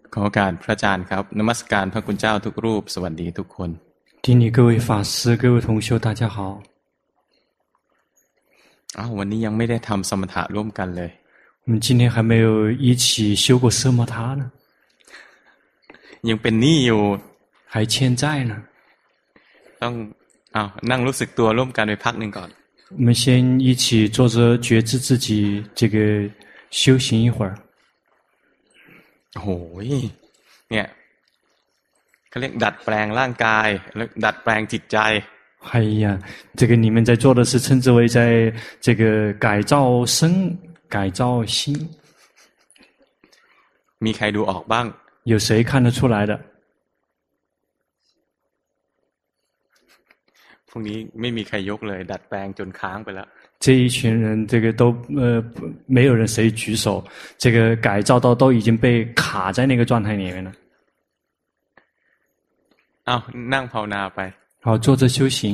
ขอโอกาสพระอาจารย์ครับนมัสการพระคุณเจ้าทุกรูปสวัสดีทุกคน顶礼各位法师，各位同修，大家好。 วันนี้ยังไม่ได้ทำสมถะร่วมกันเลย我们今天还没有一起修过奢摩他呢， ยังเป็นหนี้อยู่还欠债呢。 ต้องนั่งรู้สึกตัวร่วมกันไปพักหนึ่งก่อน我们先一起坐着觉知自己，这个修行一会儿。 โอ้โหเนี่ยเขาเรียกดัดแปลงร่างกายและดัดแปลงจิตใจ哎呀，这个你们在做的是称之为在这个改造身、改造心。 มีใครดูออกบ้าง有谁看得出来的？ พรุ่งนี้ไม่มีใครยกเลยดัดแปลงจนค้างไปแล้ว这一群人，这个都没有人谁举手，这个改造到都已经被卡在那个状态里面了。 นั่งภาวนาไป好，坐着修行。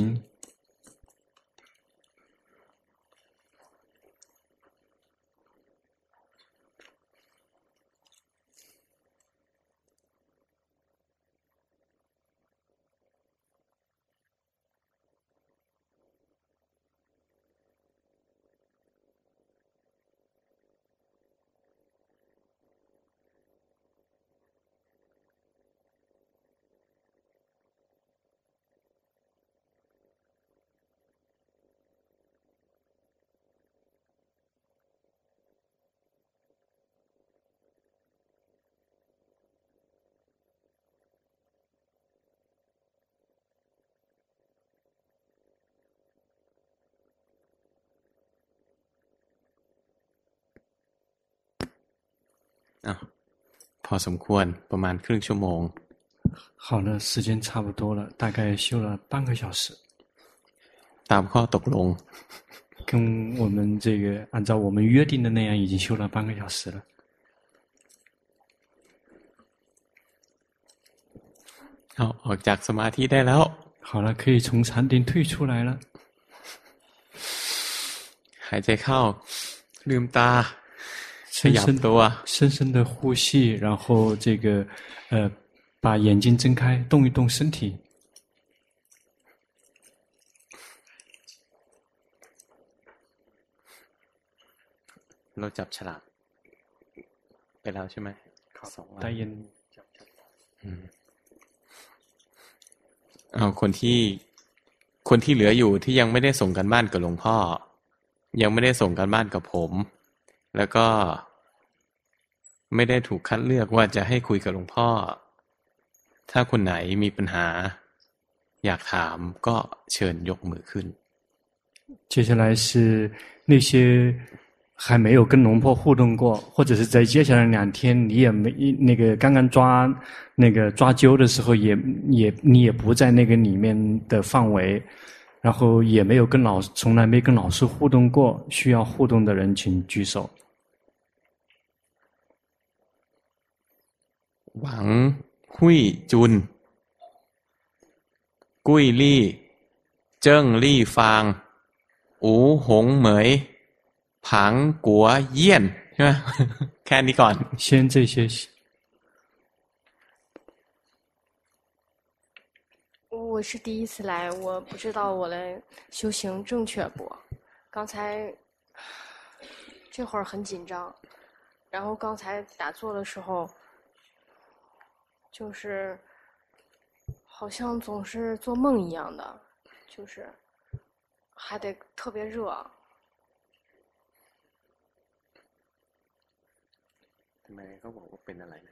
พอสมควรประมาณครึ่งชั่วโมง好了，时间差不多了，大概修了半个小时。 ตามข้อตกลง跟我们这个按照我们约定的那样，已经修了半个小时了。 ออกจากสมาธิได้แล้ว好了，可以从禅定退出来了。 หายใจเข้าลืมตาขยับตัว深深的呼吸，然后这个把眼睛睁开，动一动身体。 เราจับฉลากไปแล้วใช่ไหม大雁คนที่เหลืออยู่ที่ยังไม่ได้ส่งกันบ้านกับหลวงพ่อยังไม่ได้ส่งกันบ้านกับผมแล้วก็ไม่ได้ถูกคัดเลือกว่าจะให้คุยกับหลวงพ่อถ้าคนไหนมีปัญหาอยากถามก็เชิญยกมือขึ้น接下来是那些还没有跟龙婆互动过，或者是在接下来2天你也没那个刚刚抓阄的时候你也不在那个里面的范围，然后也没有从来没跟老师互动过，需要互动的人请举手。 หวังหุยจุนกุ้ยลี่เจิ้งลี่ฟางอูหงเหมยผังกัวเยี่ยนใช่ไหมแค่นี้ก่อน先这些我是第一次来，我不知道我的修行正确不。刚才这会儿很紧张，然后刚才打坐的时候，就是好像总是做梦一样的，就是还得特别热。 ทำไมเขาบอกว่าเป็นอะไรนะ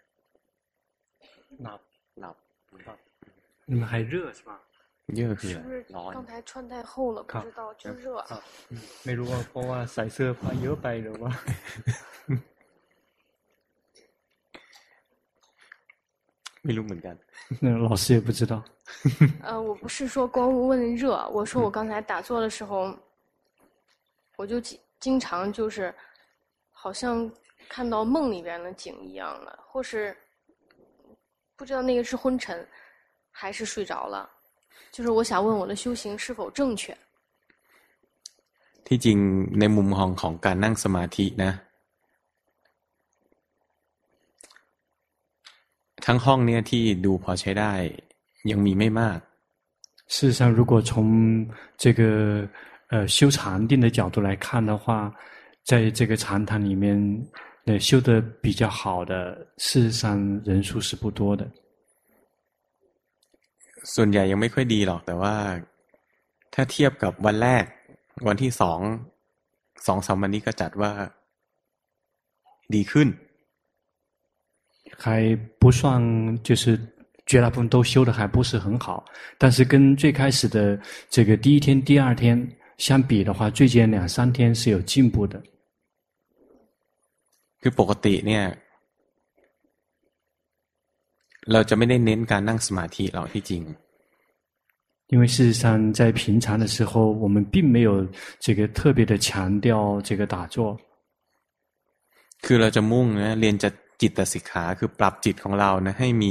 หลับ你们还热是吧？ เยอะคือ是不是刚才穿太厚了？不知道，就热。 ไม่รู้ว่าเพราะว่าใส่เสื้อผ้าเยอะไปหรือว่าไม่รู้เหมือนกัน老师也不知道我不是说光问热，我说我刚才打坐的时候，我就经常就是好像看到梦里边的景一样的，或是不知道那个是昏沉还是睡着了，就是我想问我的修行是否正确。 ที่จริงในมุมของการนั่งสมาธินะทั้งห้องเนี่ยที่ดูพอใช้ได้ยังมีไม่มาก事实上，如果从这个修禅定的角度来看的话，在这个禅堂里面，修得比较好的，事实上人数是不多的。 ส่วนใหญ่ยังไม่ค่อยดีหรอกแต่ว่าถ้าเทียบกับวันแรกวันที่สองสามวันนี้ก็จัดว่าดีขึ้น还不算就是绝大部分都修的还不是很好，但是跟最开始的这个第一天、第二天相比的话，最近2-3天是有进步的。 คือปกติเนี่ยเราจะไม่ได้เน้นการนั่งสมาธิหรอกที่จริง因为事实上在平常的时候我们并没有这个特别的强调这个打坐คือเราจะมุ่งนะเรียนจะจิตสิกขาคือปรับจิตของเรานะ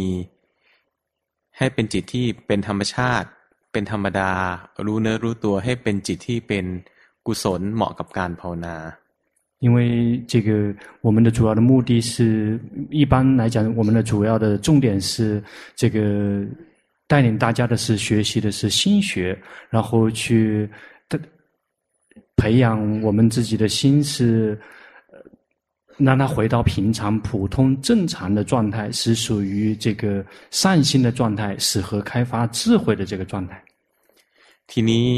ให้เป็นจิตที่เป็นธรรมชาติเป็นธรรมดารู้เนื้อรู้ตัวให้เป็นจิตที่เป็นกุศลเหมาะกับการภาวนา因为这个我们的主要的目的是一般来讲我们的主要的重点是这个带领大家的是学习的是心学然后去培养我们自己的心是让它回到平常普通正常的状态是属于这个善心的状态适合开发智慧的这个状态ทีนี้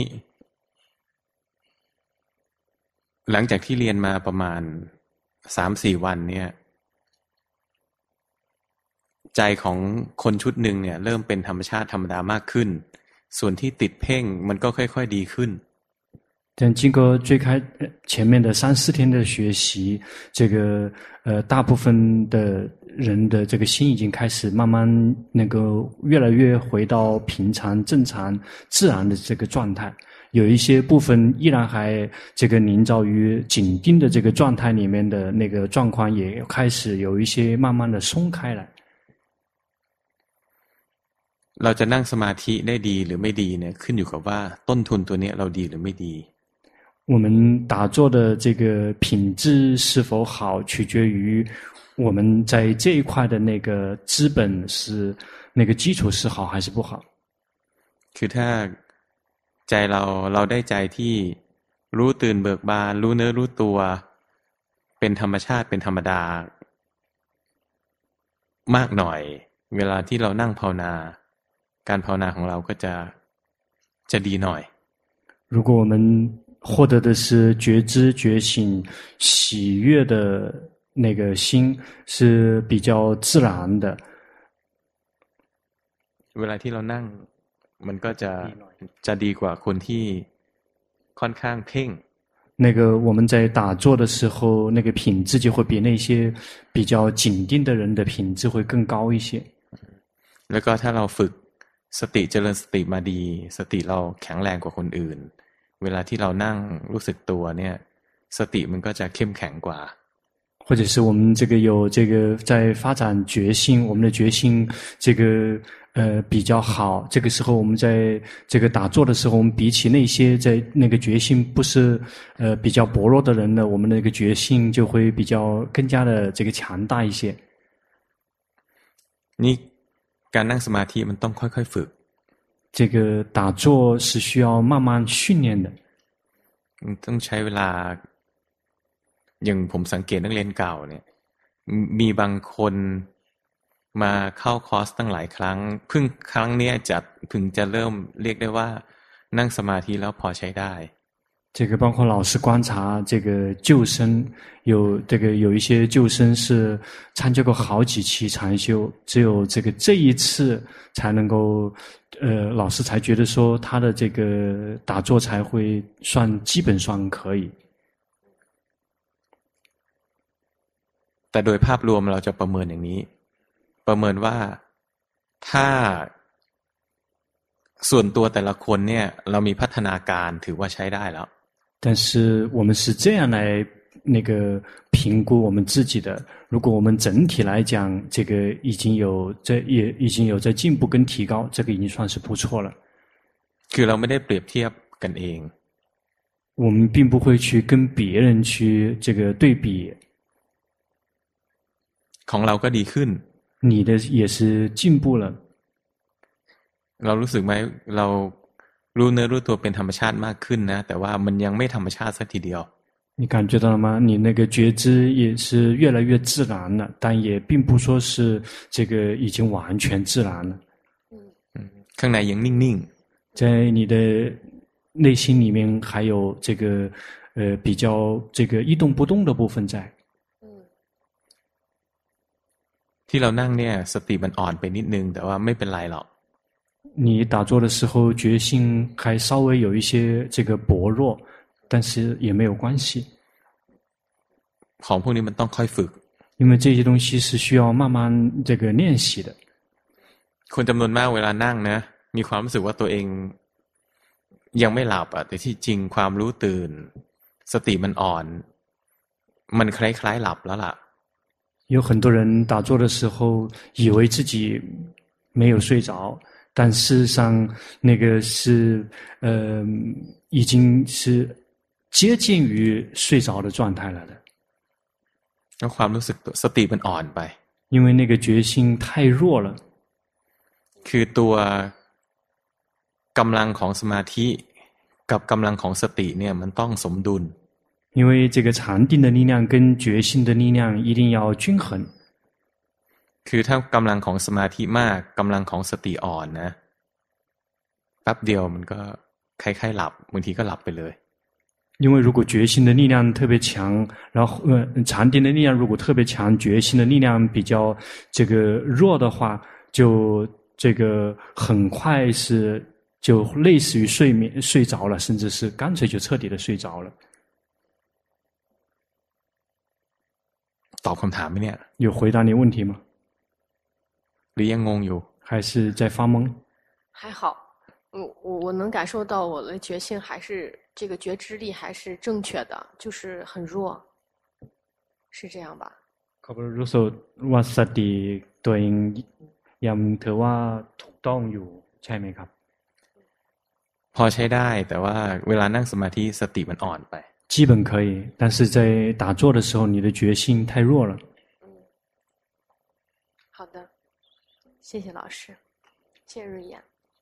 หลังจากที่เรียนมาประมาณ 3-4 วันเนี่ยใจของคนชุดหนึ่งเนี่ยเริ่มเป็นธรรมชาติธรรมดามากขึ้นส่วนที่ติดเพ่งมันก็ค่อยๆดีขึ้น但经过前面的3-4天的学习，这个大部分的人的这个心已经开始慢慢越来越回到平常、正常、自然的这个状态。有一些部分依然还这个凝照于紧盯的这个状态里面的那个状况，也开始有一些慢慢的松开来。 เราจะนั่งสมาธิได้ดีหรือไม่ดีเนี่ยขึ้นอยู่กับว่าต้นทุนตัวนี้เราดีหรือไม่ดี我们打坐的这个品质是否好，取决于我们在这一块的那个资本是那个基础是好还是不好。 คือถ้าใจเราได้ใจที่รู้ตื่นเบิกบานรู้เนื้อรู้ตัวเป็นธรรมชาติเป็นธรรมดามากหน่อยเวลาที่เรานั่งภาวนาการภาวนาของเราก็จะดีหน่อย如果我们获得的是觉知觉醒喜悦的那个心是比较自然的เวลาที่เรานั่งมันก็จะดีกว่าคนที่ค่อนข้างเพ่ง那个我们在打坐的时候那个品质就会比那些比较紧盯的人的品质会更高一些แล้วก็ถ้าเราฝึกสติเจริญสติมาดีสติเราแข็งแรงกว่าคนอื่นเวลาที่เรานั่งรู้สึกตัวเนี่ยสติมันก็จะเข้มแข็งกว่า或者是我们这个有这个在发展觉性我们的觉性这个比较好这个时候我们在这个打坐的时候我们比起那些在那个觉性不是比较薄弱的人呢我们那个觉性就会比较更加的这个强大一些นี่การนั่งสมาธิมันต้องค่อยๆฝึก这个打坐是需要慢慢训练的ต้องใช้เวลาอย่างผมสังเกตนักเรียนเก่าเนี่ยมีบางคนมาเข้าคอร์สตั้งหลายครั้งเพิ่งครั้งนี้ถึงจะเริ่มเรียกได้ว่านั่งสมาธิแล้วพอใช้ได้这个包括老师观察这个旧生有一些旧生是参加过好几期禅修只有这一次才能够老师才觉得说他的这个打坐才会基本上可以แต่โดยภาพรวมเราจะประเมินอย่างนี้ประเมินว่าถ้าส่วนตัวแต่ละคนเนี่ยเรามีพัฒนาการถือว่าใช้ได้แล้ว但是我们是这样来那个评估我们自己的如果我们整体来讲这个已经有在进步跟提高这个已经算是不错了คือเราไม่ได้เปรียบเทียบกันเอง我们并不会去跟别人去这个对比ของเราก็ดีขึ้น你的也是进步了。 เรารู้สึกไหมเรารู้เนื้อรู้ตัวเป็นธรรมชาติมากขึ้นนะแต่ว่ามันยังไม่ธรรมชาติสักทีเดียว你感觉到了吗？你那个觉知也是越来越自然了，但也并不说是这个已经完全自然了。 ข้างในยังนิ่ง在你的内心里面还有这个比较这个一动不动的部分在。 ที่เรานั่งเนี่ยสติมันอ่อนไปนิดนึงแต่ว่าไม่เป็นไรหรอก你打坐的时候决心还稍微有一些这个薄弱，但是也没有关系。 ของพวกนี้มันต้องค่อยฝึก因为这些东西是需要慢慢这个练习的。 คนจำนวนมากเวลานั่งนะมีความรู้สึกว่าตัวเองยังไม่หลับอ่ะแต่ที่จริงความรู้ตื่นสติมันอ่อนมันคล้ายๆหลับแล้วล่ะ有很多人打坐的时候以为自己没有睡着，但事实上那个是已经是接近于睡着的状态了的。 แล้วความรู้สึกสติมันอ่อนไป因为那个决心太弱了。 คือตัวกำลังของสมาธิกับกำลังของสติเนี่ยมันต้องสมดุล因为这个禅定的力量跟决心的力量一定要均衡。 คือถ้ากำลังของสมาธิมากกำลังของสติอ่อนนะแป๊บเดียวมันก็คล้ายๆหลับบางทีก็หลับไปเลย因为如果决心的力量特别强，然后禅定的力量如果特别强，决心的力量比较这个弱的话，就这个很快是就类似于睡着了，甚至是干脆就彻底的睡着了。 ตอบคำถามไหมเนี่ย有回答你问题吗？ หรือยังงงอยู่还是在发懵？ 还好，我能感受到我的觉性还是这个觉知力还是正确的，就是很弱，是这样吧？ เขารู้สึกว่าสติตัวเองยังถือว่าถูกต้องอยู่ใช่ไหมครับพอใช้ได้แต่ว่าเวลานั่งสมาธิสติมันอ่อนไป基本可以，但是在打坐的时候，你的决心太弱了。 好的，谢谢老师，谢谢瑞妍。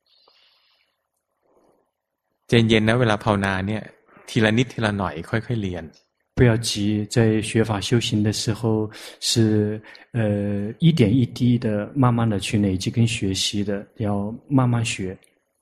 ใจเย็นนะเวลาภาวนาเนี่ยทีละนิดทีละหน่อยค่อยๆเรียน不要急，在学法修行的时候是一点一滴的，慢慢的去累积跟学习的，要慢慢学。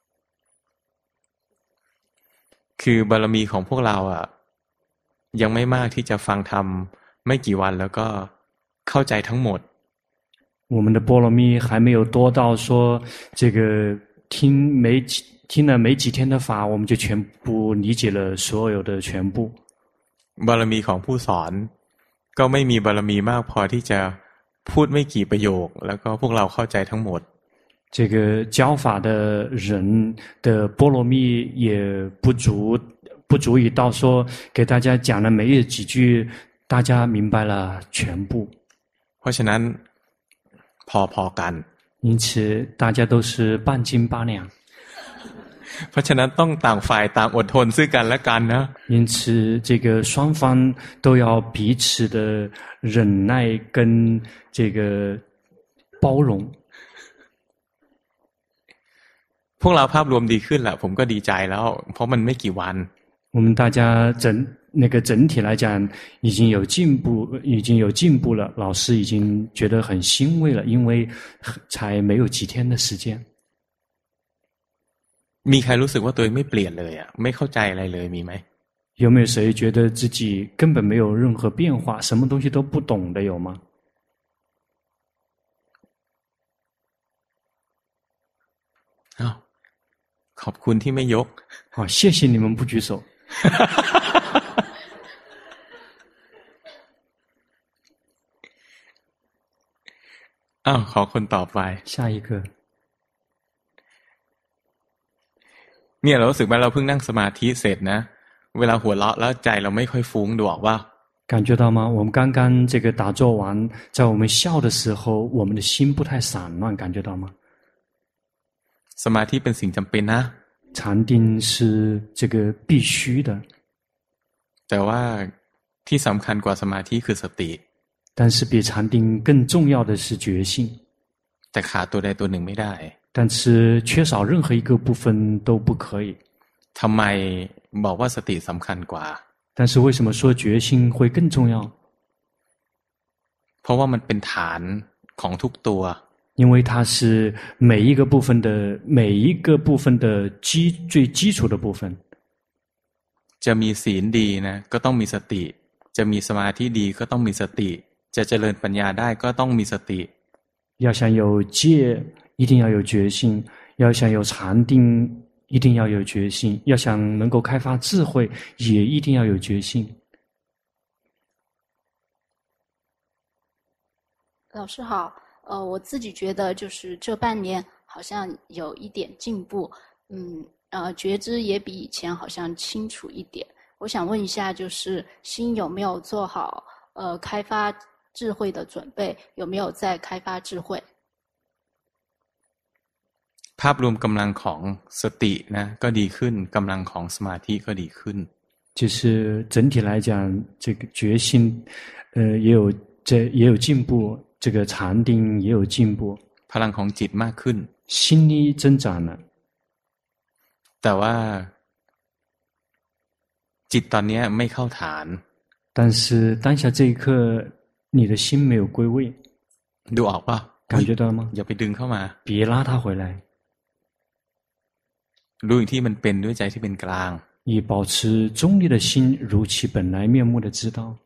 คือบารมีของพวกเราอ่ะยังไม่มากที่จะฟังธรรมไม่กี่วันแล้วก็เข้าใจทั้งหมด我们的波罗蜜还没有多到说这个听了没几天的法，我们就全部理解了所有的全部。 บารมีของผู้สอนก็ไม่มีบารมีมากพอที่จะพูดไม่กี่ประโยคแล้วก็พวกเราเข้าใจทั้งหมด这个教法的人的波罗蜜也不足以到说给大家讲了没有几句，大家明白了全部。 เพราะฉะนั้นพอกัน因此大家都是半斤八两。 เพราะฉะนั้นต้องต่างฝ่ายต่างอดทนซึ่งกันและกันนะ因此这个双方都要彼此的忍耐跟这个包容。 พวกเราภาพรวมดีขึ้นแหละผมก็ดีใจแล้วเพราะมันไม่กี่วัน我们大家整体来讲已经有进步了，老师已经觉得很欣慰了，因为才没有几天的时间。 มีใครรู้สึกว่าตัวเองไม่เปลี่ยนเลยอ่ะไม่เข้าใจอะไรเลยมีไหม有没有谁觉得自己根本没有任何变化，什么东西都不懂的有吗？ อ้าวขอบคุณที่ไม่ยก好，谢谢你们不举手。 อ้าวขอคนต่อไป下一个。 เนี่ยเรารู้สึกว่าเราเพิ่งนั่งสมาธิเสร็จนะเวลาหัวเราะแล้วใจเราไม่ค่อยฟุ้งดูออกว่า感觉到吗？我们刚刚这个打坐完，在我们笑的时候，我们的心不太散乱，感觉到吗？ สมาธิเป็นสิ่งจำเป็นนะ禅定是这个必须的， แต่ว่าที่สำคัญกว่าสมาธิคือสติ但是比禅定更重要的是觉性。 แต่ขาดตัวใดตัวหนึ่งไม่ได้但是缺少任何一个部分都不可以。 ทำไมบอกว่าสติสำคัญกว่า但是为什么说决心会更重要？ เพราะว่ามันเป็นฐานของทุกตัว因为它是每一个部分的最基础的部分。 จะมีศีลดีนะก็ต้องมีสติจะมีสมาธิดีก็ต้องมีสติจะเจริญปัญญาได้ก็ต้องมีสติ要想有戒一定要有决心，要想有禅定一定要有决心，要想能够开发智慧也一定要有决心。 老师好，我自己觉得就是这半年好像有一点进步，觉知也比以前好像清楚一点。我想问一下，就是心有没有做好开发智慧的准备，有没有在开发智慧？ ภาพรวมกำลังของสตินะก็ดีขึ้นกำลังของสมาธิก็ดีขึ้น就是整体来讲，这个决心，也有进步，这个禅定也有进步， พลังของจิตมากขึ้น心力增长了。 แต่ว่าจิตตอนนี้ไม่เข้าฐาน但是当下这一刻，你的心没有归位， ดูออกป่ะ感觉到了吗？ อย่าไปดึงเข้ามา别拉它回来。 รู้อย่างที่มันเป็นด้วยใจที่เป็นกลาง以保持中立的心如其本来面目的知道。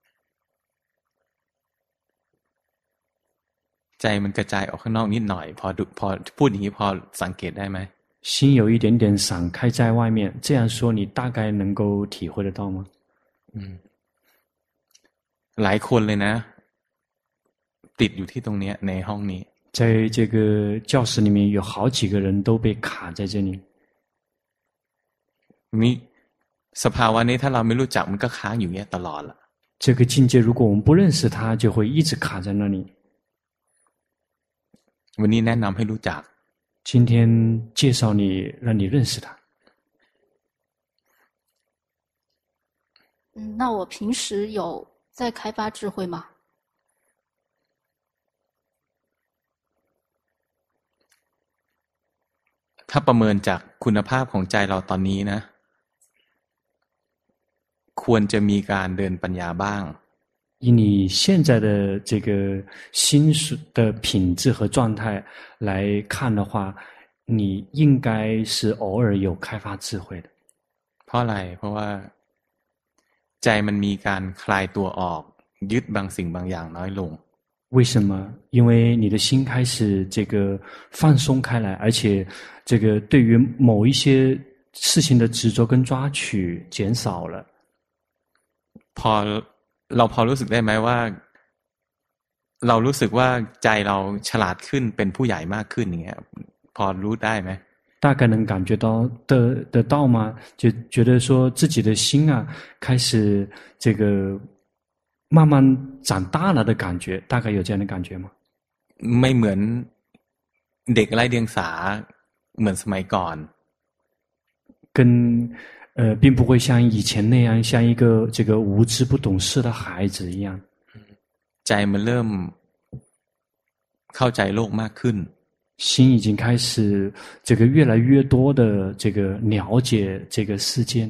ใจมันกระจายออกข้างนอกนิดหน่อยพอพูดอย่างนี้พอสังเกตได้ไหม心有一点点散开在外面，这样说你大概能够体会得到吗？ หลายคนเลยนะติดอยู่ที่ตรงนี้ในห้องนี้在这个教室里面有好几个人都被卡在这里。 นี่สภาวะนี้ถ้าเราไม่รู้จักมันก็ค้างอยู่เงี้ยตลอดละ这个境界如果我们不认识它，就会一直卡在那里。 วันนี้แนะนำให้รู้จัก今天介绍你，让你认识它。 那我平时有在开发智慧吗？ ถ้าประเมินจากคุณภาพของใจเราตอนนี้นะควรจะมีการเดินปัญญาบ้าง以你现在的这个心的品质和状态来看的话，你应该是偶尔有开发智慧的。 เพราะอะไรเพราะว่าใจมันมีการคลายตัวออกยึดบางสิ่งบางอย่างน้อยลง为什么？因为你的心开始这个放松开来，而且这个对于某一些事情的执着跟抓取减少了。 เราพอรู้สึกได้ไหมว่าเรารู้สึกว่าใจเราฉลาดขึ้นเป็นผู้ใหญ่มากขึ้นอย่างเงี้ยพอรู้ได้ไหม大概能感觉得到吗？就觉得说自己的心啊，开始这个慢慢长大了的感觉，大概有这样的感觉吗？ ไม่เหมือนเด็กไร้เดียงสาเหมือนสมัยก่อน跟并不会像以前那样，像一个这个无知不懂事的孩子一样。 ใจมันเริ่มเข้าใจโลกมากขึ้น心已经开始这个越来越多的这个了解这个世间。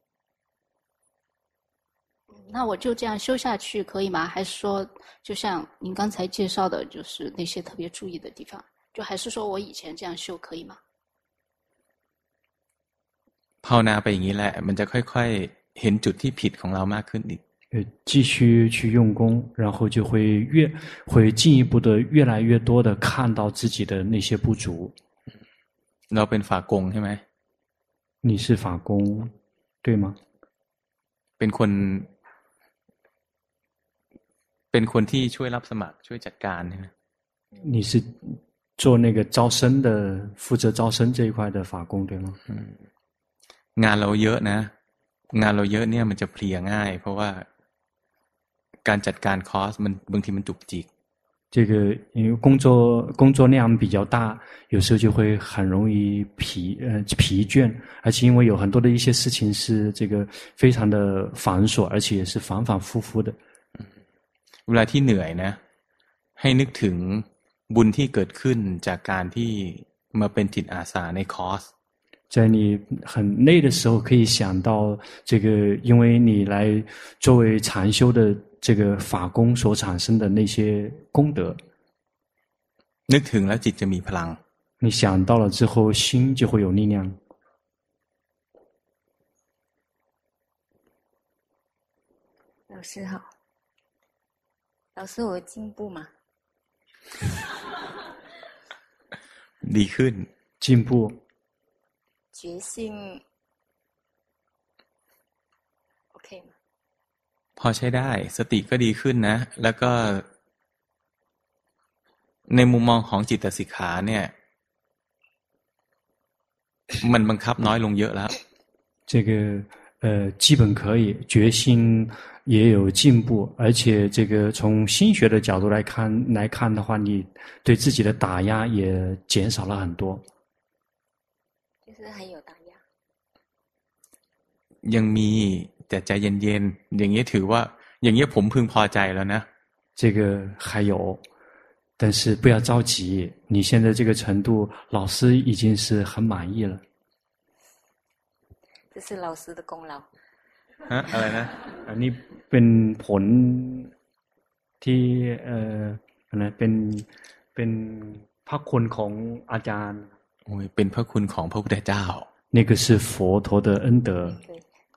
那我就这样修下去可以吗？还是说就像您刚才介绍的，就是那些特别注意的地方，就还是说我以前这样修可以吗？ ภาวนาไปอย่างนี้แหละมันจะค่อยๆเห็นจุดที่ผิดของเรามากขึ้นอีก继续去用功，然后就会进一步的越来越多的看到自己的那些不足。 เราเป็นฝากงใช่ไหม你是法工对吗？ เป็นคนที่ช่วยรับสมัครช่วยจัดการใช่ไหม你是做那个招生的，负责招生这一块的法工对吗？ งานเราเยอะนะงานเราเยอะเนี่ยมันจะเพลียง่ายเพราะว่าการจัดการคอร์สมันบางทีมันจุกจิก这个因为工作量比较大，有时候就会很容易疲倦，而且因为有很多的一些事情是这个非常的繁琐，而且也是反反复复的。 เวลาที่เหนื่อยนะให้นึกถึงบุญที่เกิดขึ้นจากการที่มาเป็นจิตอาสาในคอร์ส在你很累的时候，可以想到这个，因为你来作为禅修的这个法功所产生的那些功德。 นึกถึงแล้วจิตจะมีพลัง你想到了之后，心就会有力量。 老师好，老师我有进步吗？ ดีขึ้น进步。 觉性 OK 吗？ พอใช้ได้สติก็ดีขึ้นนะแล้วก็ในมุมมองของจิตสิกขาเนี่ยมันบังคับน้อยลงเยอะแล้ว这个基本可以，决心也有进步，而且这个从心学的角度来看的话，你对自己的打压也减少了很多。 就是还有打压。 ยังมีแต่ใจเย็นๆอย่างนี้ถือว่าอย่างนี้ผมพึงพอใจแล้วนะ这个还有，但是不要着急，你现在这个程度，老师已经是很满意了。 这是老师的功劳。 ฮะอะไรนะอันนี้เป็นผลที่อะไรเป็นพระคุณของอาจารย์โอ้ยเป็นพระคุณของพระพุทธเจ้า那个是佛陀的恩德。 对，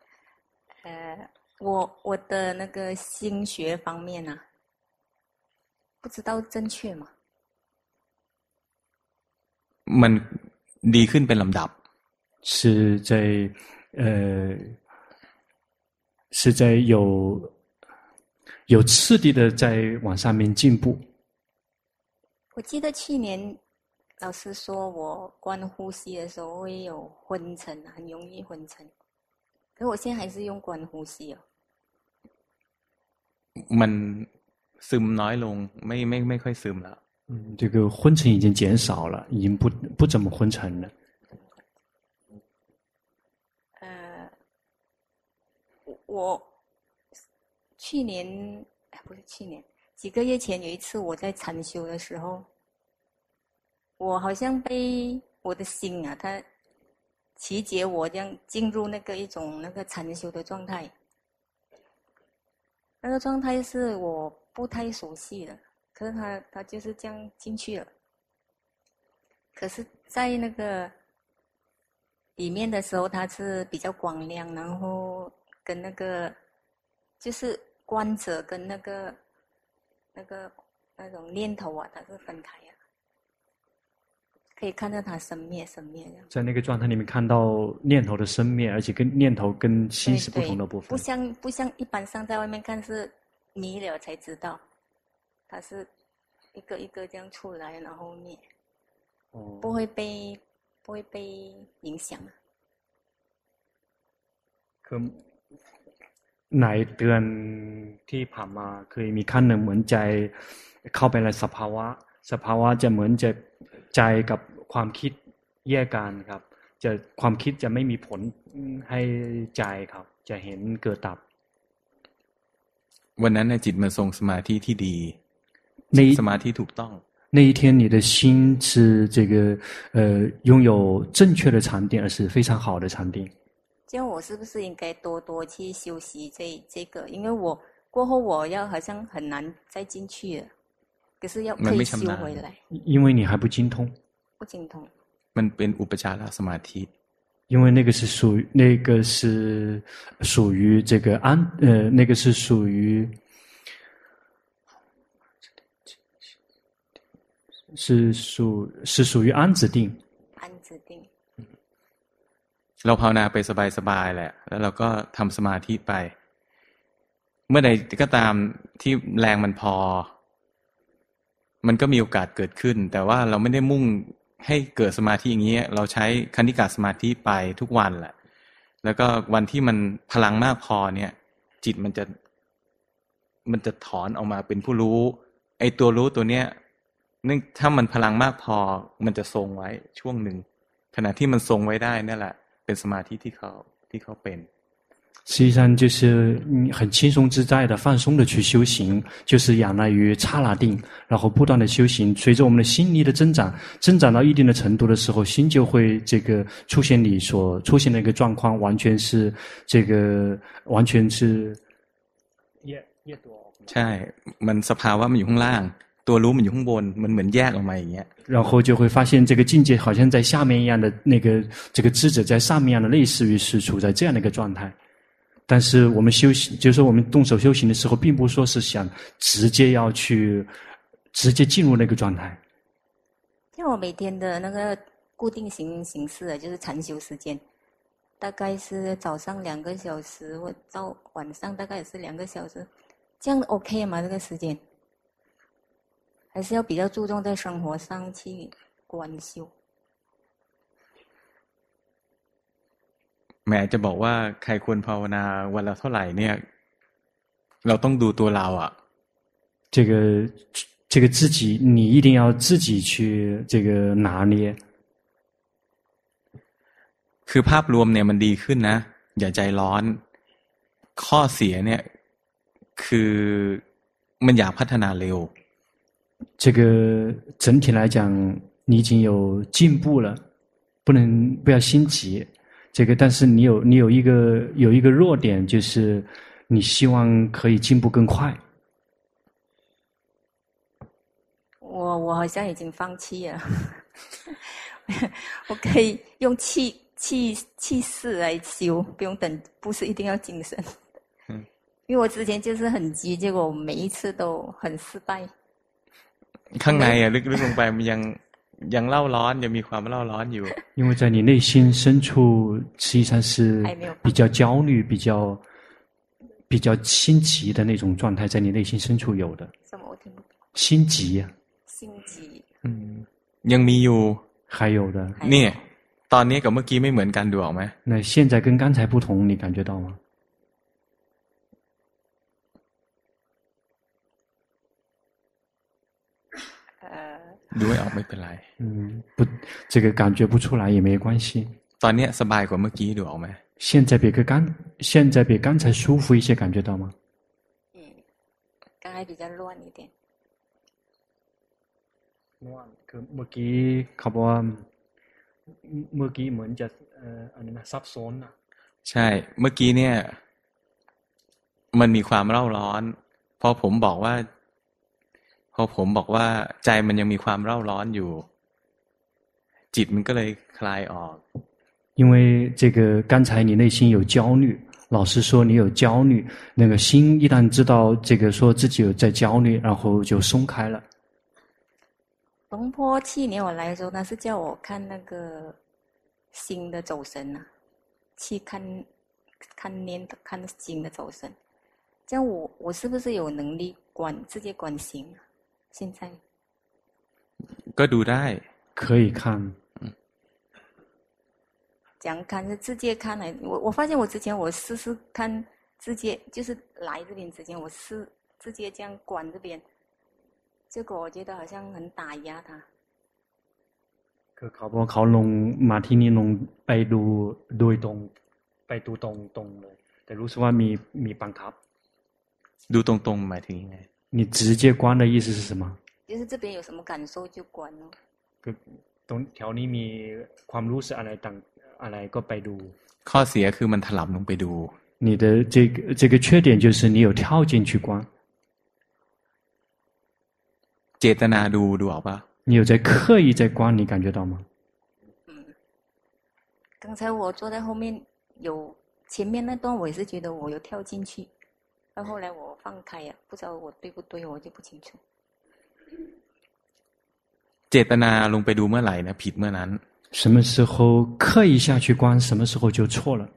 我的那个心学方面啊，不知道正确吗？ มันดีขึ้นเป็นลำดับ是在是在有次第的在往上面进步。 我记得去年老师说我观呼吸的时候会有昏沉，很容易昏沉。可是我现在还是用观呼吸哦。 มันซึมน้อยลงไม่ค่อยซึมแล้ว这个昏沉已经减少了，已经不怎么昏沉了。 我去年不是去年，几个月前有一次我在禅修的时候，我好像被我的心啊，它集结我这样进入那个一种那个禅修的状态。那个状态是我不太熟悉的，可是它就是这样进去了。可是在那个里面的时候，它是比较光亮，然后跟那个就是观者跟那种念头啊，它是分开啊，可以看到它生灭这样。 在那个状态里面看到念头的生灭，而且跟念头跟心是不同的部分。 不像一般上在外面看是迷了才知道，它是一个一个这样出来，然后灭，不会被影响啊。 ในเดือนที่ผ่านมาเคยมีขั้นหนึ่งเหมือนใจเข้าไปในสภาวะจะเหมือนจะใจกับความคิดแยกกันครับจะความคิดจะไม่มีผลให้ใจครับจะเห็นเกิดดับวันนั้นจิตมันทรงสมาธิที่ดีสมาธิถูกต้อง那一天你的心是这个拥有正确的禅定，而是非常好的禅定。 这样我是不是应该多多去修习这个？因为我过后我要好像很难再进去了，可是可以修回来。 因为你还不精通。 不精通。 มันเป็นอุปจารสมาธิ。 因为那个是属于这个那个是属于属于安止定。 安止定。 เราภาวนาไปสบายๆแหละแล้วเราก็ทำสมาธิไปเมื่อใดก็ตามที่แรงมันพอมันก็มีโอกาสเกิดขึ้นแต่ว่าเราไม่ได้มุ่งให้เกิดสมาธิอย่างนี้เราใช้คณิกะสมาธิไปทุกวันแหละแล้วก็วันที่มันพลังมากพอเนี่ยจิตมันจะถอนออกมาเป็นผู้รู้ไอ้ตัวรู้ตัวเนี้ยนึกถ้ามันพลังมากพอมันจะทรงไว้ช่วงหนึ่งขณะที่มันทรงไว้ได้นั่นแหละเป็นสมาธิที่เขาเป็น实际上就是很轻松自在的、放松的去修行，就是仰赖于刹那定，然后不断的修行。随着我们的心力的增长，增长到一定的程度的时候，心就会这个出现你所出现的一个状况，完全是ใช่ มันสภาวะมันอยู่ข้างล่าง ตัวรู้มันอยู่ข้างบน มันเหมือนแยกออกมาอย่างเงี้ย然后就会发现这个境界好像在下面一样的这个智者在上面一样的，类似于是处在这样的一个状态。但是我们修行，就是说我们动手修行的时候，并不说是想直接进入那个状态。 像我每天的那个固定形式就是禅修时间，大概是早上2个小时，或到晚上大概也是2个小时，这样 OK 吗？这个时间还是要比较注重在生活上去观修。 แม้จะบอกว่าใครควรภาวนาวันละเท่าไหร่เนี่ยเราต้องดูตัวเราอ่ะ这个自己你一定要自己去这个拿捏。 คือภาพรวมเนี่ยมันดีขึ้นนะอย่าใจร้อนข้อเสียเนี่ยคือมันอยากพัฒนาเร็ว这个整体来讲你已经有进步了，不要心急。这个但是你有一个弱点，就是你希望可以进步更快。 我好像已经放弃了我可以用气势来修，不用等，不是一定要精神因为我之前就是很急，结果每一次都很失败。 ข้างในอ่ะลึกๆลงไปมันยังเล่าร้อนยังมีความเล่าร้อนอยู่因为在你内心深处实际上是比较焦虑比较心急的那种状态，在你内心深处有的。 什么我听不懂。 心急啊。 心急ยังมีอยู่还有的เนี่ยตอนนี้กับเมื่อกี้ไม่เหมือนกันดูออกไหม那现在跟刚才不同，你感觉到吗？ ดูไม่ออกไม่เป็นไร不，这个感觉不出来也没关系。 ตอนนี้สบายกว่าเมื่อกี้ดูออกไหม现在比刚才舒服一些，感觉到吗？ 刚才比较乱一点。 คือเมื่อกี้เขาบอกว่าเมื่อกี้เหมือนจะอะไรนะซับซ้อนนะใช่เมื่อกี้เนี่ยมันมีความเร่าร้อนพอผมบอกว่าใจมันยังมีความเร่าร้อนอยู่จิตมันก็เลยคลายออก因为这个刚才你内心有焦虑，老师说你有焦虑，那个心一旦知道这个说自己有在焦虑，然后就松开了。 龙坡去年我来的时候，他是叫我看那个心的走神啊，去看心的走神。这样我是不是有能力直接观心啊？现在ก็ดูได้可以看。 讲看是直接看来，我发现我之前我试试看直接就是来这边之前我试直接这样观这边，结果我觉得好像很打压他。 คือเขาบอกเขาลงมาที่นี่ลงไปดูโดยตรงไปดูตรงเลยแต่รู้สึกว่ามีบังคับดูตรงๆหมายถึงยังไง你直接观的意思是什么？ 就是这边有什么感受就观咯。 คือตรงแถวนี้มีความรู้สึกอะไรต่างอะไรก็ไปดูข้อเสียคือมันถลำลงไปดู你的这个缺点就是你有跳进去观เจตนาดูออกปะ你有在刻意在观，你感觉到吗？ 刚才我坐在后面，前面那段我也是觉得我有跳进去，但后来我放开了，不知道我对不对，我就不清楚。 เจตนาลงไปดูเมื่อไหร่นะผิดเมื่อนั้น什么时候刻意下去观，什么时候就错了。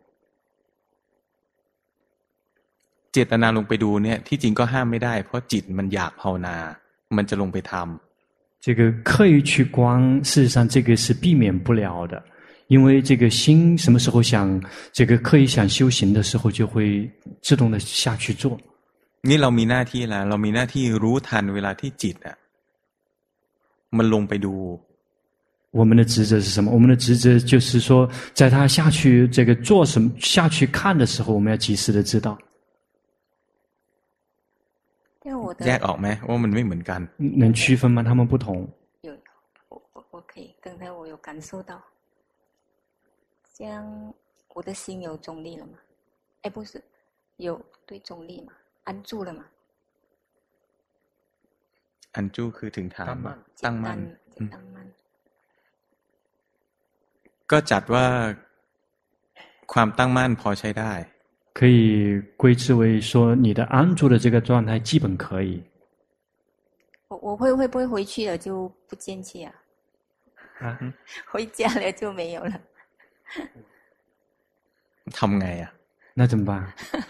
เจตนาลงไปดูเนี่ยที่จริงก็ห้ามไม่ได้เพราะจิตมันอยากภาวนามันจะลงไปทำ这个刻意去观，事实上这个是避免不了的，因为这个心什么时候这个刻意想修行的时候，就会自动的下去做。 นี่เรามีหน้าที่แล้วเรามีหน้าที่รู้ทันเวลาที่จิตอ่ะมันลงไปดู我们的职责是什么？我们的职责就是说，在他下去这个做什么下去看的时候，我们要及时的知道。 แยกออกไหมว่ามันไม่เหมือนกัน能区分吗？他们不同。 我可以，刚才我有感受到，这样我的心有中立了吗？哎，不是，有对中立嘛，安住了嘛？ อันจู้คือถึงฐานตั้งมั่นก็จัดว่าความตั้งมั่นพอใช้ได้可以归之为说你的安住的这个状态基本可以。 我会不会回去了就不见气啊？回家了就没有了。 ทำไงอ่ะ那怎么办？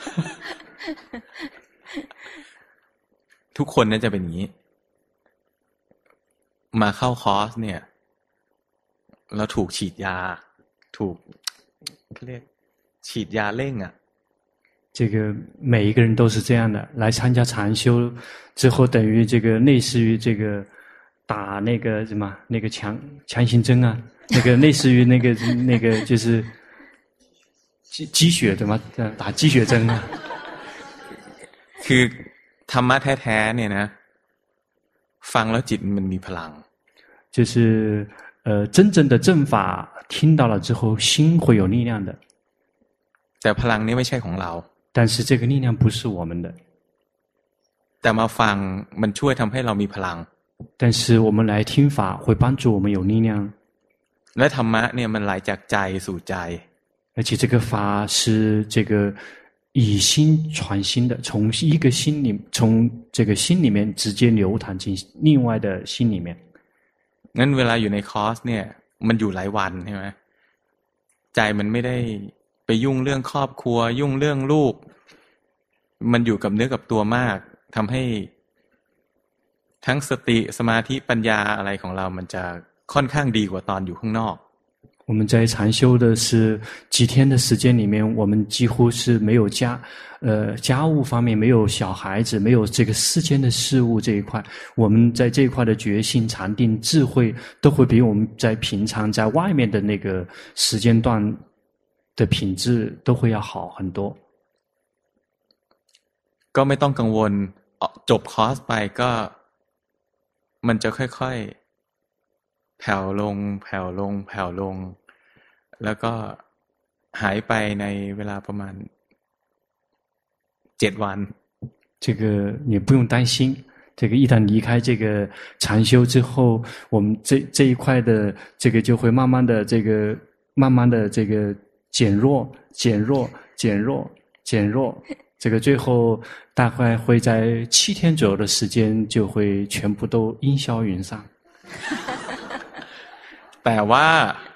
ทุกคนน่าจะเป็นอย่างนี้มาเข้าคอร์สเนี่ยแล้วถูกฉีดยาถูกเรียกฉีดยาเร่งอ่ะ这个每一个人都是这样的，来参加禅修之后，等于这个类似于这个打那个什么那个强心针啊，那个类似于那个就是鸡血的嘛，打鸡血针啊。 คือธรรมะแท้ๆเนี่ยนะฟังแล้วจิตมันมีพลัง就是真正的正法听到了之后，心会有力量的。 แต่พลังนี้ไม่ใช่ของเรา但是这个力量不是我们的。 แต่มาฟังมันช่วยทำให้เรามีพลัง但是我们来听法会帮助我们有力量。 และธรรมะเนี่ยมันไหลจากใจสู่ใจ而且这个法是这个以心传心的，从一个心里，从这个心里面直接流淌进另外的心里面。 งั้นเวลาอยู่ในคอร์สเนี่ยมันอยู่หลายวันใช่ไหมใจมันไม่ได้ไปยุ่งเรื่องครอบครัวยุ่งเรื่องลูกมันอยู่กับเนื้อกับตัวมากทำให้ทั้งสติสมาธิปัญญาอะไรของเรามันจะค่อนข้างดีกว่าตอนอยู่ข้างนอก我们在禅修的是几天的时间里面，我们几乎是没有家务方面没有小孩子，没有这个世间的事物这一块，我们在这一块的觉性、禅定、智慧都会比我们在平常在外面的那个时间段的品质都会要好很多。 ก็ไม่ต้องกังวลจบคอร์สไปก็มันจะค่อยๆแผ่วลงแผ่วลงแผ่วลงแล้วก็หายไปในเวลาประมาณ7วัน这个你不用担心，这个一旦离开这个禅修之后，我们这一块的这个就会慢慢的这个减弱，这个最后大概会在7天左右的时间就会全部都烟消云散。 แต่ว่า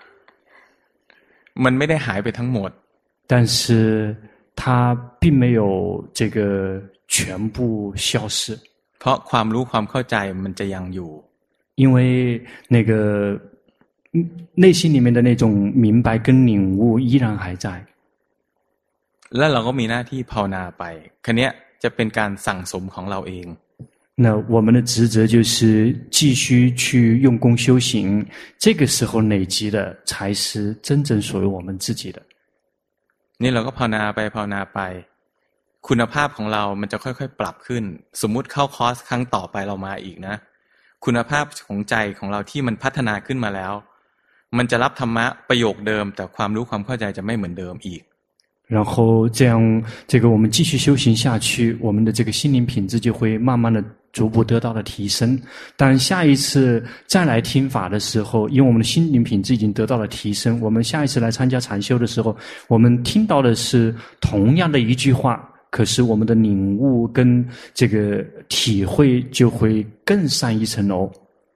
มันไม่ได้หายไปทั้งหมด但是它并没有这个全部消失เพราะความรู้ความเข้าใจมันจะยังอยู่因为那个内心里面的那种明白跟领悟依然还在แล้วเราก็มีหน้าที่ภาวนาไปคันนี้จะเป็นการสั่งสมของเราเอง那我们的职责就是继续去用功修行，这个时候累积的才是真正属于我们自己的。 นี่เราก็ภาวนาไปภาวนาไปคุณภาพของเรามันจะค่อยๆปรับขึ้นสมมุติเข้าคอร์สครั้งต่อไปเรามาอีกนะคุณภาพของใจของเราที่มันพัฒนาขึ้นมาแล้วมันจะรับธรรมะประโยคเดิมแต่ความรู้ความเข้าใจจะไม่เหมือนเดิมอีก然后这样这个我们继续修行下去，我们的这个心灵品质就会慢慢的逐步得到了提升。但下一次再来听法的时候，因为我们的心灵品质已经得到了提升，我们下一次来参加禅修的时候，我们听到的是同样的一句话，可是我们的领悟跟这个体会就会更上一层楼。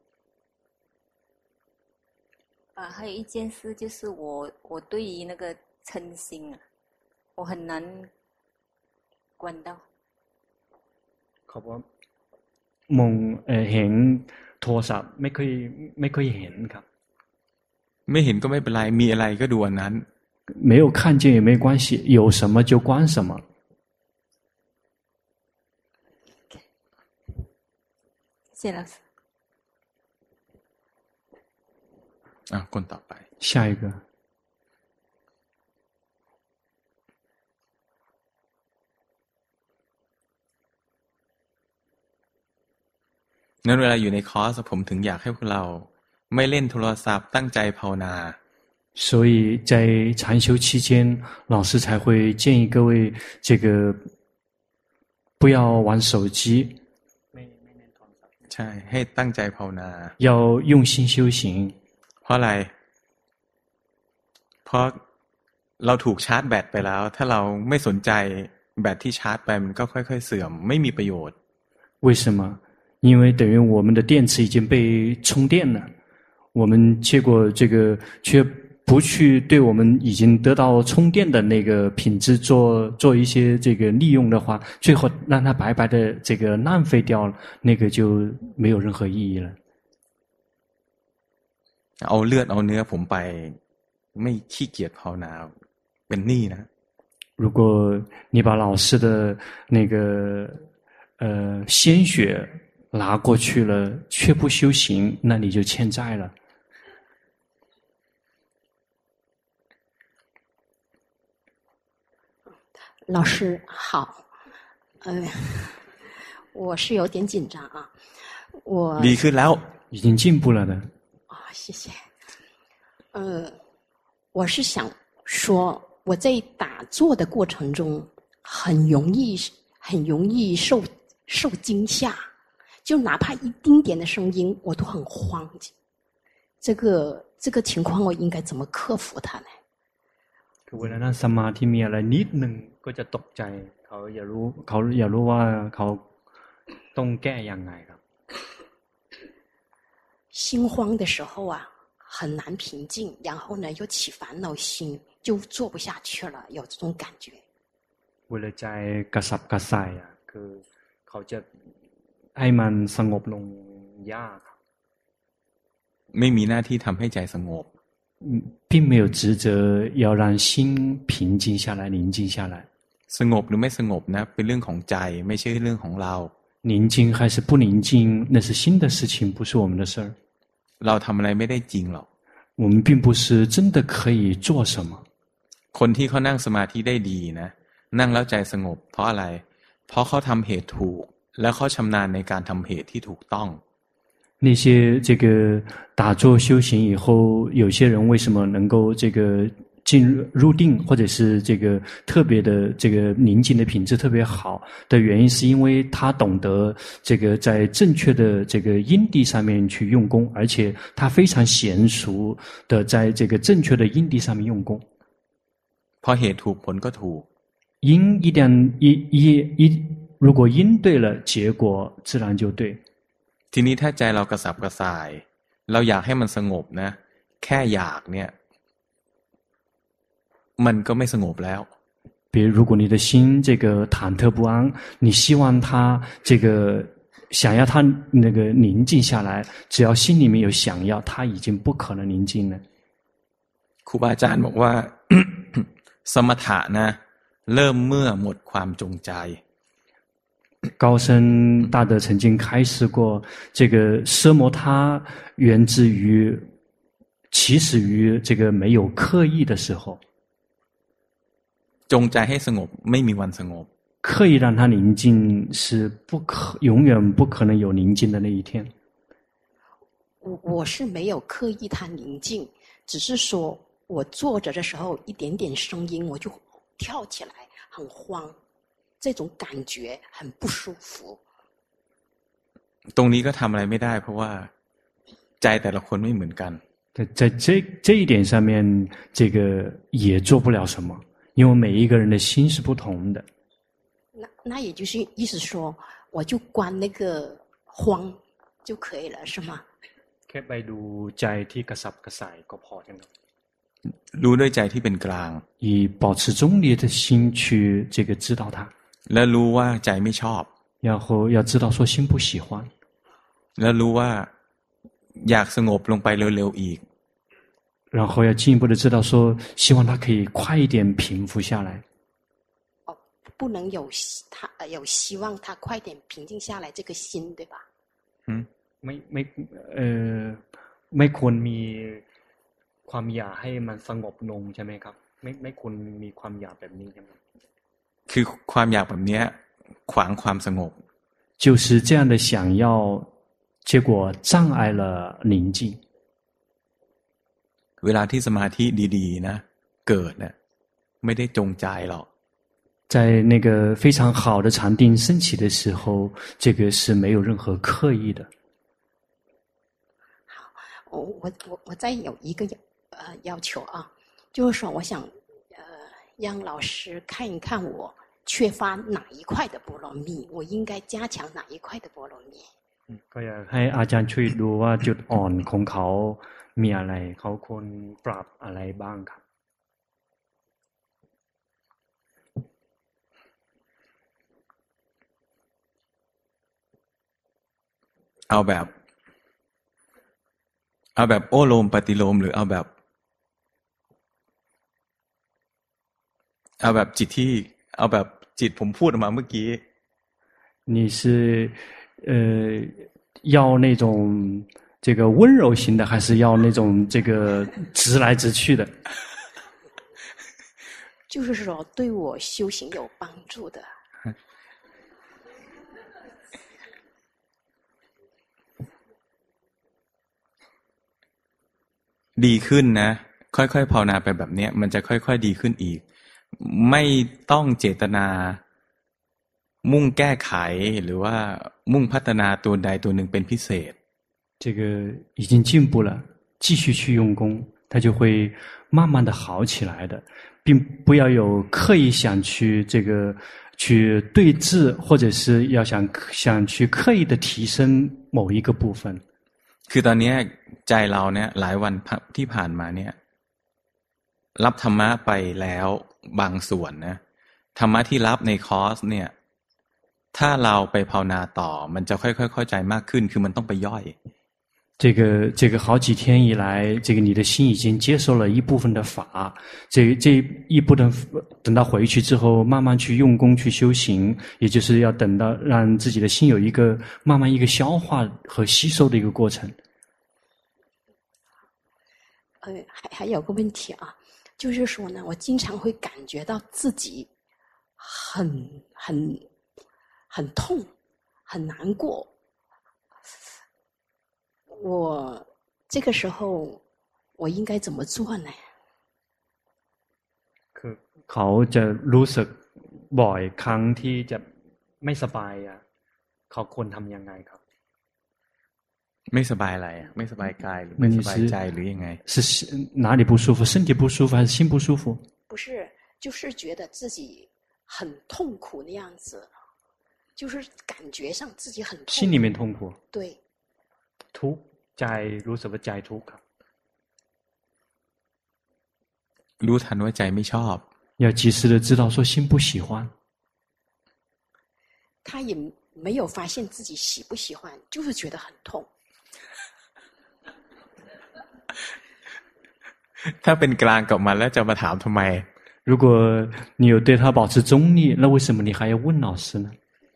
还有一件事就是我对于那个嗔心啊我很难关到เขาบอกมองเห็นโทรศัพท์ไม่ค่อยเห็นครับไม่เห็นก็ไม่เป็นไรมีอะไรก็ดูอันนั้น没有看见也没关系有什么就关什么谢谢老师คนต่อไป下一个。 งั้นเวลาอยู่ในคอร์สผมถึงอยากให้พวกเราไม่เล่นโทรศัพท์ตั้งใจภาวนา所以在禅修期间，老师才会建议各位这个不要玩手机， ใช่ให้ตั้งใจภาวนา要用心修行。 เพราะอะไรเพราะเราถูกชาร์จแบตไปแล้วถ้าเราไม่สนใจแบตที่ชาร์จไปมันก็ค่อยๆเสื่อมไม่มีประโยชน์为什么？因为等于我们的电池已经被充电了，我们结果这个却不去对我们已经得到充电的那个品质做一些这个利用的话，最后让它白白的这个浪费掉了，那个就没有任何意义了。 เอาเลือดเอาเนื้อผมไปไม่ขี้เกียจภาวนาเป็นหนี้นะ如果你把老师的那个鲜血拿过去了，却不修行，那你就欠债了。 老师好，我是有点紧张啊，我ดีขึ้นแล้ว已经进步了的。 谢谢。我是想说，我在打坐的过程中很容易受惊吓，就哪怕一丁点的声音，我都很慌。这个情况，我应该怎么克服它呢？ คือเวลานั่งสมาธิมีอะไรนิดนึงก็จะตกใจเขาอยากรู้ว่าเขาต้องแก้ยังไงครับ心慌的时候啊，很难平静，然后呢又起烦恼心，就做不下去了，有这种感觉。 เวลาใจกระสับกระส่ายอ่ะคือเขาจะให้มันสงบลงยากไม่มีหน้าที่ทำให้ใจสงบ并没有职责要让心平静下来宁静下来สงบหรือไม่สงบนะเป็นเรื่องของใจไม่ใช่เรื่องของเรา宁静还是不宁静那是心的事情不是我们的事儿เราทำอะไรไม่ได้จริงหรอก我们并不是真的可以做什么คนที่เขานั่งสมาธิได้ดีนะนั่งแล้วใจสงบเพราะอะไรเพราะเขาทำเหตุถูกแล้วเขาชำนาญในการทำเหตุที่ถูกต้อง那些这个打坐修行以后有些人为什么能够这个入定或者是这个特别的这个宁静的品质特别好的原因是因为他懂得这个在正确的这个因地上面去用功而且他非常娴熟的在这个正确的因地上面用功เพราะเหตุถูกผลก็ถูก因一旦如果因对了结果自然就对ทีนี้ถ้าใจเรากระสับกระส่ายเราอยากให้มันสงบนะแค่อยากเนี่ยมันก็ไม่สงบแล้ว比如如果你的心这个忐忑不安你希望它这个想要它那个宁静下来只要心里面有想要它已经不可能宁静了ครูบาอาจารย์บอกว่า สมถะนะเริ่มเมื่อหมดความจงใจ高僧大德曾经开示过这个奢摩他源自于起始于这个没有刻意的时候จงใจให้สงบไม่มีวันสงบ刻意让它宁静是永远不可能有宁静的那一天我是没有刻意它宁静只是说我坐着的时候一点点声音我就跳起来很慌这种感觉很不舒服ตรงนี้ก็ทำอะไรไม่ได้เพราะว่าใจแต่ละคนไม่เหมือนกัน在这一点上面这个也做不了什么因为每一个人的心是不同的那也就是意思说我就关那个慌就可以了是吗แค่ไปดูใจที่กระสับกระส่ายก็พอใช่ไหมรู้ด้วยใจที่เป็นกลาง以保持中立的心去这个知道它และรู้ว่าใจไม่ชอบ然后要知道说心不喜欢และรู้ว่าอยากสงบลงไปเร็วๆอีก然后要进一步的知道说希望它可以快一点平复下来不能有希望它快点平静下来这个心对吧ไม่ควรมีความอยากให้มันสงบลงใช่ไหมครับไม่ควรมีความอยากแบบนี้ใช่ไหมคือความอยากแบบเนี้ยขวางความสงบ就是这样的想要结果障碍了宁静เวลาที่สมาธิดีๆนะเกิดเนี่ยไม่ได้จงใจหรอก在那个非常好的禅定升起的时候这个是没有任何刻意的我再有一个要求啊，就是说我想让老师看一看我缺乏哪一块的波罗蜜，我应该加强哪一块的波罗蜜。 ก็อยากให้อาจารย์ช่วยดูว่าจุดอ่อนของเขามีอะไรเขาควรปรับอะไรบ้างครับเอาแบบโอโลมปฏิโลมหรือเอาแบบจิตที่เอาแบบจิตผมพูดออกมาเมื่อกี้你是要那种这个温柔型的还是要那种这个直来直去的就是说对我修行有帮助的ดีขึ้นนะค่อยๆภาวนาไปแบบเนี้ยมันจะค่อยๆดีขึ้นอีกไม่ต้องเจตนามุ่งแก้ไขหรือว่ามุ่งพัฒนาตัวใดตัวหนึ่งเป็นพิเศษ这个已经进步了继续去用功它就会慢慢的好起来的并不要有刻意想去这个去对峙或者是要想去刻意的提升某一个部分คือตอนนี้ใจเราเนี่ยหลายวันที่ผ่านมาเนี่ยรับธรรมะไปแล้วบางส่วนนะธรรมะที่รับในคอร์สเนี่ยถ้าเราไปภาวนาต่อมันจะค่อยๆเข้าใจมากขึ้นคือมันต้องไปย่อย这个好几天以来，这个你的心已经接受了一部分的法，这一部分等到回去之后，慢慢去用功去修行，也就是要等到让自己的心有一个慢慢一个消化和吸收的一个过程。 还有个问题啊，就是说呢，我经常会感觉到自己很痛，很难过。我这个时候我应该怎么做呢？ คือเขาจะรู้สึกบ่อยครั้งที่จะไม่สบายอ่ะเขาควรทำยังไงครับไม่สบายอะไรอ่ะไม่สบายกายหรือไม่สบายใจหรือยังไง是哪里不舒服身体不舒服还是心不舒服不是就是觉得自己很痛苦的样子就是感觉上自己很痛苦心里面痛苦对ทุกข์ใจรู้สึกว่าใจทุกข์ครับรู้ทันว่าใจไม่ชอบ要及时的知道说心不喜欢他也没有发现自己喜不喜欢就是觉得很痛ถ้าเป็นกลางกับมันแล้วจะมาถามทำไม如果你有对他保持中立那为什么你还要问老师呢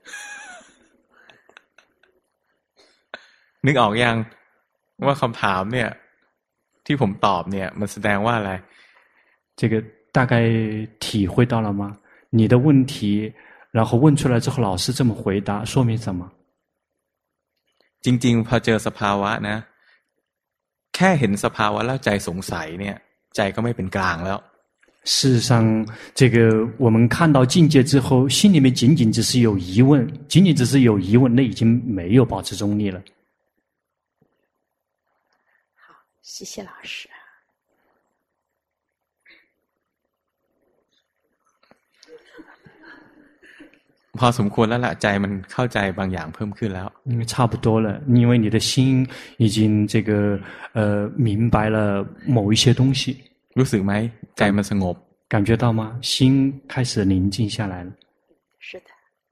นึกออกยังว่าคำถามเนี่ยที่ผมตอบเนี่ยมันแสดงว่าอะไร这个大概体会到了吗你的问题然后问出来之后老师这么回答说明什么จริงๆพอเจอสภาวะนะแค่เห็นสภาวะแล้วใจสงสัยเนี่ยใจก็ไม่เป็นกลางแล้ว事实上这个我们看到境界之后心里面仅仅只是有疑问仅仅只是有疑问那已经没有保持中立了好谢谢老师พอสมควรแล้วล่ะใจมันเข้าใจบางอย่างเพิ่มขึ้นแล้ว差不多了因为你的心已经这个明白了某一些东西รู้สึกไหมใจมันสงบ感觉到吗心开始宁静下来了是的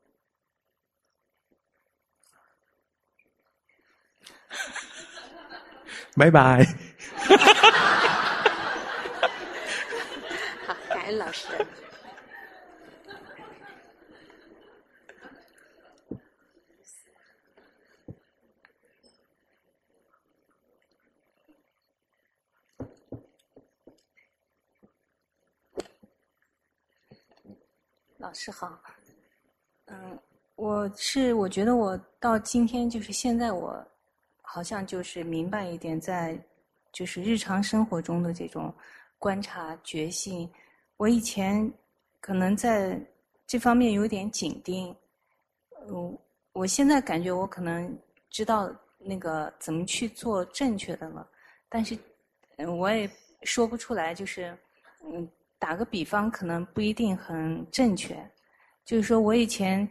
บ๊ายบาย好感恩老师老师好。我觉得我到今天就是现在我好像就是明白一点，在就是日常生活中的这种观察觉性，我以前可能在这方面有点紧盯，我现在感觉我可能知道那个怎么去做正确的了，但是我也说不出来，就是打个比方，可能不一定很正确。就是说我以前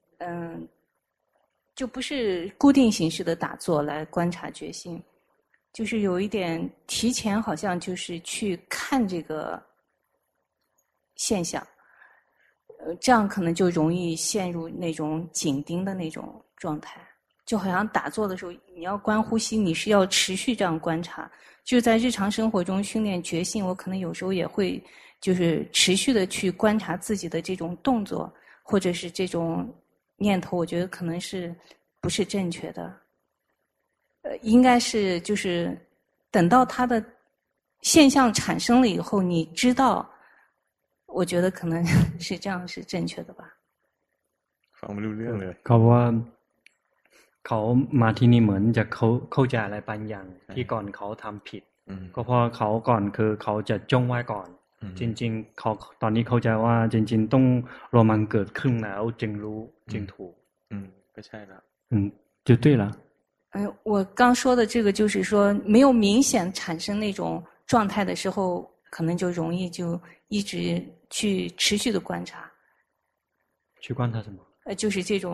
就不是固定形式的打坐来观察觉性，就是有一点提前好像就是去看这个现象，这样可能就容易陷入那种紧盯的那种状态。就好像打坐的时候，你要观呼吸，你是要持续这样观察。就在日常生活中训练觉性，我可能有时候也会就是持续的去观察自己的这种动作，或者是这种念头，我觉得可能是不是正确的。应该是就是等到它的现象产生了以后，你知道，我觉得可能是这样是正确的吧。 ฟังไม่รู้เรื่องเลยเขาว่าเขามาที่นี่เหมือนจะเข้าใจอะไรบางอย่างที่ก่อนเขาทำผิดก็เพราะเขาก่อนคือเขาจะจ้องไว้ก่อนจริงๆเขาตอนนี้เข้าใจว่าจริงๆต้องรอมันเกิดขึ้นแล้วจึงรู้จึงถูกก็ใช่แล้ว就对了我刚说的这个就是说，没有明显产生那种状态的时候，可能就容易就一直去持续的观察。 去观察什么？ 就是这种，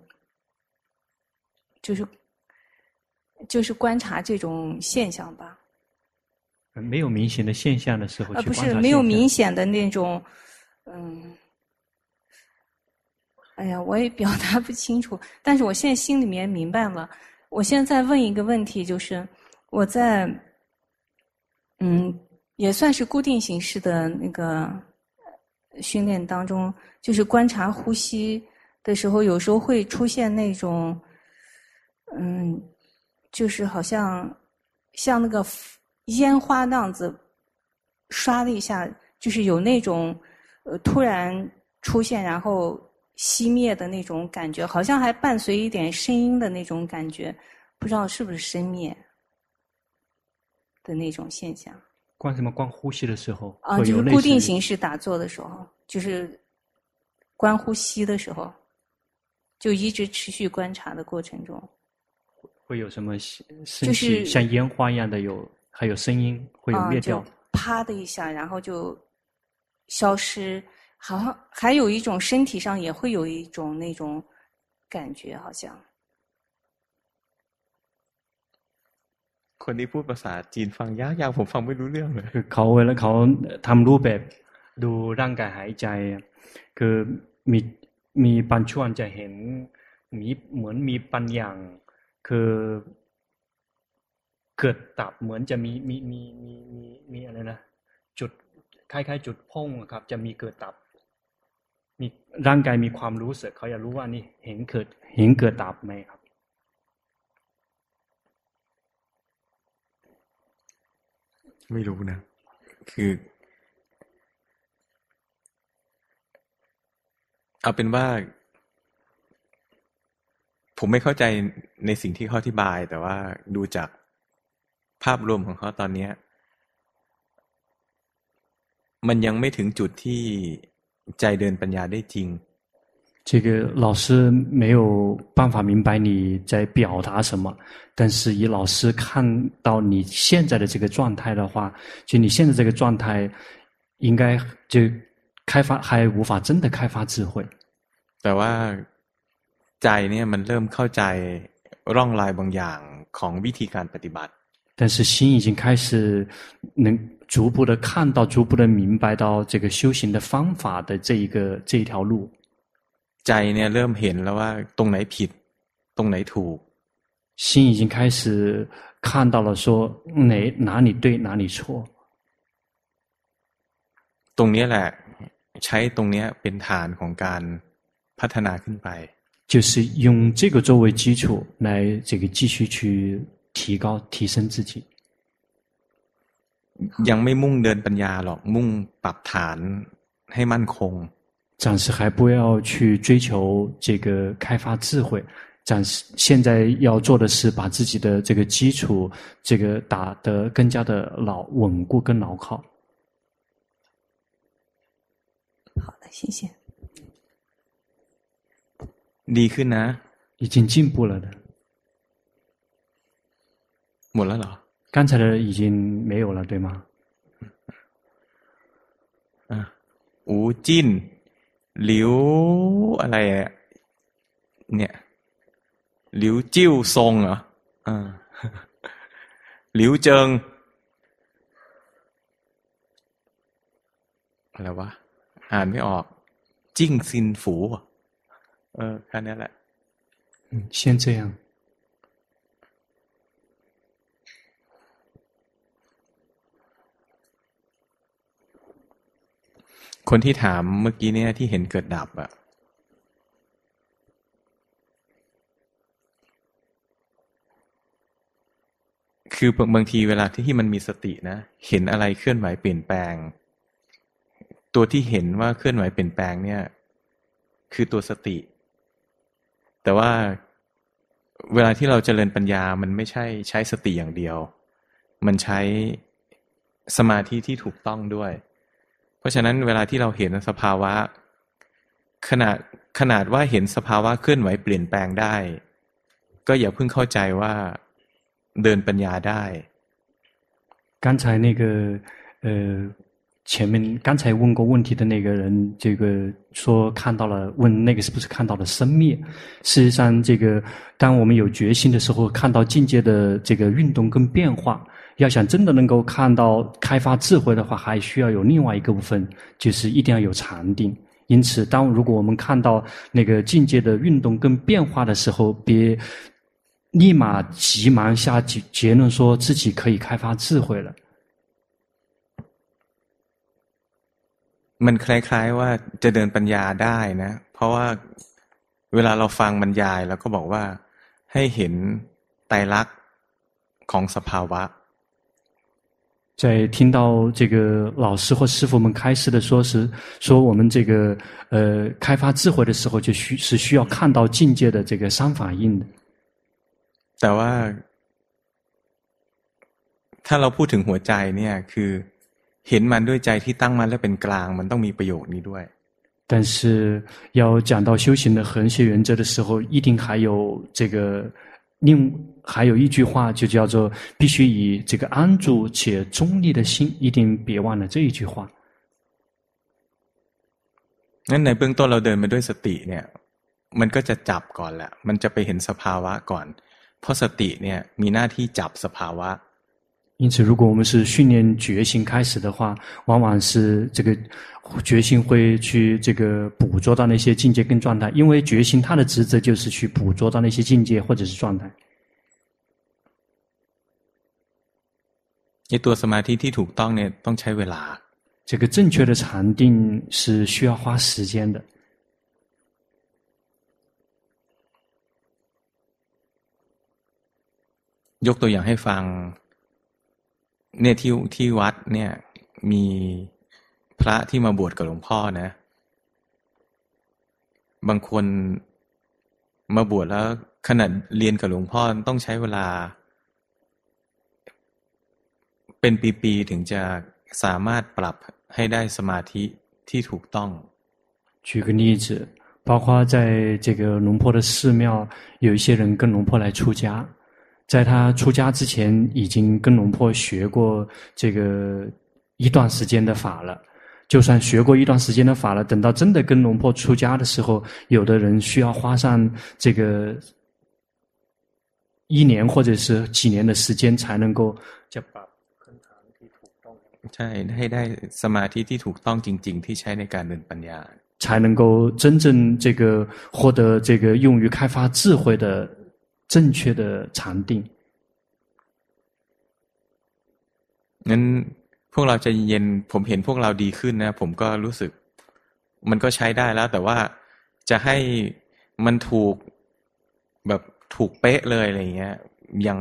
就是观察这种现象吧。 没有明显的现象的时候， 不是没有明显的那种，哎呀，我也表达不清楚。但是我现在心里面明白了。我现在问一个问题，就是我在也算是固定形式的那个训练当中，就是观察呼吸的时候，有时候会出现那种就是好像那个烟花那样子刷了一下，就是有那种突然出现然后熄灭的那种感觉，好像还伴随一点声音的那种感觉，不知道是不是生灭的那种现象。 观什么？观呼吸的时候就是固定形式打坐的时候，就是观呼吸的时候，就一直持续观察的过程中， 会有什么声气，像烟花一样的还有声音会有灭掉， 啪的一下，然后就消失。好像还有一种身体上也会有一种那种感觉，好像。 คนที่พูดภาษาจีนฟังยากๆผมฟังไม่รู้เรื่องเลยเขาเวลาเขาทำรูปแบบดูร่างกายหายใจคือมีบางช่วงจะเห็นเหมือนมีบางอย่างคือเกิดดับเหมือนจะมีอะไรนะจุดคล้ายๆจุดพ่งครับจะมีเกิดดับมีร่างกายมีความรู้สึกเขาอยากรู้ว่านี่เห็นเกิดดับไหมครับไม่รู้นะคือเอาเป็นว่าผมไม่เข้าใจในสิ่งที่เขาอธิบายแต่ว่าดูจากภาพรวมของเขาตอนนี้มันยังไม่ถึงจุดที่ใจเดินปัญญาได้จริง这个老师没有办法明白你在表达什么，但是以老师看到你现在的这个状态的话，就你现在这个状态应该就开发还无法真的开发智慧。 แต่ว่าใจเนี่ยมันเริ่มเข้าใจร่องรอยบางอย่างของวิธีการปฏิบัติ但是心已经开始能逐步的看到，逐步的明白到这个修行的方法的这一条路。 ใจเนี่ยเริ่มเห็นแล้วว่าตรงไหนผิดตรงไหนถูก心已经开始看到了说哪里对哪里错ตรงนี้แหละใช้ตรงนี้เป็นฐานของการพัฒนาขึ้นไป就是用这个作为基础来这个继续去提升自己ยังไม่มุ่งเดินปัญญาหรอกมุ่งปรับฐานให้มั่นคง暂时还不要去追求这个开发智慧，暂时现在要做的是把自己的这个基础这个打得更加的稳固跟牢靠。 好的，谢谢。 ดีขึ้นนะ已经进步了的。 หมดแล้วเหรอ刚才的已经没有了，对吗？ อูจิ้นหลิวอะไรอ่ะเนี่ยหลิวจิ้วซงเหรอหลิวเจิงอะไรวะอ่านไม่ออกจิ้งซินฝูแค่นี้แหละ先这样。 คนที่ถามเมื่อกี้เนี่ยที่เห็นเกิดดับอ่ะคือบางทีเวลาที่มันมีสตินะเห็นอะไรเคลื่อนไหวเปลี่ยนแปลงตัวที่เห็นว่าเคลื่อนไหวเปลี่ยนแปลงเนี่ยคือตัวสติแต่ว่าเวลาที่เราเจริญปัญญามันไม่ใช่ใช้สติอย่างเดียวมันใช้สมาธิที่ถูกต้องด้วยเพราะฉะนั้นเวลาที่เราเห็นสภาวะขนาดว่าเห็นสภาวะเคลื่อนไหวเปลี่ยนแปลงได้ก็อย่าเพิ่งเข้าใจว่าเดินปัญญาได้刚才那个前面刚才问过问题的那个人，这个说看到了，问那个是不是看到了生灭？事实上，这个当我们有决心的时候，看到境界的这个运动跟变化，要想真的能够看到开发智慧的话，还需要有另外一个部分，就是一定要有禅定。因此，如果我们看到那个境界的运动跟变化的时候，别立马急忙下结论说自己可以开发智慧了。 มันคล้ายๆว่าจะเดินปัญญาได้นะเพราะว่าเวลาเราฟังบรรยายแล้วก็บอกว่าให้เห็นไตรลักษณ์ของสภาวะ在听到这个老师或师父们开示的说我们这个开发智慧的时候，就是需要看到境界的这个三法印的。 แต่ว่าถ้าเราพูดถึงหัวใจเนี่ยคือเห็นมันด้วยใจที่ตั้งมั่นและเป็นกลางมันต้องมีประโยคนี้ด้วย但是要讲到修行的和谐原则的时候，一定还有这个还有一句话，就叫做必须以这个安住且中立的心，一定别忘了这一句话。 งั้นในเบื้องต้นเราเดินมาด้วยสติเนี่ยมันก็จะจับก่อนแหละมันจะไปเห็นสภาวะก่อนเพราะสติเนี่ยมีหน้าที่จับสภาวะ因此，如果我们是训练觉性开始的话，往往是这个觉性会去这个捕捉到那些境界跟状态，因为觉性它的职责就是去捕捉到那些境界或者是状态。 ไอ้ตัวสมาธิที่ถูกต้องเนี่ยต้องใช้เวลา这个正确的禅定是需要花时间的。 ยกตัวอย่างให้ฟังเนี่ยที่วัดเนี่ยมีพระที่มาบวชกับหลวงพ่อนะบางคนมาบวชแล้วขณะเรียนกับหลวงพ่อต้องใช้เวลาเป็นปีๆถึงจะสามารถปรับให้ได้สมาธิที่ถูกต้อง举个例子，包括在这个龙坡的寺庙，有一些人跟龙坡来出家。在他出家之前，已经跟龙坡学过这个一段时间的法了。就算学过一段时间的法了，等到真的跟龙坡出家的时候，有的人需要花上这个1年或者是几年的时间，才能够จะปรับพื้นฐานที่ถูกต้องใช่ให้ได้สมาธิที่ถูกต้องจริงๆที่ใช้ในการเดินปัญญา才能够真正这个获得这个用于开发智慧的正确的禅定。 งั้นพวกเราใจเย็นผมเห็นพวกเราดีขึ้นนะผมก็รู้สึกมันก็ใช้ได้แล้วแต่ว่าจะให้มันถูกแบบถูกเป๊ะเลยอะไรเงี้ยยัง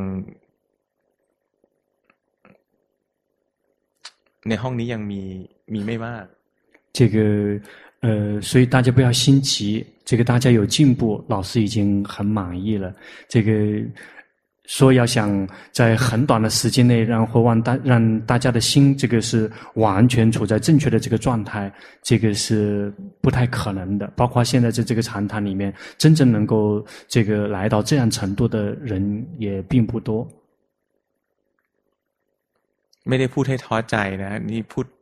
ในห้องนี้ยังมีไม่มาก这个所以大家不要心急，这个大家有进步，老师已经很满意了。这个说要想在很短的时间内，然后让大家的心这个是完全处在正确的这个状态，这个是不太可能的。包括现在在这个禅堂里面，真正能够这个来到这样程度的人也并不多。 ไม่ได้พูดให้ท้อใจนะนี่พูด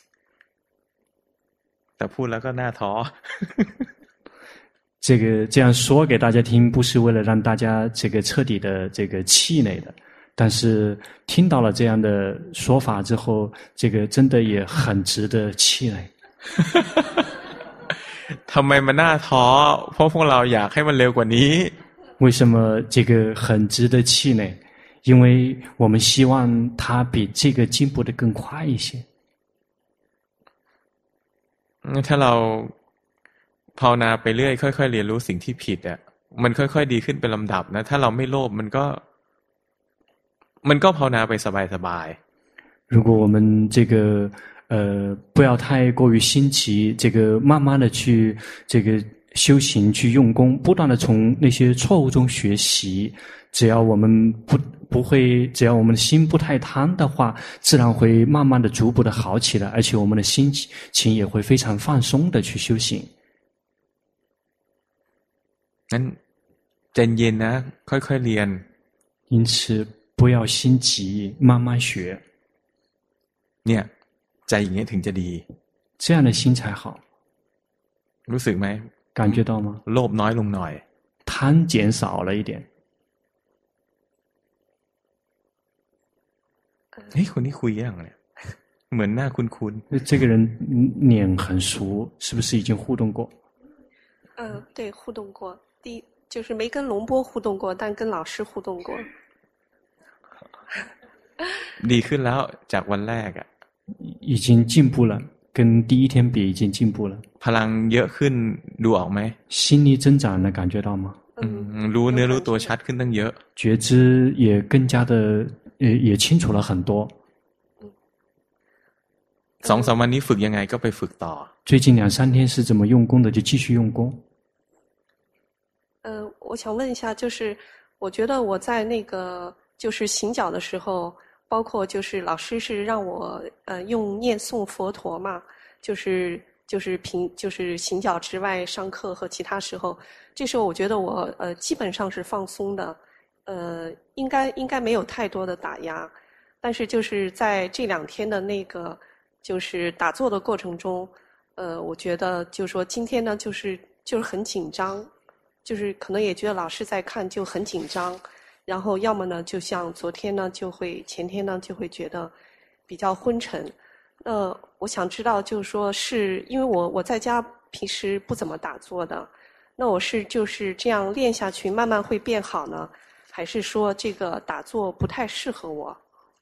แต่พูดแล้วก็น่าท้อ这个这样说给大家听，不是为了让大家这个彻底的这个气馁的，但是听到了这样的说法之后，这个真的也很值得气馁。 ทำไมมันน่าท้อเพราะพวกเราอยากให้มันเร็วกว่านี้为什么这个很值得气馁？因为我们希望它比这个进步的更快一些。 ถ้าเราภาวนาไปเรื่อยค่อยๆเรียนรู้สิ่งที่ผิดอ่ะมันค่อยๆดีขึ้นเป็นลำดับนะถ้าเราไม่โลภมันก็ภาวนาไปสบายๆ如果我们这个不要太过于心急，这个慢慢的去这个修行，去用功，不断的从那些错误中学习。只要我们不会，只要我们的心不太贪的话，自然会慢慢的、逐步的好起来，而且我们的心情也会非常放松的去修行。 งั้นใจเย็นนะค่อยๆเรียน因此不要心急，慢慢学。 เนี่ยใจอย่างนี้ถึงจะดี这样的心才好。 รู้สึกไหม感觉到吗？ โลภน้อยลงหน่อย贪减少了一点。 เฮ้ยคนนี้คุยยังเนี่ยเหมือนหน้าคุ้นๆ这个人脸很熟，是不是已经互动过？ 对，互动过。就是没跟龙波互动过，但跟老师互动过。 ดีขึ้นแล้วจากวันแรกอ่ะ已经进步了，跟第一天比已经进步了。 พลังเยอะขึ้นดูออกไหม心力增长了，感觉到吗？ รู้เนื้อรู้ตัวชัดขึ้นตั้งเยอะ觉知也更加的也清楚了很多。 2-3วันนี้ฝึกยังไงก็ไปฝึกต่อ最近2-3天是怎么用功的，就继续用功。 我想问一下，就是我觉得我在那个就是行脚的时候，包括就是老师是让我用念诵佛陀嘛，就是行脚之外上课和其他时候，这时候我觉得我基本上是放松的，应该没有太多的打压，但是就是在这2天的那个就是打坐的过程中，我觉得就是说今天呢就是很紧张。就是可能也觉得老师在看就很紧张，然后要么呢就像昨天呢前天呢就会觉得比较昏沉。我想知道就是说是因为我在家平时不怎么打坐的，那我是就是这样练下去慢慢会变好呢，还是说这个打坐不太适合我？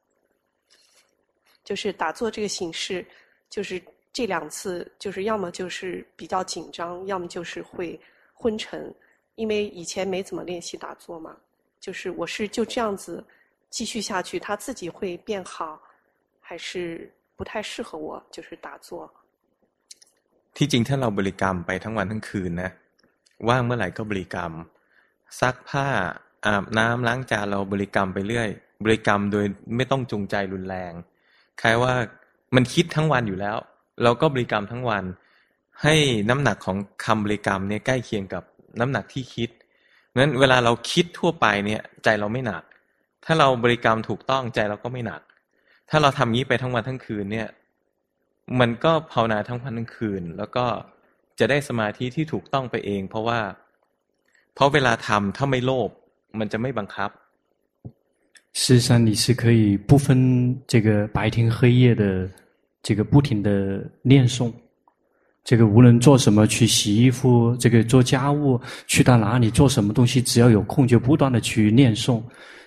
就是打坐这个形式，就是这2次就是要么就是比较紧张，要么就是会昏沉。因为以前没怎么练习打坐嘛，就是我是就这样子继续下去，它自己会变好，还是不太适合我，就是打坐。 ที่จริงถ้าเราบริกรรมไปทั้งวันทั้งคืนนะว่างเมื่อไหร่ก็บริกรรมซักผ้าอาบน้ำล้างจานเราบริกรรมไปเรื่อยบริกรรมโดยไม่ต้องจูงใจรุนแรงคล้ายว่ามันคิดทั้งวันอยู่แล้วเราก็บริกรรมทั้งวันให้น้ำหนักของคำบริกรรมเนี่ยใกล้เคียงกับน้ำหนักที่คิดงั้นเวลาเราคิดทั่วไปเนี่ยใจเราไม่หนักถ้าเราบริกรรมถูกต้องใจเราก็ไม่หนักถ้าเราทำงี้ไปทั้งวันทั้งคืนเนี่ยมันก็ภาวนาทั้งวันทั้งคืนแล้วก็จะได้สมาธิที่ถูกต้องไปเองเพราะเวลาทำถ้าไม่โลภมันจะไม่บังคับ事实上你是可以不分这个白天黑夜的这个不停的念诵，这个无论做什么，去洗衣服，这个做家务，去到哪里做什么东西，只要有空就不断的去念诵。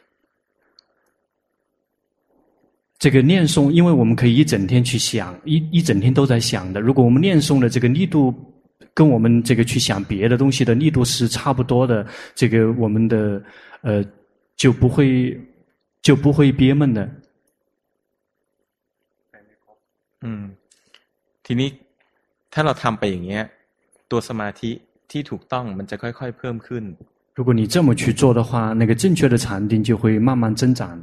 这个念诵，因为我们可以一整天去想，一整天都在想的。如果我们念诵的这个力度跟我们这个去想别的东西的力度是差不多的，这个我们的就不会憋闷的。 ทีนี้ถ้าเราทำไปอย่างเงี้ยตัวสมาธิที่ถูกต้องมันจะค่อยๆเพิ่มขึ้น如果你这么去做的话，那个正确的禅定就会慢慢增长。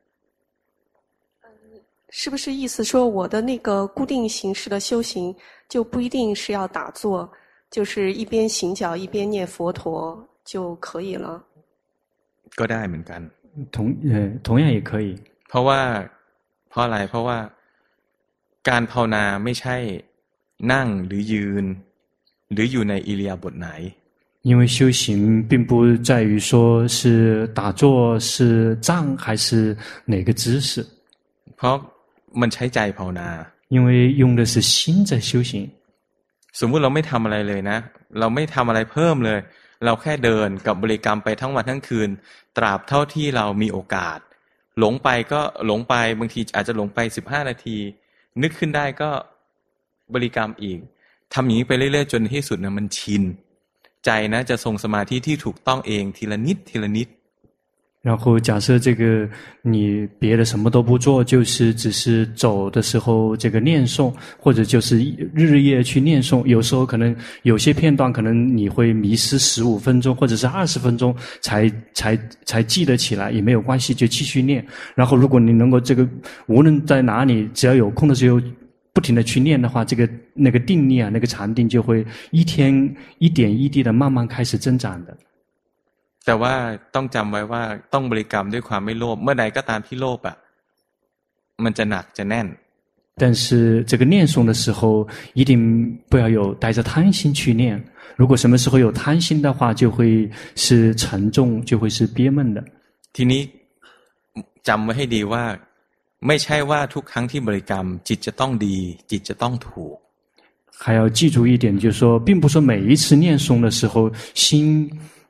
是不是意思说我的那个固定形式的修行就不一定是要打坐，就是一边行脚一边念佛陀就可以了？ ก็ได้เหมือนกัน同样也可以。 เพราะอะไรเพราะว่าการภาวนาไม่ใช่นั่งหรือยืนหรืออยู่ในอิริยาบถไหน因为修行并不在于说是打坐是站还是哪个姿势， เพราะมันใช้ใจภาวนา因为用的是心在修行。 สมมุติเราไม่ทำอะไรเลยนะเราไม่ทำอะไรเพิ่มเลยเราแค่เดินกับบริกรรมไปทั้งวันทั้งคืนตราบเท่าที่เรามีโอกาสหลงไปก็หลงไปบางทีอาจจะหลงไป15นาทีนึกขึ้นได้ก็บริกรรมอีกทำอย่างนี้ไปเรื่อยๆจนที่สุดนะมันชินใจนะจะทรงสมาธิที่ถูกต้องเองทีละนิดทีละนิด然后假设这个你别的什么都不做，就是只是走的时候这个念诵，或者就是日夜去念诵，有时候可能有些片段可能你会迷失15分钟或者是20分钟才记得起来，也没有关系，就继续念。然后如果你能够这个无论在哪里，只要有空的时候不停的去念的话，这个那个定力啊，那个禅定就会一天一点一滴的慢慢开始增长的。 แต่ว่าต้องจำไว้ว่าต้องบริกรรมด้วยความไม่โลภเมื่อใดก็ตามที่โลภอ่ะมันจะหนักจะแน่น但是这个念诵的时候一定不要有带着贪心去念，如果什么时候有贪心的话就会是沉重，就会是憋闷的。 ทีนี้จำไว้ให้ดีว่าไม่ใช่ว่าทุกครั้งที่บริกรรมจิตจะต้องดีจิตจะต้องถูก还要记住一点，就是说并不是每一次念诵的时候心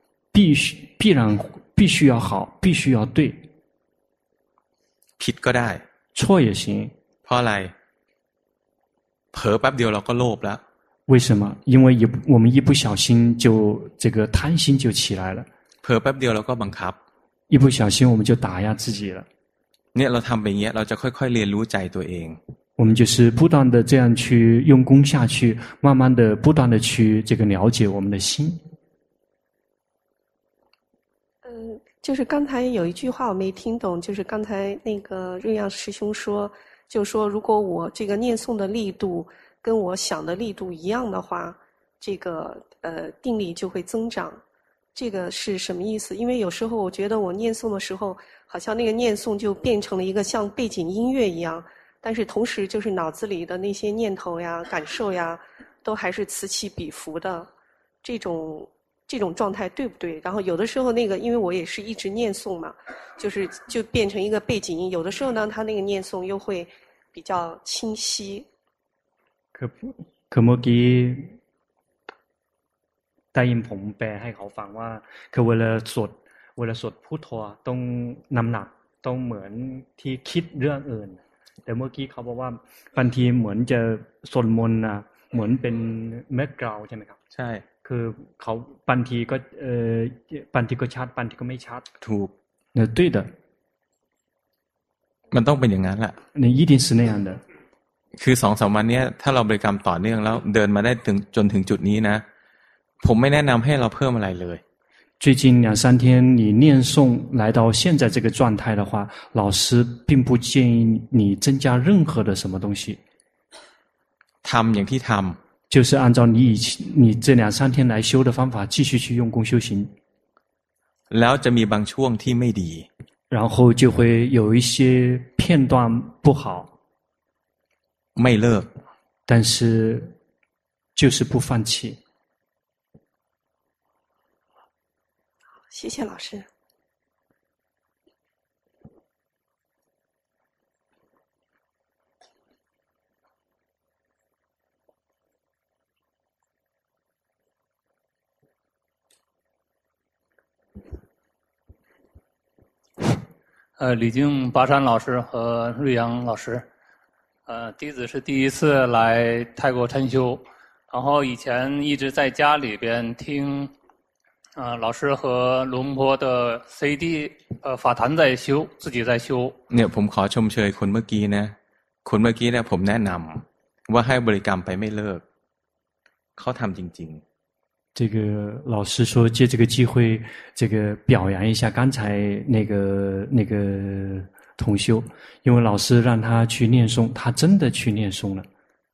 必须要好，必须要对。 ผิดก็ได้错也行。 เพราะอะไรเผลอแป๊บเดียวเราก็โลภแล้ว为什么？因为我们一不小心就这个贪心就起来了。 เผลอแป๊บเดียวเราก็บังคับ一不小心我们就打压自己了。 เนี่ยเราทำไปอย่างเงี้ยเราจะค่อยๆเรียนรู้ใจตัวเอง我们就是不断的这样去用功下去，慢慢的不断的去这个了解我们的心。 就是刚才有一句话我没听懂，就是刚才那个瑞阳师兄说，就说如果我这个念诵的力度跟我想的力度一样的话，这个定力就会增长。这个是什么意思？因为有时候我觉得我念诵的时候，好像那个念诵就变成了一个像背景音乐一样，但是同时就是脑子里的那些念头呀、感受呀，都还是此起彼伏的。这种状态对不对？然后有的时候那个，因为我也是一直念诵嘛，就变成一个背景音。有的时候呢，他那个念诵又会比较清晰。 คือเมื่อกี้ได้ยินผมแปลให้เขาฟังว่าคือเวลาสวดพุทโธต้องน้ำหนักต้องเหมือนที่คิดเรื่องอื่นแต่เมื่อกี้เขาบอกว่าบางทีเหมือนจะสวดมนต์เหมือนเป็นแบ็คกราวด์ใช่ไหมครับใช่คือเขาบางทีก็ชัดบางทีก็ไม่ชัดถูก对的มันต้องเป็นอย่างนั้นแหละ一定是那样的คือ 2-3 วันเนี้ยถ้าเราบริกรรมต่อเนื่องแล้วเดินมาได้จนถึงจุดนี้นะผมไม่แนะนำให้เราเพิ่มอะไรเลย最近2-3天你念诵来到现在这个状态的话，老师并不建议你增加任何的什么东西ทำอย่างที่ทำ就是按照你这2-3天来修的方法继续去用功修行แล้วจะมีบางช่วงที่ไม่ดี然后就会有一些片段不好ไม่เลิก但是就是不放弃谢谢老师李静巴山老师和瑞阳老师，弟子是第一次来泰国禅修，然后以前一直在家里边听，老师和龙婆的 CD 法坛在修，自己在修。 เนี่ยผมขอชมเชยคนเมื่อกี้นะคนเมื่อกี้เนี่ยผมแนะนำว่าให้บริกรรมไปไม่เลิกเขาทำจริงๆ这个老师说，借这个机会，这个表扬一下刚才那个同修，因为老师让他去念诵，他真的去念诵了。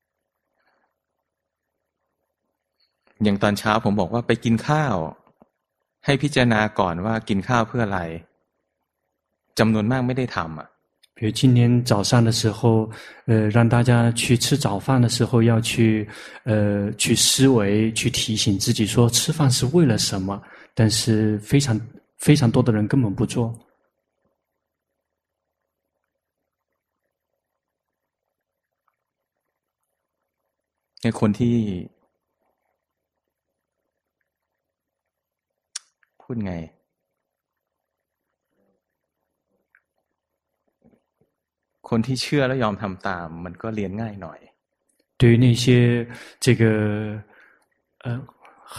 อย่างตอนเช้าผมบอกว่าไปกินข้าวให้พิจารณาก่อนว่ากินข้าวเพื่ออะไรจำนวนมากไม่ได้ทำอ่ะ比如今天早上的时候，让大家去吃早饭的时候要去思维，去提醒自己说吃饭是为了什么，但是非常非常多的人根本不做。 ในคนที่พูดไงคนที่เชื่อแล้วยอมทำตามมันก็เรียนง่ายหน่อย对于那些这个很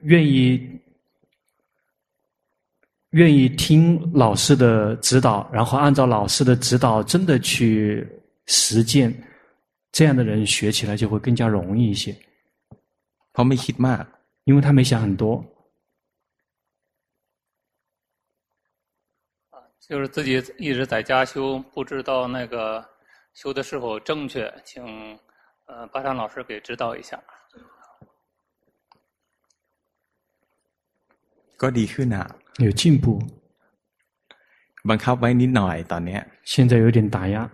愿意听老师的指导，然后按照老师的指导真的去实践，这样的人学起来就会更加容易一些。 เพราะไม่คิดมาก因为他没想很多。 就是自己一直在家修，不知道那个修的是否正确，请巴山老师给指导一下。 ก็ดีขึ้นอ่ะ有进步บังคับไว้นิดหน่อยตอนนี้现在有点打压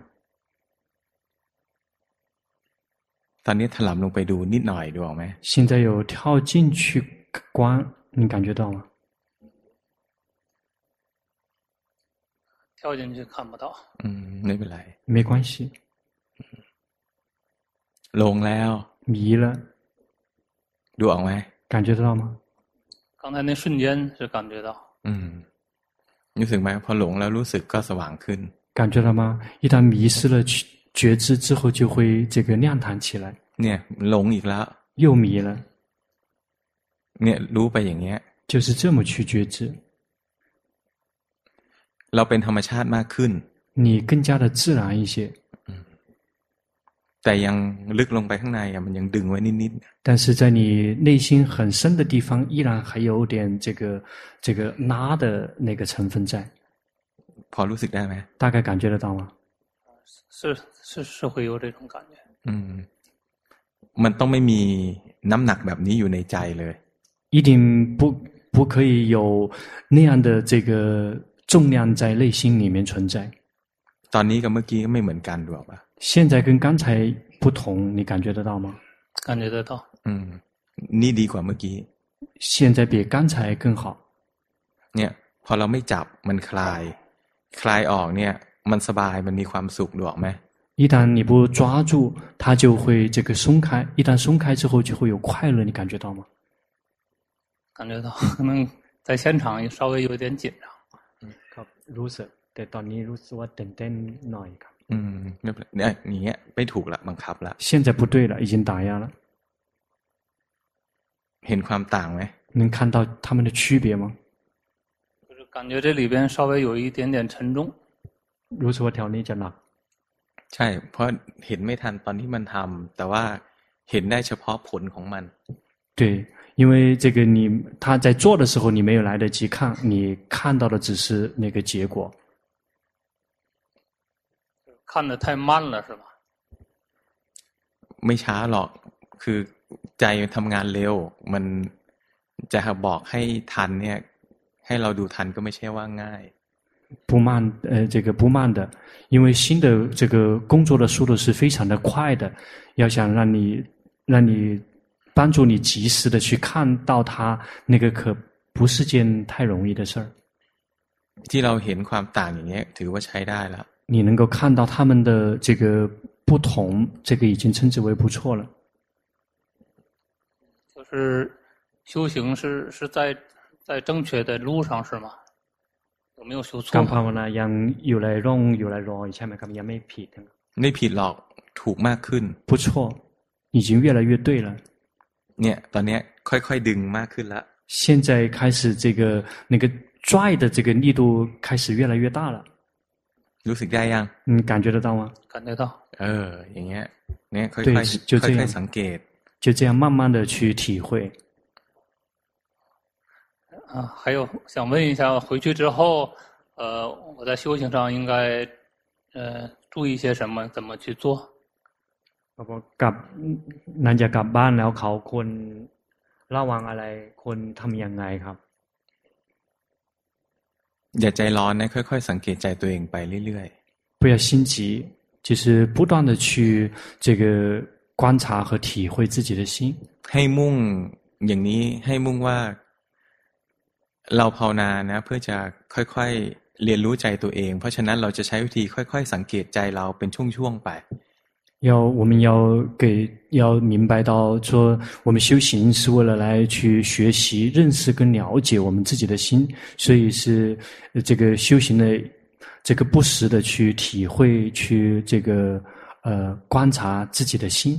ตอนนี้ถลำลงไปดูนิดหน่อยดูออกไหม现在有跳进去观你感觉到吗跳进去看不到ไม่เป็นไร没关系ลงแล้ว迷了ดูออกไหม感觉得到吗刚才那瞬间是感觉到รู้สึกไหมพอหลงแล้วรู้สึกก็สว่างขึ้น感觉到吗一旦迷失了觉知之后就会这个亮堂起来เนี่ยหลงอีกแล้ว又迷了เนี่ยรู้ไปอย่างเงี้ย就是这么去觉知เราเป็นธรรมชาติมากขึ้น你更加的自然一些แต่ยังลึกลงไปข้างในมันยังดึงไว้นิดๆ但是在你内心很深的地方依然还有点这个拉的那个成分在พอรู้สึกได้ไหม大概感觉得到吗是会有这种感觉มันต้องไม่มีน้ำหนักแบบนี้อยู่ในใจเลย一定不可以有那样的这个重量在内心里面存在ตอนนี้กับเมื่อกี้ก็ไม่เหมือนกันดูออกป่ะ现在跟刚才不同你感觉得到吗感觉得到นี่ดีกว่าเมื่อกี้现在比刚才更好เนี่ยพอเราไม่จับมันคลายออกเนี่ยมันสบายมันมีความสุขดูออกไหม一旦你不抓住它就会这个松开一旦松开之后就会有快乐你感觉到吗感觉到可能在现场稍微有点紧张ครับรู้สึกแต่ตอนนี้รู้สึกว่าตื่นเต้นหน่อยครับเนี่ยอย่างเงี้ยไม่ถูกละบังคับละ现在不对了已经打压了เห็นความต่างไหม能看到他们的区别吗就是感觉这里边稍微有一点点沉重รู้สึกว่าแถวนี้จะหนักใช่เพราะเห็นไม่ทันตอนที่มันทำแต่ว่าเห็นได้เฉพาะผลของมัน对因为这个他在做的时候你没有来得及看你看到的只是那个结果看得太慢了是吧ไม่ช้าหรอกคือใจทำงานเร็วมันจะบอกให้ทันเนี่ยให้เราดูทันก็ไม่ใช่ว่าง่าย不慢这个不慢的因为心的这个工作的速度是非常的快的要想让你帮助你及时的去看到它那个可不是件太容易的事儿ที่เราเห็นความต่างอย่างเงี้ยถือว่าใช้ได้แล้ว你能够看到他们的这个不同这个已经称之为不错了就是修行是在正确的路上是吗有没有修错การภาวนายังอยู่ในร่องอยู่ในรอยใช่ไหมครับยังไม่ผิดไม่ผิดหรอกถูกมากขึ้น不错已经越来越对了เนี่ยตอนนี้ค่อยๆดึงมากขึ้นแล้ว现在开始这个那个拽的这个力度开始越来越大了รู้สึกได้ยัง感觉得到吗感觉到อย่างเงี้ยเนี่ยค่อยๆสังเกต就这样慢慢的去体会。 还有想问一下，回去之后，我在修行上应该注意些什么？怎么去做？ นั่นจะกลับบ้านแล้วเขาควรระวังอะไรควรทำยังไงครับอย่าใจร้อนนะค่อยๆสังเกตใจตัวเองไปเรื่อยๆ不要心急，就是不断的去这个观察和体会自己的心。 ให้มุ่งอย่างนี้ให้มุ่งว่าเราภาวนานะเพื่อจะค่อยๆเรียนรู้ใจตัวเองเพราะฉะนั้นเราจะใช้วิธีค่อยๆสังเกตใจเราเป็นช่วงๆไป我们要明白到说，我们修行是为了来去学习、认识跟了解我们自己的心，所以是这个修行的这个不时的去体会、去这个观察自己的心。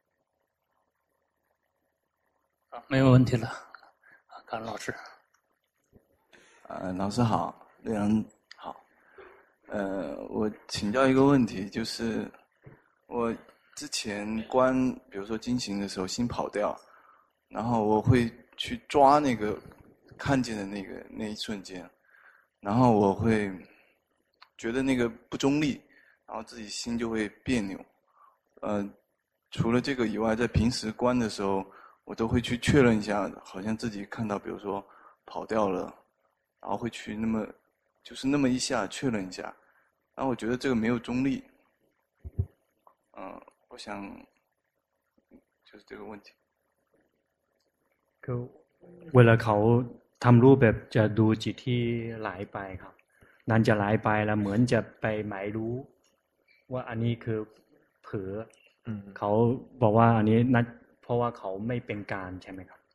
没有问题了，感恩老师。 老师好，瑞阳好。我请教一个问题，就是我之前比如说经行的时候，心跑掉，然后我会去抓那个看见的那一瞬间，然后我会觉得那个不中立，然后自己心就会别扭。除了这个以外，在平时观的时候，我都会去确认一下，好像自己看到，比如说跑掉了，然后会去就是那么一下确认一下，然后我觉得这个没有中立。我想就是这个问题。 คือเวลาเขาทำรูปแบบจะดูจิตที่ไหลไปครับนั่นจะไหลไปแล้วเหมือนจะไปหมายรู้ว่าอันนี้คือเผลอเขาบอกว่าอันนี้นัดเพราะว่าเขาไม่เป็นกลางใช่ไหมครับ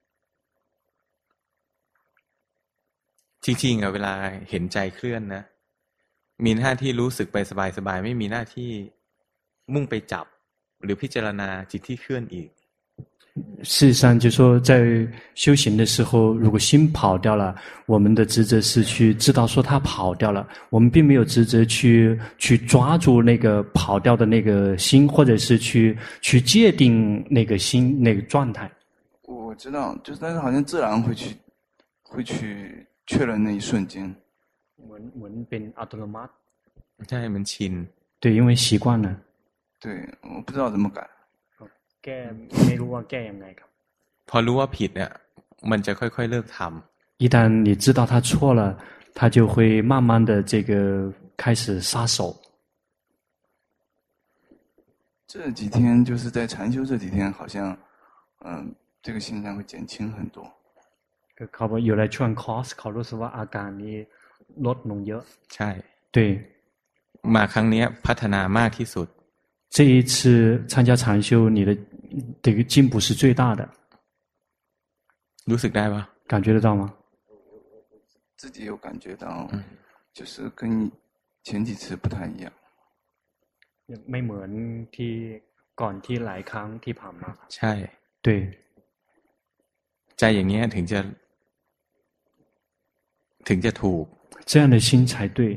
จริงๆเวลาเห็นใจเคลื่อนนะมีหน้าที่รู้สึกไปสบายๆไม่มีหน้าที่มุ่งไปจับหรือพิจารณาจิตที่เคลื่อนอีก事实上就说在修行的时候如果心跑掉了我们的职责是去知道说它跑掉了我们并没有职责去抓住那个跑掉的那个心或者是去界定那个心那个状态我知道就是但是好像自然会去确认那一瞬间เหมือนเป็นอัตโนมัติใช่มันชิน对因为习惯了对我不知道怎么改แก้ไม่รู้ว่าแก้ยังไงครับพอรู้ว่าผิดเนี่ยมันจะค่อยๆเลิกทำ一旦你知道他错了他就会慢慢的这个开始撒手这几天就是在禅修这几天好像这个现象会减轻很多เขาบอกอยู่ในช่วงคอร์สเขารู้สึกว่าอาการนี้ลดลงเยอะใช่对มาครั้งนี้พัฒนามากที่สุด这一次参加禅修你的这个进步是最大的รู้สึกได้ปะ感觉得到吗自己有感觉到就是跟前几次不太一样ไม่เหมือนที่ก่อนที่หลายครั้งที่ผ่านมาใช่对ใจอย่างนี้ถึงจะถูก这样的心才对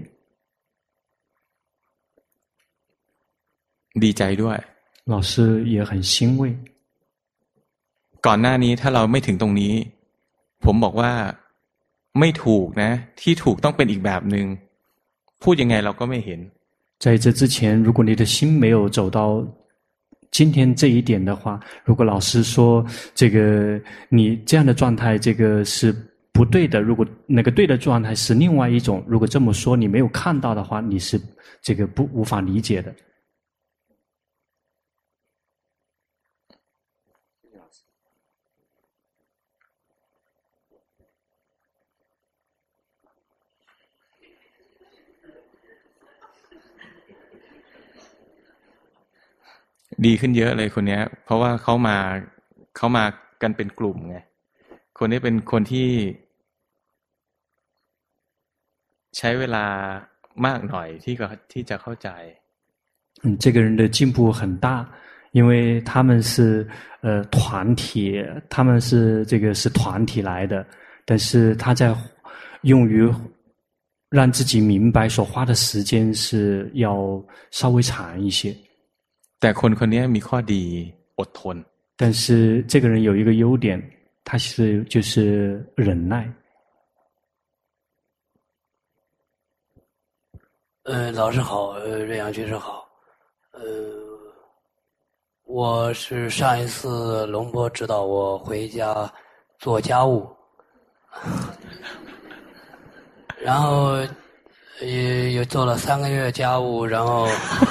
ดีใจด้วย老师也很欣慰ก่อนหน้านี้ถ้าเราไม่ถึงตรงนี้ผมบอกว่าไม่ถูกนะที่ถูกต้องเป็นอีกแบบนึงพูดยังไงเราก็ไม่เห็น在这之前如果你的心没有走到今天这一点的话如果老师说这个你这样的状态这个是不对的如果那个对的状态是另外一种如果这么说你没有看到的话你是这个无法理解的ดีขึ้นเยอะเลยคนนี้เพราะว่าเขามากันเป็นกลุ่มไงคนนี้เป็นคนที่ใช้เวลามากหน่อยที่จะเข้าใจ这个人的进步很大因为他们是团体他们是这个是团体来的但是他在用于让自己明白所花的时间是要稍微长一些แต่คนนี้มีข้อดีอดทน但是这个人有一个优点，他就是忍耐。 老师好，瑞阳居士好，我是上一次龙波指导我回家做家务，然后也做了3个月家务，然后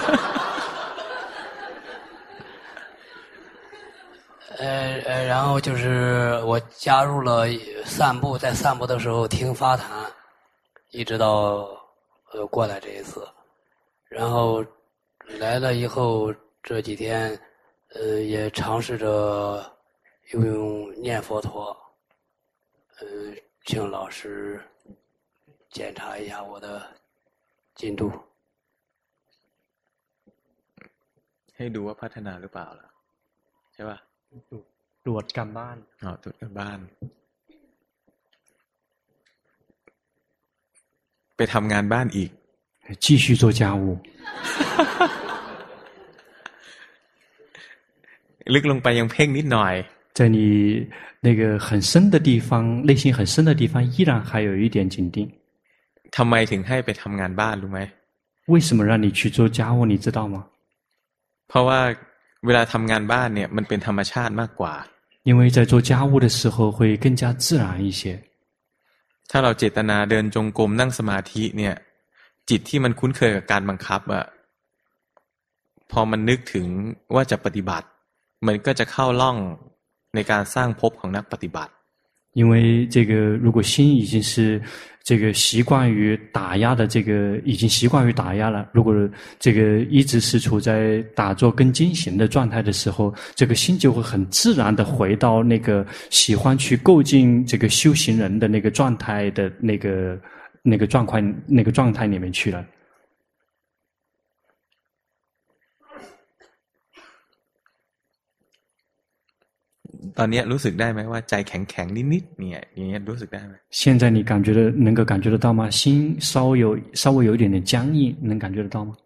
然后就是我加入了散步，在散步的时候听法坛，一直到过来这一次，然后来了以后这几天也尝试着用念佛陀，请老师检查一下我的进度。 ให้ดูว่าพัฒนาหรือเปล่าล่ะใช่ป่ะตรวจการบ้านตรวจการบ้านไปทำงานบ้านอีก继续做家务ลึกลงไปยังเพ่งนิดหน่อย在你那个很深的地方，内心很深的地方依然还有一点紧盯。 ทำไมถึงให้ไปทำงานบ้านรู้ไหม为什么让你去做家务你知道吗เพราะว่าเวลาทำงานบ้านเนี่ยมันเป็นธรรมชาติมากกว่า因为在做家务的时候会更加自然一些ถ้าเราเจตนาเดินจงกรมนั่งสมาธิเนี่ยจิตที่มันคุ้นเคยกับการบังคับอะพอมันนึกถึงว่าจะปฏิบัติมันก็จะเข้าล่องในการสร้างภพของนักปฏิบัติ因为这个如果心已经是这个习惯于打压的这个已经习惯于打压了，如果这个一直是处在打坐跟精行的状态的时候，这个心就会很自然的回到那个喜欢去构进这个修行人的那个状态的那个状态里面去了。 ตอนนี้รู้สึกได้ไหมว่าใจแข็งๆนิดๆเนี่ยอย่างเงี้ยรู้สึกได้ไหม现在你能够感觉得到吗？心稍微有一点点僵硬，能感觉得到吗？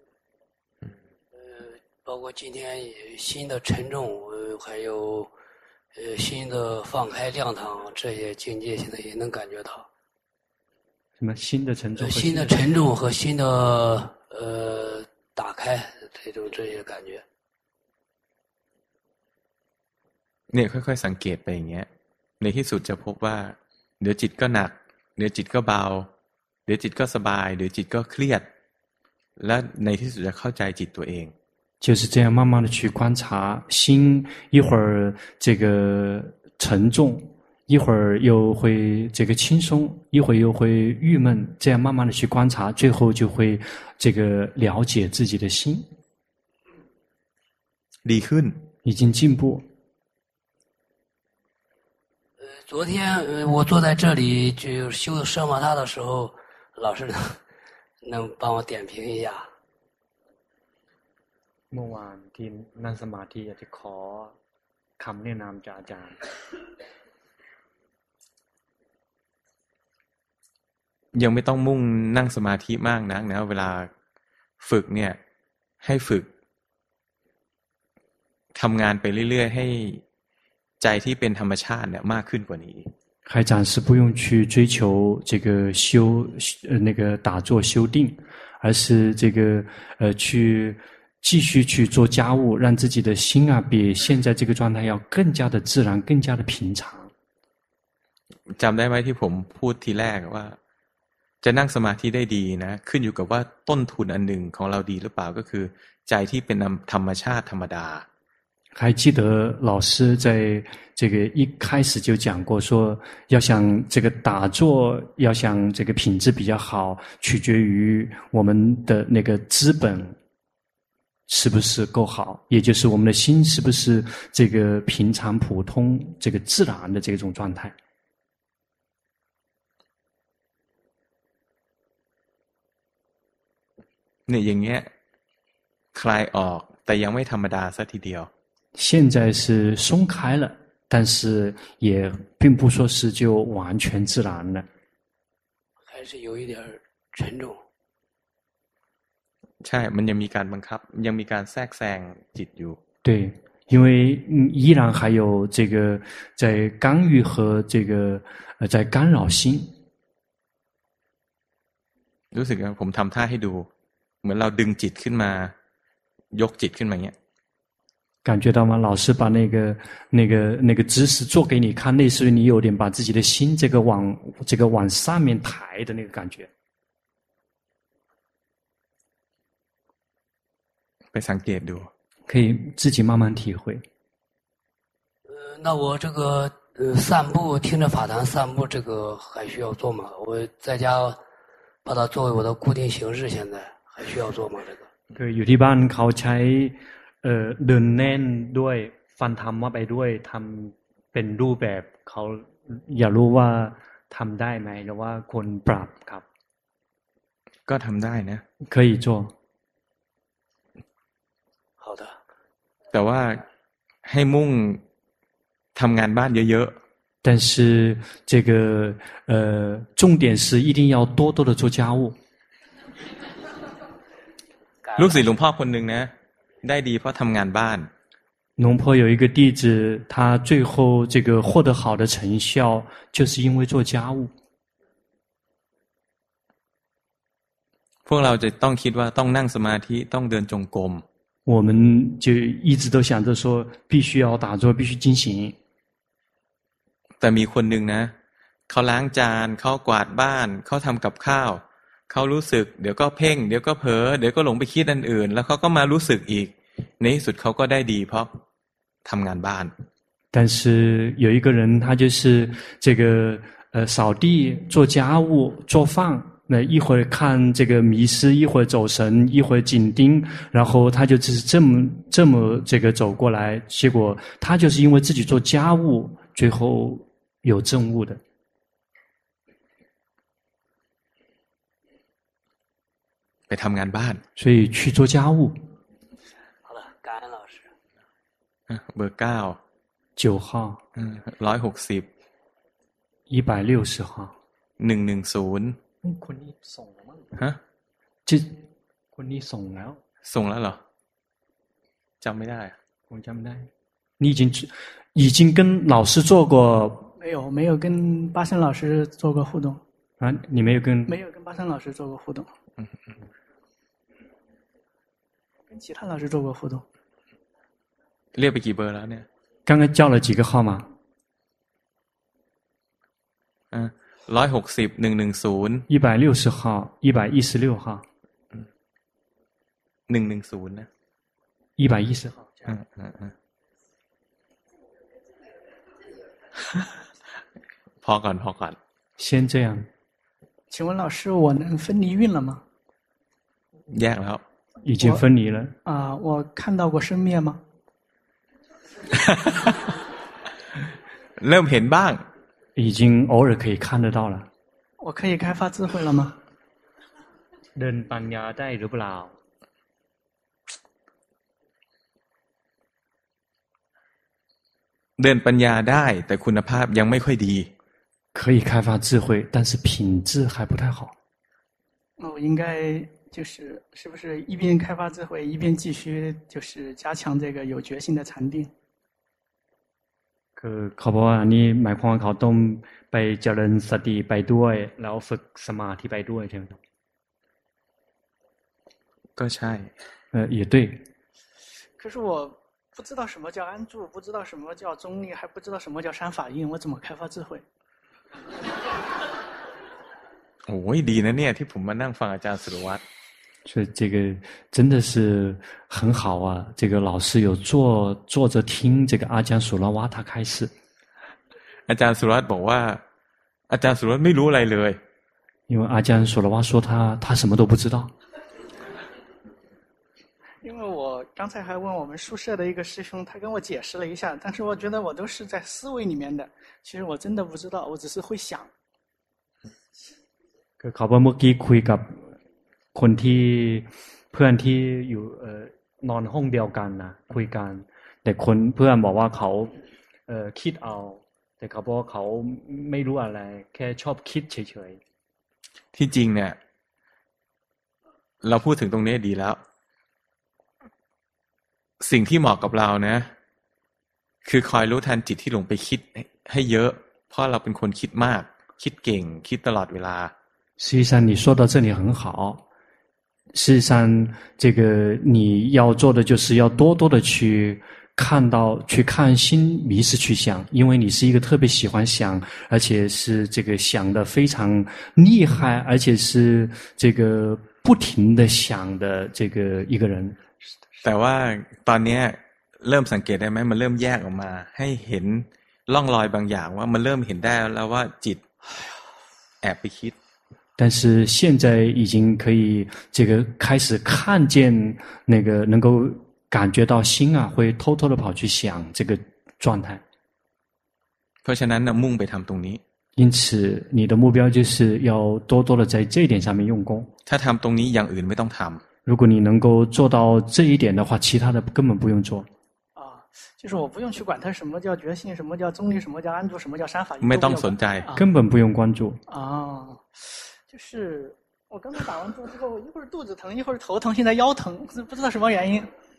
包括今天心的沉重，还有心的放开亮堂，这些境界现在也能感觉到。 什么心的沉重？ 心的沉重和心的打开这些感觉。 เนี่ยค่อยๆสังเกตไปอย่างเงี้ยในที่สุดจะพบว่าเดี๋ยวจิตก็หนักเดี๋ยวจิตก็เบาเดี๋ยวจิตก็สบายเดี๋ยวจิตก็เครียดและในที่สุดจะเข้าใจจิตตัวเอง就是这样慢慢的去观察心，一会儿这个沉重，一会儿又会这个轻松，一会儿又会郁闷，这样慢慢的去观察，最后就会这个了解自己的心。 ดีขึ้น已经进步。 昨天我坐在这里就修奢摩他的时候，老师能帮我点评一下。 เมื่อวานที่นั่งสมาธิอยากจะขอคำแนะนำจากอาจารย์ยังไม่ต้องมุ่งนั่งสมาธิมากนักนะเวลาฝึกเนี่ยให้ฝึกทำงานไปเรื่อยๆให้ใจที่เป็นธรรมชาติเนี่ยมากขึ้นกว่านี้还暂时不用去追求这个那个打坐修定，而是这个去继续去做家务，让自己的心啊比现在这个状态要更加的自然，更加的平常。 จำได้ไหมที่ผมพูดทีแรกว่าจะนั่งสมาธิได้ดีนะขึ้นอยู่กับว่าต้นทุนอันหนึ่งของเราดีหรือเปล่าก็คือใจที่เป็นธรรมชาติธรรมดา还记得老师在这个一开始就讲过说，要想这个打坐，要想这个品质比较好，取决于我们的那个资本是不是够好，也就是我们的心是不是这个平常普通这个自然的这种状态。 เนี่ยอย่างเงี้ยคลายออกแต่ยังไม่ธรรมดาซะทีเดียว现在是松开了，但是也并不说是就完全自然了， 还是有一点沉重。 ใช่มันยังมีการบังคับยังมีการแทรกแซงจิตอยู่对， 因为依然还有这个在干预和这个在干扰心。 รู้สึกว่าผมทำท่าให้ดูเหมือนเราดึงจิตขึ้นมายกจิตขึ้นมาอย่างเงี้ย感觉到吗？老师把那个姿势做给你看，类似于你有点把自己的心这个往上面抬的那个感觉。 ไปสังเกตดู可以自己慢慢体会。 那我这个散步听着法坛散步，这个还需要做吗？我在家把它作为我的固定形式，现在还需要做吗？这个คืออยู่ที่บ้านเขาใช้เดินแน่นด้วยฟันธรรมไปด้วยทำเป็นรูปแบบเขาอยากรู้ว่าทำได้ไหมหรือว่าควรปรับครับก็ทำได้นะ可以做好的แต่ว่าให้มุ่งทำงานบ้านเยอะๆ但是这个重点是一定要多多的做家务ลูกศิษย์หลวงพ่อคนหนึ่งนะได้ดีเพราะทำงานบ้าน龙婆有一个弟子他最后这个获得好的成效就是因为做家务พวกเราจะต้องคิดว่าต้องนั่งสมาธิต้องเดินจงกรม我们就一直都想着说必须要打坐必须精行แต่มีคนหนึ่งนะเขาล้างจานเขากวาดบ้านเขาทำกับข้าวเขารู้สึกเดี๋ยวก็เพ่งเดี๋ยวก็เผลอเดี๋ยวก็หลงไปคิดอันอื่นแล้วเขาก็มารู้สึกอีกในที่สุดเขาก็ได้ดีเพราะทำงานบ้าน但是有一个人他就是这个扫地做家务做饭一会儿看这个迷失一会儿走神一会儿紧盯然后他就只是这么这个走过来结果他就是因为自己做家务最后有证悟的ไปทำงานบ้าน所以去做家务好的感恩老师เบอร์9 9号 160 160号 110 คนนี้ส่งแล้วมั้งฮะคนนี้ส่งแล้วส่งแล้วเหรอจำไม่ได้ผมจำได้你已经跟老师做过没有跟巴生老师做过互动啊你没有跟巴生老师做过互动跟其他老师做过互动เรียกไปกี่เบอร์แล้วเนี่ย刚刚叫了几个号码 160 110 160号116号 110นะ 110号พอก่อน先这样请问老师我能分离运了吗แยกแล้ว已经分离了我看到过生灭吗เริ่มเห็นบ้าง已经偶尔可以看得到了我可以开发智慧了吗เดินปัญญาได้หรือเปล่าเดินปัญญาได้แต่คุณภาพยังไม่ค่อยดี可以开发智慧但是品质还不太好我应该是不是一边开发智慧一边继续就是加强这个有决心的禅定คือเขาบอกว่านี่หมายความว่าเขาต้องไปเจริญสติไปด้วยแล้วฝึกสมาธิไปด้วยใช่ไหมครับก็ใช่也对可是我不知道什么叫安住不知道什么叫中立还不知道什么叫三法印我怎么开发智慧โอ้ยดีนะเนี่ยที่ผมมานั่งฟังอาจารย์สุรวัตร所以这个真的是很好啊！这个老师有坐着听这个阿江苏拉瓦他开示。 อาจารย์สุรวัตรบอกว่าอาจารย์สุรวัตรไม่รู้อะไรเลย因为阿江苏拉瓦说他什么都不知道。 因为我刚才还问我们宿舍的一个师兄，他跟我解释了一下，但是我觉得我都是在思维里面的，其实我真的不知道，我只是会想。 เขาบอกเมื่อกี้คุยกับคนที่เพื่อนที่อยู่นอนห้องเดียวกันนะคุยกันแต่คนเพื่อนบอกว่าเขาคิดเอาแต่เขาบอกว่าเขาไม่รู้อะไรแค่ชอบคิดเฉยๆที่จริงเนี่ยเราพูดถึงตรงนี้ดีแล้วสิ่งที่เหมาะกับเรานะคือคอยรู้ทันจิตที่หลงไปคิดให้เยอะเพราะเราเป็นคนคิดมากคิดเก่งคิดตลอดเวลา实际上你说到这里很好，事实上这个你要做的就是要多多的去看心迷失去想，因为你是一个特别喜欢想，而且是这个想的非常厉害，而且是这个不停的想的这个一个人。 แต่ว่าตอนนี้เริ่มสังเกตได้ไหมมันเริ่มแยกออกมาให้เห็นร่องรอยบางอย่างว่ามันเริ่มเห็นได้แล้วว่าจิตแอบไปคิด但是现在已经可以这个开始看见那个能够感觉到心啊会偷偷的跑去想这个状态。 เพราะฉะนั้นมุ่งไปทำตรงนี้因此你的目标就是要多多的在这一点上面用功。 ถ้าทำตรงนี้อย่างอื่นไม่ต้องทำ如果你能够做到这一点的话，其他的根本不用做。 就是我不用去管它什么叫觉性，什么叫中立，什么叫安住，什么叫三法印， ไม่ต้องสนใจ根本不用关注。 就是我刚才打完坐之后，一会儿肚子疼，一会儿头疼，现在腰疼，不知道什么原因。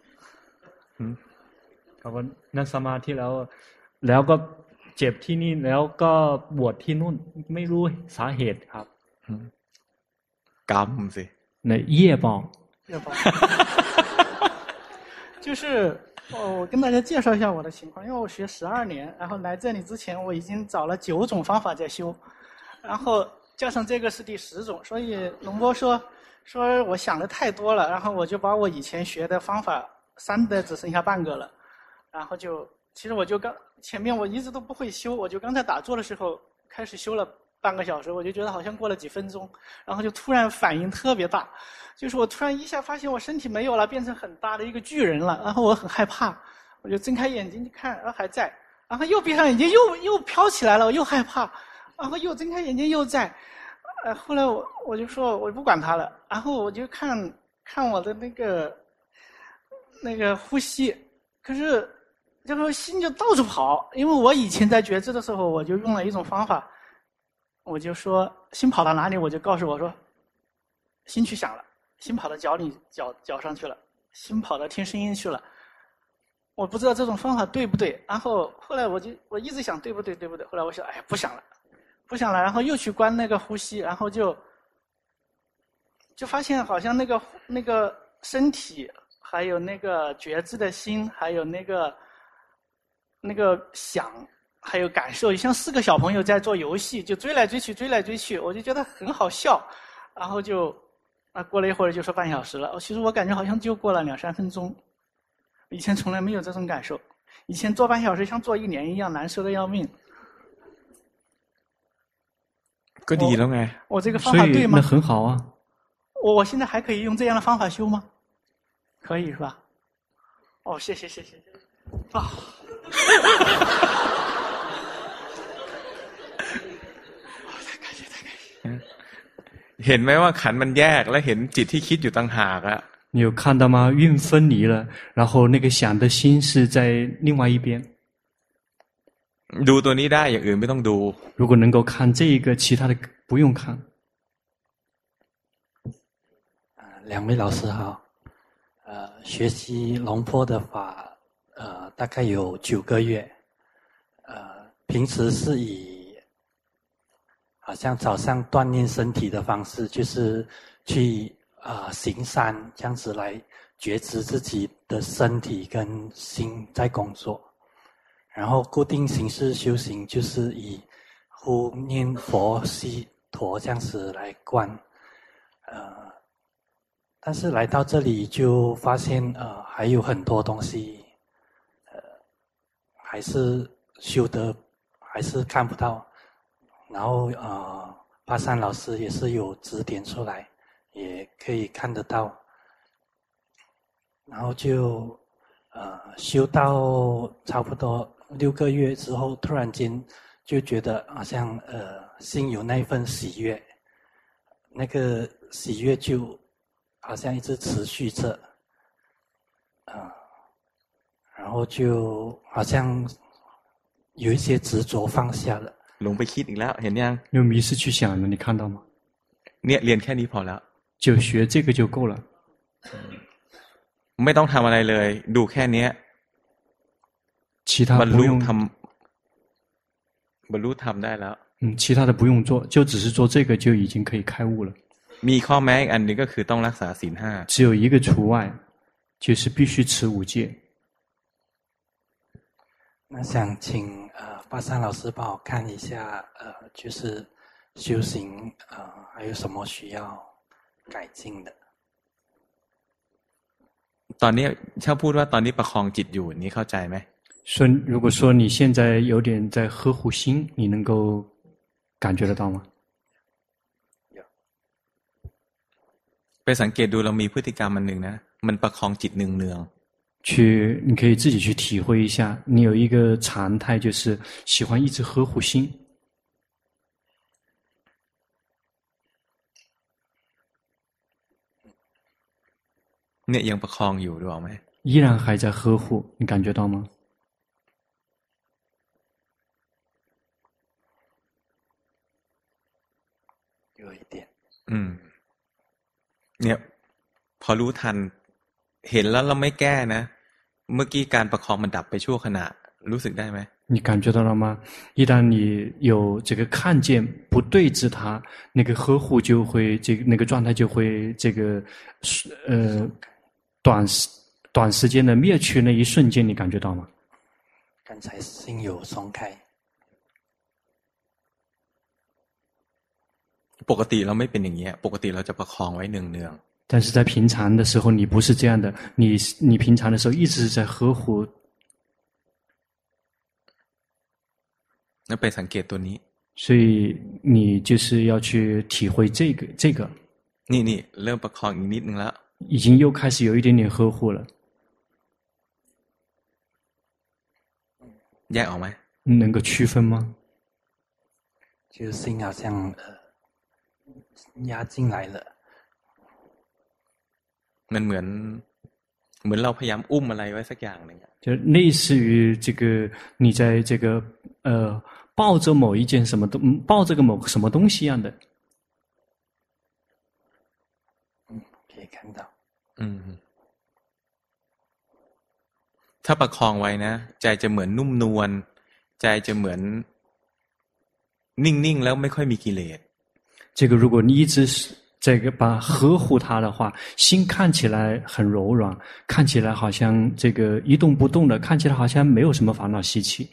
เขาก็นั่งสมาธิแล้วก็เจ็บที่นี่แล้วก็ปวดที่นู่นไม่รู้สาเหตุครับกรรมสิ那业报就是我跟大家介绍一下我的情况，因为我学12年，然后来这里之前我已经找了9种方法在修，然后加上这个是第10种，所以龙波说我想的太多了，然后我就把我以前学的方法删的只剩下半个了，然后其实我就前面我一直都不会修，我就刚才打坐的时候开始修了半个小时，我就觉得好像过了几分钟，然后就突然反应特别大，就是我突然一下发现我身体没有了，变成很大的一个巨人了，然后我很害怕，我就睁开眼睛去看，然后还在，然后又闭上眼睛又飘起来了，我又害怕，然后又睁开眼睛又在，后来我就说我不管它了，然后我就看我的那个呼吸，可是这个心就到处跑，因为我以前在觉知的时候，我就用了一种方法，我就说心跑到哪里，我就告诉我说，心去想了，心跑到脚上去了，心跑到听声音去了。我不知道这种方法对不对，然后后来我一直想对不对，后来我想，哎呀不想了，然后又去关那个呼吸，然后就发现好像那个身体，还有那个觉知的心，还有那个想，还有感受，像4个小朋友在做游戏，就追来追去，我就觉得很好笑，然后过了一会儿就说半小时了，其实我感觉好像就过了2-3分钟，以前从来没有这种感受，以前做半小时像做1年一样难受的要命。 ก็ดีแล้วไง我这个方法对吗？ 那很好啊。 我现在还可以用这样的方法修吗？可以是吧？谢谢啊。太感谢。 เห็นไหมว่าขันธ์มันแยกและเห็นจิตที่คิดอยู่ต่างหากอะ你有看到吗？运分离了，然后那个想的心是在另外一边。 ดูตัวนี้ได้อย่างอื่นไม่ต้องดู如果能够看这一个，其他的不用看。 两位老师好，学习龙坡的法，大概有9个月，平时是以好像早上锻炼身体的方式，就是去行善这样子来觉知自己的身体跟心在工作，然后固定形式修行就是以呼念佛悉陀这样子来观，但是来到这里就发现还有很多东西还是修得还是看不到，然后巴山老师也是有指点出来，也可以看得到，然后就修到差不多6个月之后，突然间就觉得好像心有那份喜悦，那个喜悦就好像一直持续着，然后就好像有一些执着放下了。 หลงไปคิดอีกแล้วเห็นยัง有迷失去想了，你看到吗？ เนี่ยเรียนแค่นี้พอแล้ว就学这个就够了。 ไม่ต้องทำอะไรเลยดูแค่นี้其他不用บรรลุธรรมได้แล้ว其他的不用做，就只是做这个就已经可以开悟了。 มีข้อแม้อีกอันนึงก็คือต้องรักษาศีล5 只有一个除外，就是必须持5戒。 那想请巴山老师帮我看一下就是修行还有什么需要改进的。 ตอนนี้ถ้าพูดว่าตอนนี้ประคองจิตอยู่นี่เข้าใจไหม如果说你现在有点在呵护心，你能够感觉得到吗？ ไปสังเกตดูเรามีพฤติกรรมอันหนึ่งนะมันประคองจิตเนือง你可以自己去体会一下，你有一个常态，就是喜欢一直呵护心。 เนี่ยยังประคองอยู่รู้ไหม依然还在呵护，你感觉到吗？ 有一点。 เนี่ยพอรู้ทันเห็นแล้วเราไม่แก้นะเมื่อกี้การประคองมันดับไปชั่วขณะรู้สึกได้ไหม你感觉到了吗？一旦你有这个看见不对治它，那个呵护就会那个状态就会短时间的灭去那一瞬间，你感觉到吗？ 刚才心有松开。 ปกติเราไม่เป็นอย่างนี้ปกติเราจะประคองไว้เนืองๆ但是在平常的时候你不是这样的，你平常的时候一直在呵护。 那ไปสังเกตตัวนี้所以你就是要去体会这个นี่เริ่มประคองอีกนิดนึงแล้ว已经又开始有一点点呵护了แยกออกไหม能够区分吗？ 就是心好像压进来了มันเหมือนเราพยายามอุ้มอะไรไว้สักอย่างนึง就类似于这个你在这个抱着某一件什么抱着个某什么东西一样的可以看到ถ้าประคองไว้นะใจจะเหมือนนุ่มนวลใจจะเหมือนนิ่งๆแล้วไม่ค่อยมีกิเลส这个如果你一直这个把呵护它的话，心看起来很柔软，看起来好像这个一动不动的，看起来好像没有什么烦恼习气。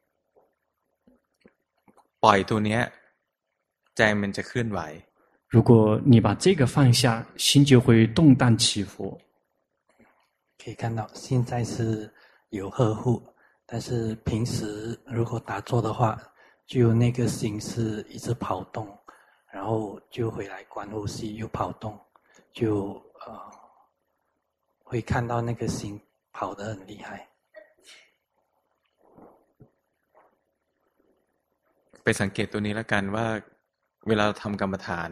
ปล่อยตัวเนี้ยใจมันจะเคลื่อนไหว如果你把这个放下，心就会动荡起伏。 可以看到现在是有呵护，但是平时如果打坐的话，就那个心是一直跑动。然后就回来观呼吸，又跑动，就会看到那个心跑得很厉害。 ไปสังเกตตัวนี้แล้วกันว่าเวลาเราทำกรรมฐาน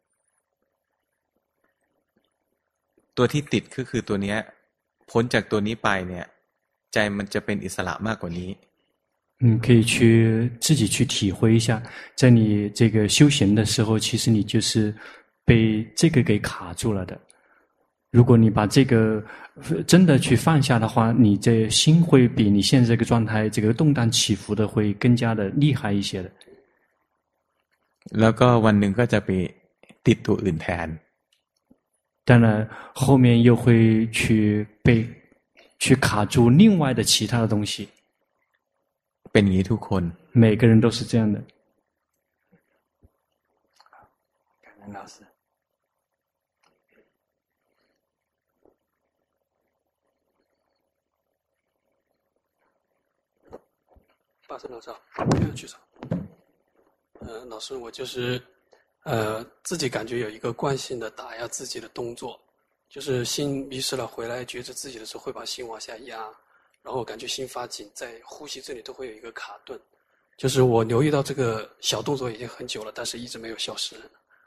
ตัวที่ติดก็คือตัวเนี้ยพ้นจากตัวนี้ไปเนี่ยใจมันจะเป็นอิสระมากกว่านี้可以自己去体会一下，在你这个修行的时候，其实你就是被这个给卡住了的。如果你把这个真的去放下的话，你这心会比你现在这个状态，这个动荡起伏的会更加的厉害一些的。 แล้วก็วันหนึ่งก็จะไปติดตัวอื่นแทน当然后面又会去卡住另外的其他的东西。 เป็นอย่างนี้ทุกคน每个人都是这样的。 感恩老师。 巴森老师好，没有举手。老师，我就是自己感觉有一个惯性的打压自己的动作，就是心迷失了回来觉知自己的时候，会把心往下压。然后感觉心发紧，在呼吸这里都会有一个卡顿，就是我留意到这个小动作已经很久了，但是一直没有消失。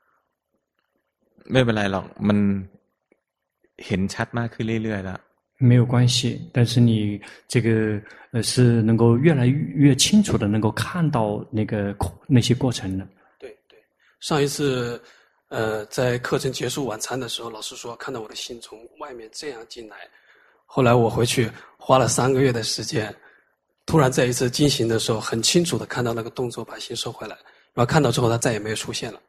ไม่เป็นไรหรอกมันเห็นชัดมากขึ้นเรื่อยๆแล้ว没有关系，但是你这个是能够越来越清楚的能够看到那些过程的。 对对，上一次在课程结束晚餐的时候，老师说看到我的心从外面这样进来。后来我回去花了3个月的时间， 突然在一次进行的时候，很清楚的看到那个动作把心收回来，然后看到之后他再也没有出现了。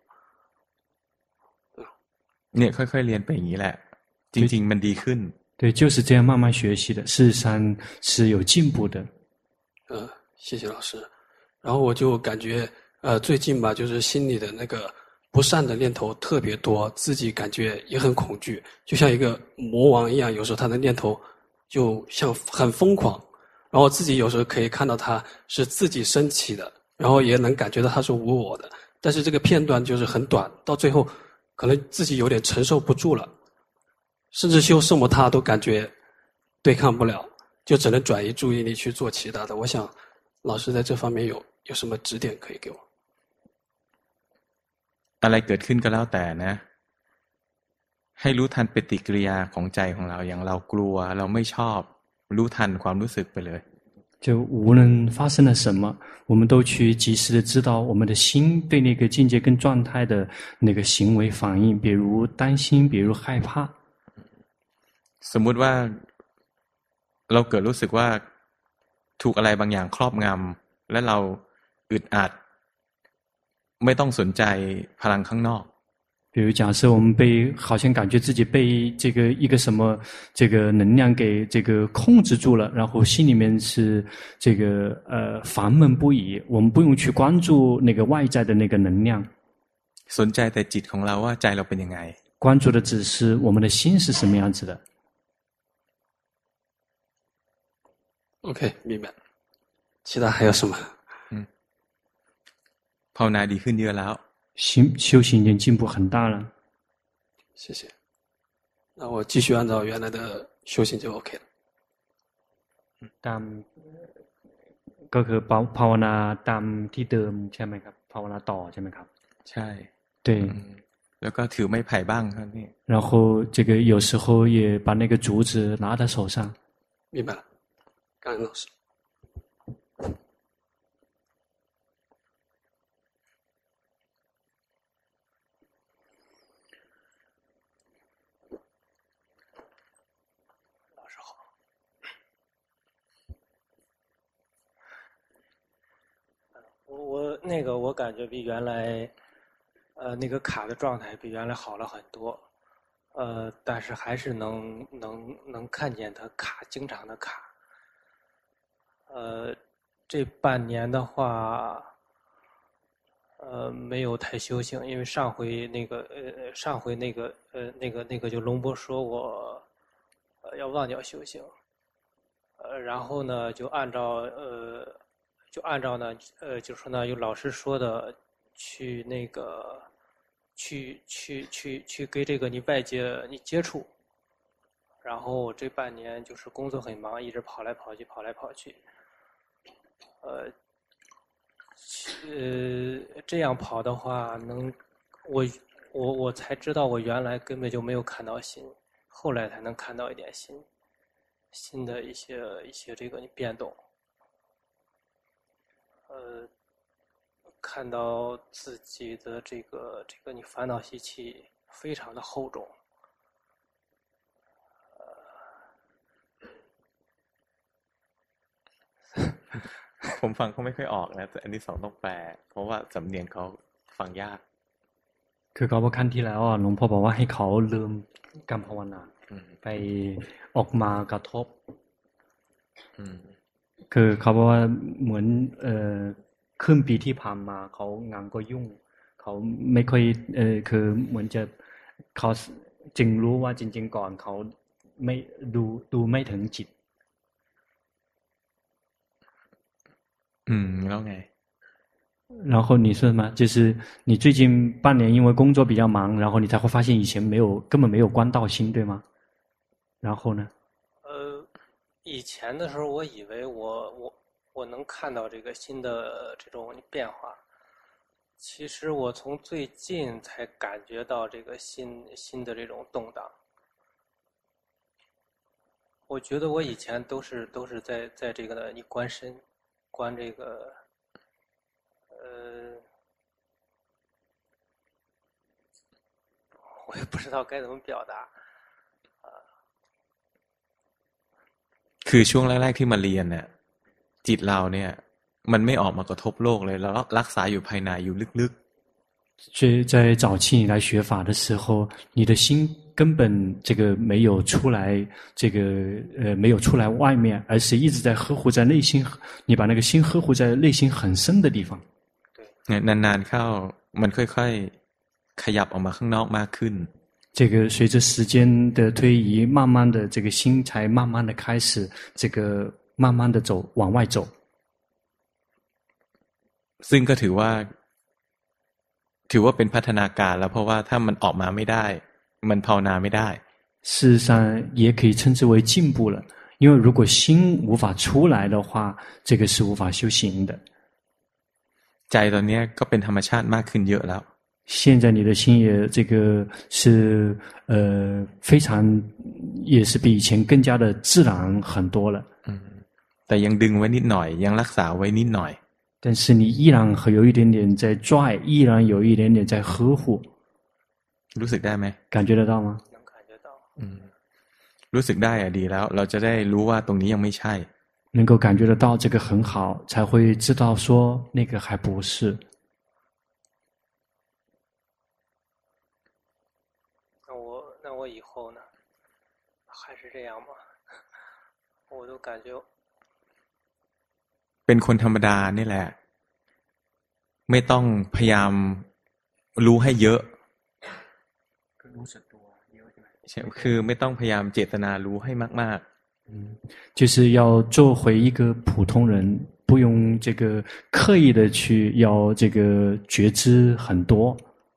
เนี่ยค่อยๆเรียนไปอย่างนี้แหละจริงๆมันดีขึ้น对，就是这样慢慢学习的，事实上是有进步的。 谢谢老师。然后我就感觉最近吧，就是心里的那个不善的念头特别多，自己感觉也很恐惧，就像一个魔王一样，有时候他的念头就像很疯狂，然后自己有时候可以看到他是自己升起的，然后也能感觉到他是无我的，但是这个片段就是很短，到最后可能自己有点承受不住了，甚至修圣母他都感觉对抗不了，就只能转移注意力去做其他的。我想老师在这方面有什么指点可以给我？ อะไรเกิดขึ้นก็แล้วแต่นะให้รู้ทันปฏิกิริยาของใจของเราอย่างเรากลัวเราไม่ชอบรู้ทันความรู้สึกไปเลย就无论发生了什么，我们都去及时的知道我们的心对那个境界跟状态的那个行为反应，比如担心，比如害怕。 สมมุติว่าเราเกิดรู้สึกว่าถูกอะไรบางอย่างครอบงำและเราอึดอัดไม่ต้องสนใจพลังข้างนอก比如假设我们好像感觉自己被这个一个什么这个能量给这个控制住了，然后心里面是这个烦闷不已，我们不用去关注那个外在的那个能量， สนใจแต่จิตของเราว่าใจเราเป็นยังไง关注的只是我们的心是什么样子的。 OK， 明白。其他还有什么？ ภาวนาดีขึ้นเยอะแล้ว修行已经进步很大了。 谢谢。那我继续按照原来的修行就 OK 了。 ตามก็คือภาวนาตามที่เดิมใช่ไหมครับภาวนาต่อใช่ไหมครับใช่对แล้วก็ถือไม้ไผ่บ้างครับนี่然后这个有时候也把那个竹子拿在手上。 明白了，感恩老师。 我感觉比原来那个卡的状态比原来好了很多，但是还是能看见它卡，经常的卡。这半年的话，没有太修行，因为上回那个就龙波说我要忘掉修行，然后呢就按照呢，就说呢，有老师说的，去那个，去跟这个你外界你接触，然后这半年就是工作很忙，一直跑来跑去，这样跑的话，我才知道我原来根本就没有看到心，后来才能看到一点心的一些这个变动。看到自己的这个你烦恼习气非常的厚重， ผมฟังเขาไม่ค่อยออกนะแต่อันที่สองต้องแปลเพราะว่าสำเนียงเขาฟังยากคือเขาบอกขั้นที่แล้วหลวงพ่อบอกว่าให้เขาลืมการภาวนาไปออกมากระทบคือเขาบอกว่าเหมือนครึ่งปีที่ผ่านมาเขางานก็ยุ่งเขาไม่ค่อยคือเหมือนจะเขาจึงรู้ว่าจริงๆก่อนเขาไม่ดูไม่ถึงจิตแล้วไง然后你说嘛，就是你最近半年因为工作比较忙，然后你才会发现以前根本没有关到心，对吗？然后呢？ 以前的时候，我以为我能看到这个新的这种变化，其实我从最近才感觉到这个新的这种动荡。我觉得我以前都是在这个呢，你观身，观这个，我也不知道该怎么表达。 คือช่วงแรกๆที่มาเรียนเนี่ยจจิตเราเนี่ยมันไม่ออกมากระทบโลกเลยแล้วรักษาอยู่ภายในอยู่ลึกๆ所以在早期你来学法的时候，你的心根本这个没有出来，没有出来外面，而是一直在呵护在内心。你把那个心呵护在内心很深的地方。 นานๆเข้ามันค่อยๆขยับออกมาข้างนอกมากขึ้น。 这个随着时间的推移，慢慢的这个心才慢慢的开始这个慢慢的走往外走。 ซึ่งก็ถือว่าเป็นพัฒนาการแล้วเพราะว่าถ้ามันออกมาไม่ได้มันภาวนาไม่ได้事实上也可以称之为进步了，因为如果心无法出来的话，这个是无法修行的。 ใจตอนนี้ก็เป็นธรรมชาติมากขึ้นเยอะแล้ว现在你的心也这个是非常也是比以前更加的自然很多了แต่ยังดึงไว้นิดหน่อยยังรักษาไว้นิดหน่อย但是你依然有一点点在拽，依然有一点点在呵护。 รู้สึกได้ไหม感觉得到吗？ รู้สึกได้ดีแล้วเราจะได้รู้ว่าตรงนี้ยังไม่ใช่能够感觉得到这个很好，才会知道说那个还不是。 那我以后呢，还是这样吗？我都感觉。 เป็นคนธรรมดานี่แหละไม่ต้องพยายามรู้ให้เยอะคือไม่ต้องพยายามเจตนารู้ให้มากๆ就是要做回一个普通人，不用这个刻意的去要这个觉知很多。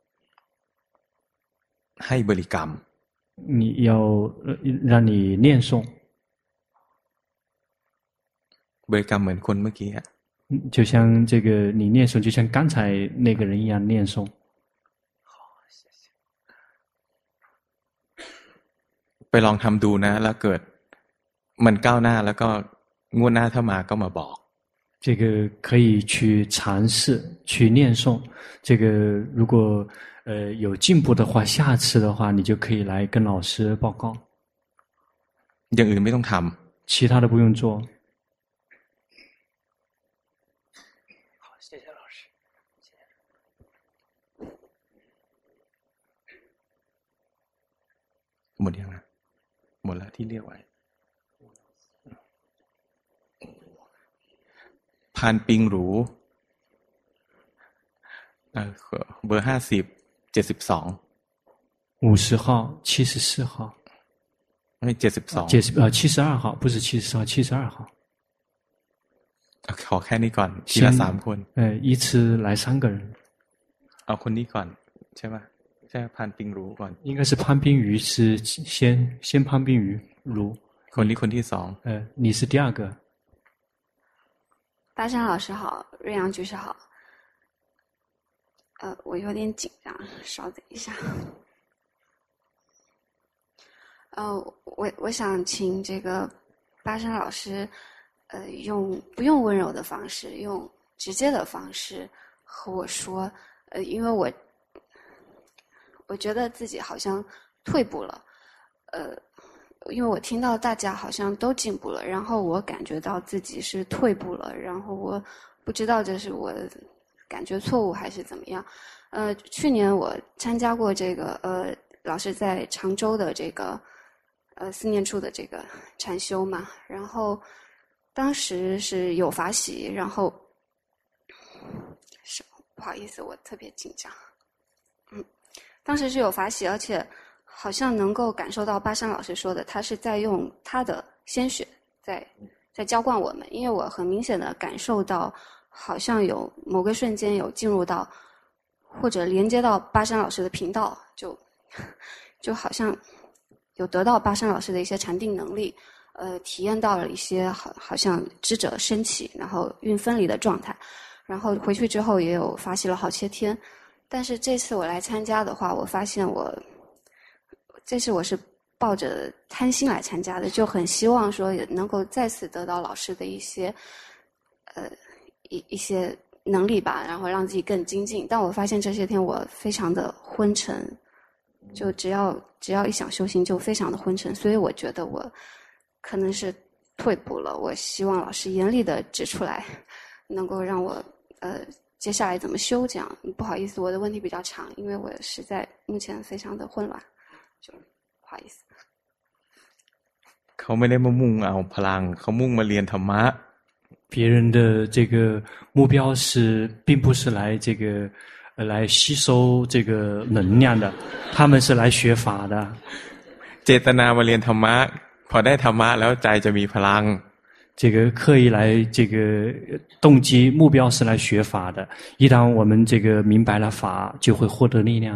ให้บริกรรม你要让你念诵บริกรรมเหมือนคนเมื่อกี้就像这个你念诵就像刚才那个人一样念诵ไปลองทำดูนะแล้วเกิดมันก้าวหน้าแล้วก็งวดหน้าถ้ามาก็มาบอก这个可以去尝试去念诵这个如果有进步的话下次的话你就可以来跟老师报告อย่างอื่นไม่ต้องทำ其他的不用做谢谢老师，谢谢。 หมดยังนะหมดแล้วที่เรียกไว้พานปิงหรูเบอร์50 72 50号74号ไม่72 72号不是74号72号ขอแค่นี้ก่อนทีละ3คน一次来3个人เอาคนนี้ก่อนใช่ป่ะใช่พานปิงหรูก่อน应该是潘冰瑜是先潘冰瑜如คนนี้คนที่2 你是第二个大山老师好，瑞阳居士好。我有点紧张，稍等一下。我想请这个巴山老师，不用温柔的方式，用直接的方式和我说，因为我觉得自己好像退步了，因为我听到大家好像都进步了，然后我感觉到自己是退步了，然后我不知道这是我感觉错误还是怎么样。去年我参加过这个老师在常州的这个4念处的这个禅修嘛，然后当时是有法喜，然后不好意思，我特别紧张。当时是有法喜，而且好像能够感受到巴山老师说的，他是在用他的鲜血在浇灌我们，因为我很明显的感受到，好像有某个瞬间有进入到或者连接到巴山老师的频道，就好像有得到巴山老师的一些禅定能力，体验到了一些好像知者升起，然后运分离的状态，然后回去之后也有法喜了好些天，但是这次我来参加的话，我发现这次我是抱着贪心来参加的，就很希望说也能够再次得到老师的一些一些能力吧，然后让自己更精进。但我发现这些天我非常的昏沉，就只要一想修行就非常的昏沉，所以我觉得我可能是退步了。我希望老师严厉的指出来，能够让我接下来怎么修这样。不好意思，我的问题比较长，因为我实在目前非常的混乱，就不好意思。 เขาไม่ได้มามุ่งเอาพลังเขามุ่งมาเรียนธรรมะ别人的这个目标是并不是来这个来吸收这个能量的，他们是来学法的。 เจตนามาเรียนธรรมะพอได้ธรรมะแล้วใจจะมีพลัง这个刻意来这个动机目标是来学法的，一旦我们这个明白了法，就会获得力量。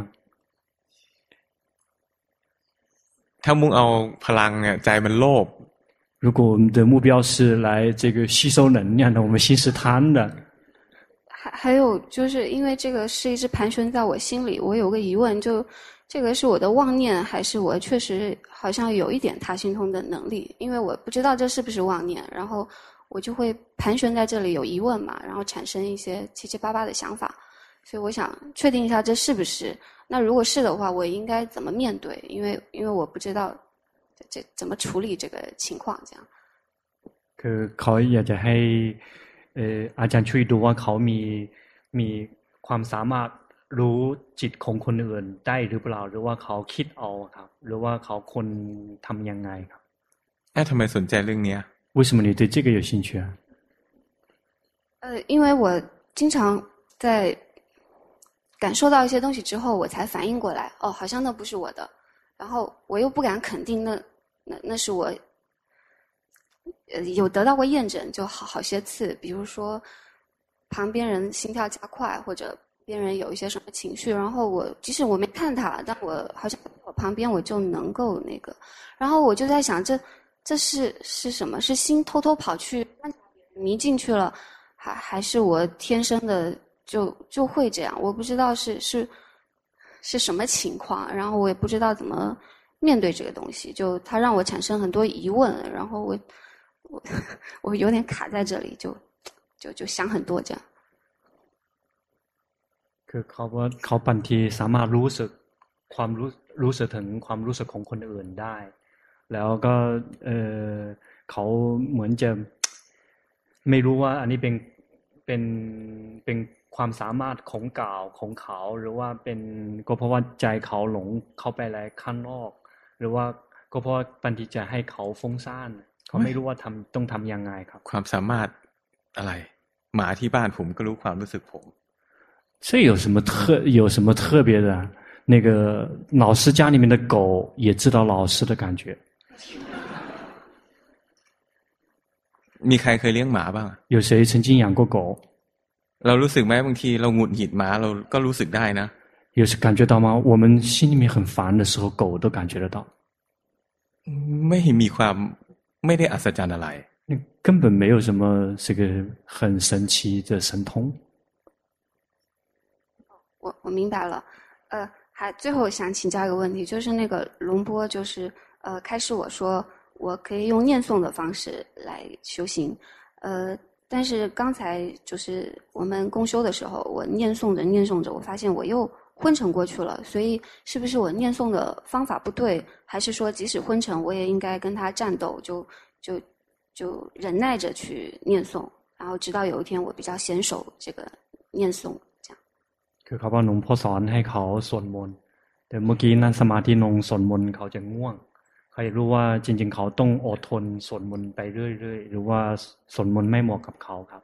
ถ้ามุ่งเอาพลังเนี่ยใจมันโลภ如果我们的目标是来这个吸收能量的，我们心是贪的。 还有就是因为这个是一直盘旋在我心里，我有个疑问，就这个是我的妄念，还是我确实好像有一点他心通的能力？因为我不知道这是不是妄念，然后我就会盘旋在这里有疑问嘛，然后产生一些七七八八的想法，所以我想确定一下这是不是。那如果是的话，我应该怎么面对？因为我不知道这怎么处理这个情况，这样。 คือเขาอยากจะให้อาจารย์ช่วยดูว่าเขามีความสามารถรู้จิตของคนอื่นได้หรือเปล่าหรือว่าเขาคิดเอาครับหรือว่าเขาคนทำยังไงครับทำไมสนใจเรื่องนี้为什么你对这个有兴趣啊因为我经常在感受到一些东西之后，我才反应过来，哦，好像那不是我的，然后我又不敢肯定那是我有得到过验证，就好些次，比如说旁边人心跳加快，或者边人有一些什么情绪，然后我即使我没看他，但我好像我旁边我就能够那个，然后我就在想，这是什么？是心偷偷跑去迷进去了，还是我天生的就会这样？我不知道是什么情况，然后我也不知道怎么面对这个东西，就它让我产生很多疑问，然后我有点卡在这里，就想很多这样。 คือเขาบางทีสามารถรู้สึกความรู้สึกถึงความรู้สึกของคนอื่นได้แล้วก็เขาเหมือนจะไม่รู้ว่าอันนี้เป็นความสามารถของเก่าของเขาหรือว่าเป็นก็เพราะว่าใจเขาหลงเข้าไปอะไรข้างนอกหรือว่าก็เพราะบางทีจะให้เขาฟุ้งซ่านเขาไม่รู้ว่าต้องทำยังไงครับความสามารถอะไรหมาที่บ้านผมก็รู้ความรู้สึกผม这有什么特别的那个老师家里面的狗也知道老师的感觉มีใครเคยเลี้ยงหมาบ้าง有谁曾经养过狗เรารู้สึกไหมบางทีเราหงุดหงิดหมาเราก็รู้สึกได้นะ有感觉到吗我们心里面很烦的时候狗都感觉得到ไม่มีความไม่ได้อัศจรรย์อะไร根本没有什么这个很神奇的神通我明白了，最后想请教一个问题，就是那个龙波，就是开始我说我可以用念诵的方式来修行，但是刚才就是我们共修的时候，我念诵着，我发现我又昏沉过去了，所以是不是我念诵的方法不对，还是说即使昏沉，我也应该跟他战斗，就忍耐着去念诵，然后直到有一天我比较娴熟这个念诵。 คือเขาบอกหลวงพ่อสอนให้เขาสวดมนต์แต่เมื่อกี้นั่งสมาธิลงสวดมนต์เขาจะง่วงเขาอยากรู้ว่าจริงๆเขาต้องอดทนสวดมนต์ไปเรื่อยๆหรือว่าสวดมนต์ไม่เหมาะกับเขาครับ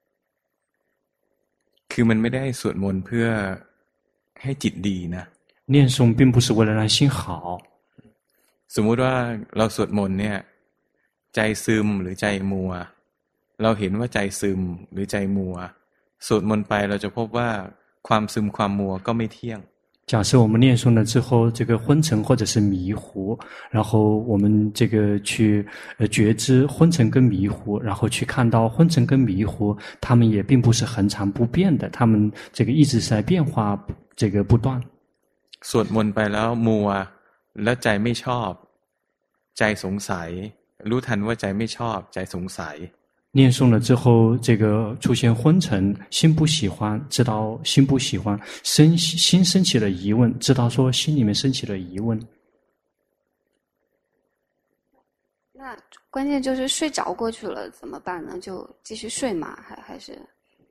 คือมันไม่ได้สวดมนต์เพื่อให้จิตดีนะ念诵并不是为了让心好สมมุติว่าเราสวดมนต์เนี่ยใจซึมหรือใจมัวเราเห็นว่าใจซึมหรือใจมัวสวดมนต์ไปเราจะพบว่าความซึมความมัวก็ไม่เที่ยง假设我们念诵了之后这个昏沉或者是迷糊然后我们这个去觉知昏沉跟迷糊然后去看到昏沉跟迷糊他们也并不是恒常不变的他们这个一直在变化这个不断สวดมนต์ไปแล้วมัวแล้วใจไม่ชอบใจสงสัยรู้ทันว่าใจไม่ชอบใจสงสัย念诵了之后这个出现昏沉心不喜欢知道心不喜欢心升起了疑问知道说心里面升起了疑问那关键就是睡着过去了怎么办呢？就继续睡吗？还是？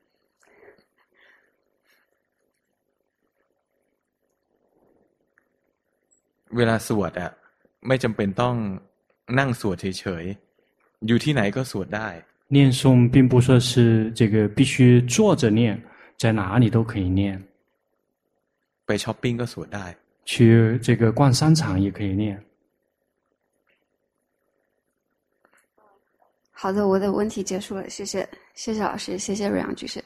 เวลาสวดอ่ะไม่จำเป็นต้องนั่งสวดเฉยๆอยู่ที่ไหนก็สวดได้念诵并不说是这个必须坐着念，在哪里都可以念。 ไปช้อปปิ้งก็สวดได้去这个逛商场也可以念。 好的，我的问题结束了，谢谢老师，谢谢瑞阳居士。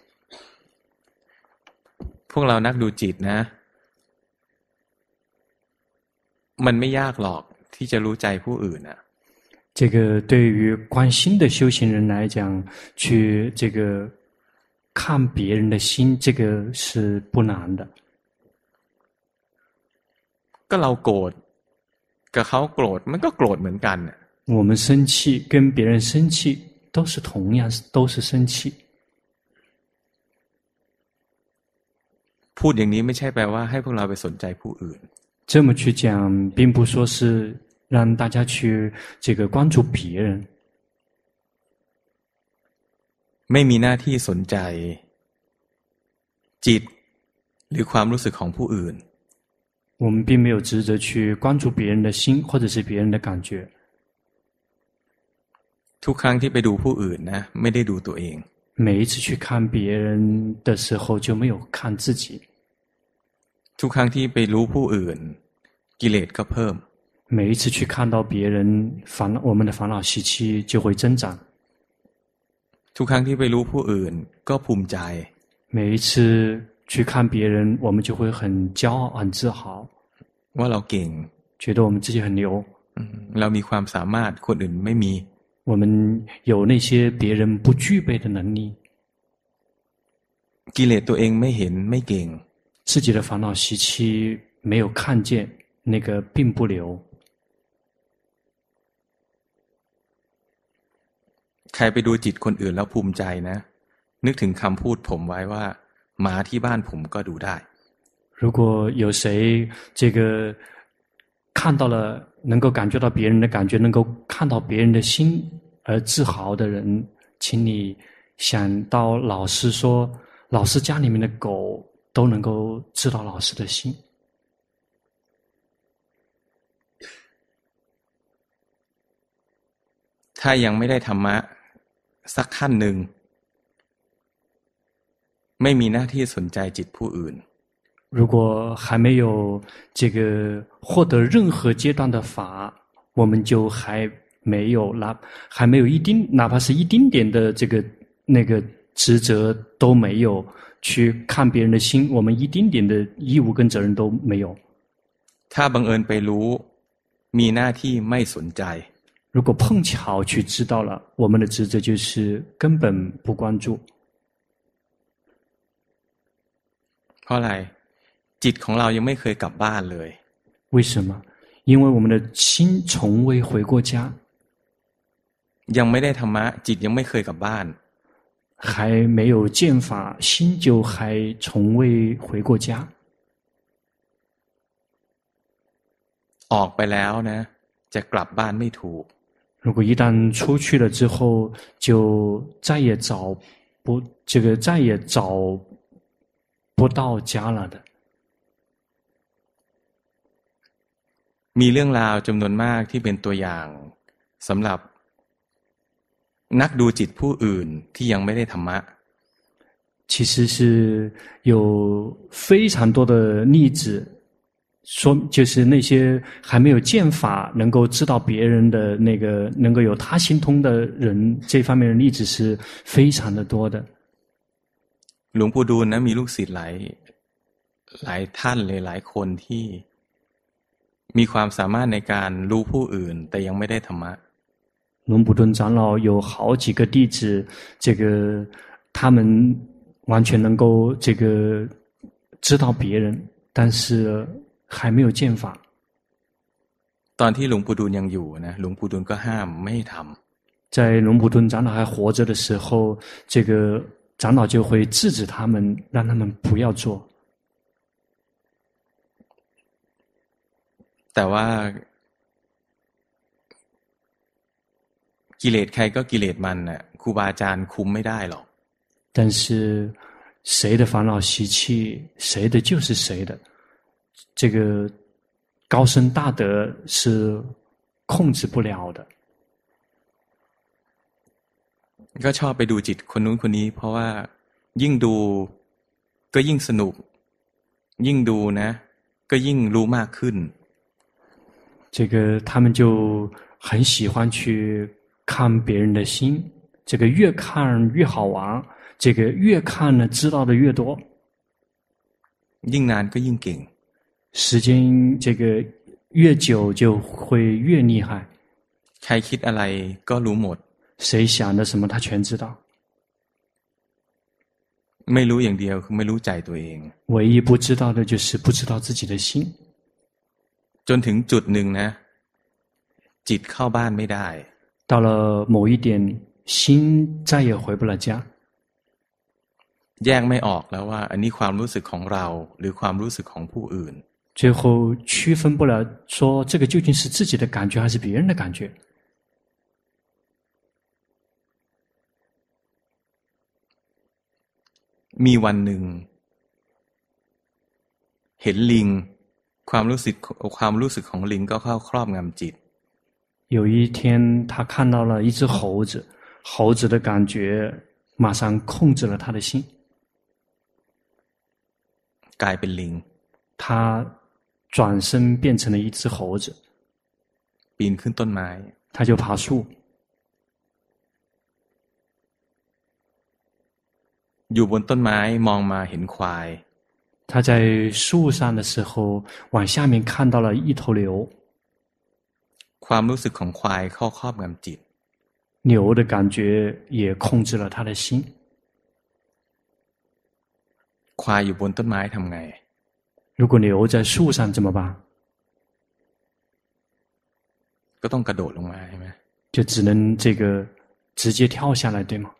พวกเรานักดูจิตนะมันไม่ยากหรอกที่จะรู้ใจผู้อื่นอ่ะ这个对于观心的修行人来讲，去这个看别人的心，这个是不难的。 ก็เราโกรธกับเขาโกรธมันก็โกรธเหมือนกันน่ะ我们生气跟别人生气都是同样都是生气。 พูดอย่างนี้ไม่ใช่แปลว่าให้พวกเราไปสนใจผู้อื่น这么去讲，并不说是让大家去这个关注别人。 ไม่มีหน้าที่สนใจจิตหรือความรู้สึกของผู้อื่น我们并没有职责去关注别人的心，或者是别人的感觉。 ทุกครั้งที่ไปดูผู้อื่นนะไม่ได้ดูตัวเอง每一次去看别人的时候，就没有看自己。 ทุกครั้งที่ไปรู้ผู้อื่นกิเลสก็เพิ่ม每一次去看到别人我们的烦恼习气就会增长。 ทุกครั้งที่ไปรู้ผู้อื่นก็ภูมิใจ每一次去看别人，我们就会很骄傲、很自豪， ว่าเราเก่ง觉得我们自己很牛。 เรามีความสามารถคนอื่นไม่มี我们有那些别人不具备的能力。 กิเลสตัวเองไม่เห็นไม่เก่ง自己的烦恼习气没有看见，那个并不留。 ใครไปดูจิตคนอื่นแล้วภูมิใจนะนึกถึงคำพูดผมไว้ว่าหมาที่บ้านผมก็ดูได้如果有谁这个看到了，能够感觉到别人的感觉，能够看到别人的心而自豪的人，请你想到老师说，老师家里面的狗都能够知道老师的心。 ถ้ายังไม่ได้ธรรมะสักขั้นหนึ่งไม่มีหน้าที่สนใจจิตผู้อื่น如果还没有这个获得任何阶段的法，我们就还没有哪怕是一丁点的这个那个职责都没有去看别人的心，我们一丁点的义务跟责任都没有。 ถ้าบังเอิญไปรู้มีหน้าที่ไม่สนใจ如果碰巧去知道了，我们的职责就是根本不关注。 เพราะอะไรจิตของเรายังไม่เคยกลับบ้านเลย为什么？因为我们的心从未回过家。 ยังไม่ได้ธรรมะจิตยังไม่เคยกลับบ้าน还没有见法，心就还从未回过家。 ออกไปแล้วนะจะกลับบ้านไม่ถูก如果一旦出去了之后，就再也找不到家了的。 มีเรื่องราวจำนวนมากที่เป็นตัวอย่างสำหรับนักดูจิตผู้อื่นที่ยังไม่ได้ธรรมะ其实是有非常多的例子，说就是那些还没有见法能够知道别人的那个能够有他心通的人，这方面的例子是非常的多的。 หลวงปู่ดูลนะมีลูกศิษย์หลายท่านเลยหลายคนที่มีความสามารถในการรู้ผู้อื่นแต่ยังไม่ได้ธรรมะ龙普顿长老有好几个弟子，这个他们完全能够这个知道别人，但是还没有见法。 ตอนที่หลวงปู่ดูลยังอยู่นะหลวงปู่ดูลก็ห้ามไม่ให้ทำ在龙普顿长老还活着的时候，这个长老就会制止他们，让他们不要做。 แต่ว่ากิเลสใครก็กิเลสมันน่ะครูบาอาจารย์คุมไม่ได้หรอก但是谁的烦恼习气，谁的就是谁的。这个高深大德是控制不了的。 ก็ชอบไปดูจิตคนนู้นคนนี้เพราะว่ายิ่งดูก็ยิ่งสนุกยิ่งดูนะก็ยิ่งรู้มากขึ้น这个他们就很喜欢去看别人的心，这个越看越好玩，这个越看呢知道的越多。 ยิ่งนานก็ยิ่งเก่ง时间这个越久就会越厉害。 ใครคิดอะไรก็รู้หมด谁想的什么他全知道。 ไม่รู้อย่างเดียวคือไม่รู้ใจตัวเอง唯一不知道的就是不知道自己的心。 จนถึงจุดหนึ่งนะจิตเข้าบ้านไม่ได้到了某一点心再也回不了家แยกไม่ออกแล้วว่าอันนี้ความรู้สึกของเราหรือความรู้สึกของผู้อื่น最后区分不了说这个究竟是自己的感觉还是别人的感觉มีวันหนึ่งเห็นลิงความรู้สึกของลิงก็เข้าครอบงำจิต有一天他看到了一只猴子，猴子的感觉马上控制了他的心กลายเป็นลิง他转身变成了一只猴子ปีนขึ้นต้นไม้他就爬树อยู่บนต้นไม้มองมาเห็นควาย他在树上的时候往下面看到了一头牛ความรู้สึกของควายเข้าครอบงำจิต牛的感觉也控制了他的心ควายอยู่บนต้นไม้ทำไง如果牛在树上怎么办ก็ต้องกระโดดลงมาใช่ไหม就只能这个直接跳下来对吗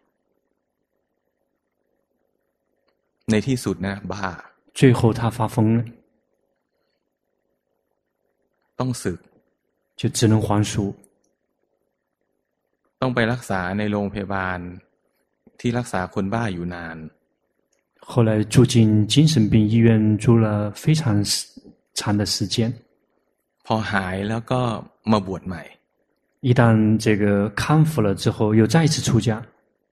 ในที่สุดนะบ้า最后他发疯了ต้องสึก就只能还俗ต้องไปรักษาในโรงพยาบาลที่รักษาคนบ้าอยู่นาน后来住进精神病医院住了非常长的时间พอหายแล้วก็มาบวชใหม่一旦这个康复了之后又再次出家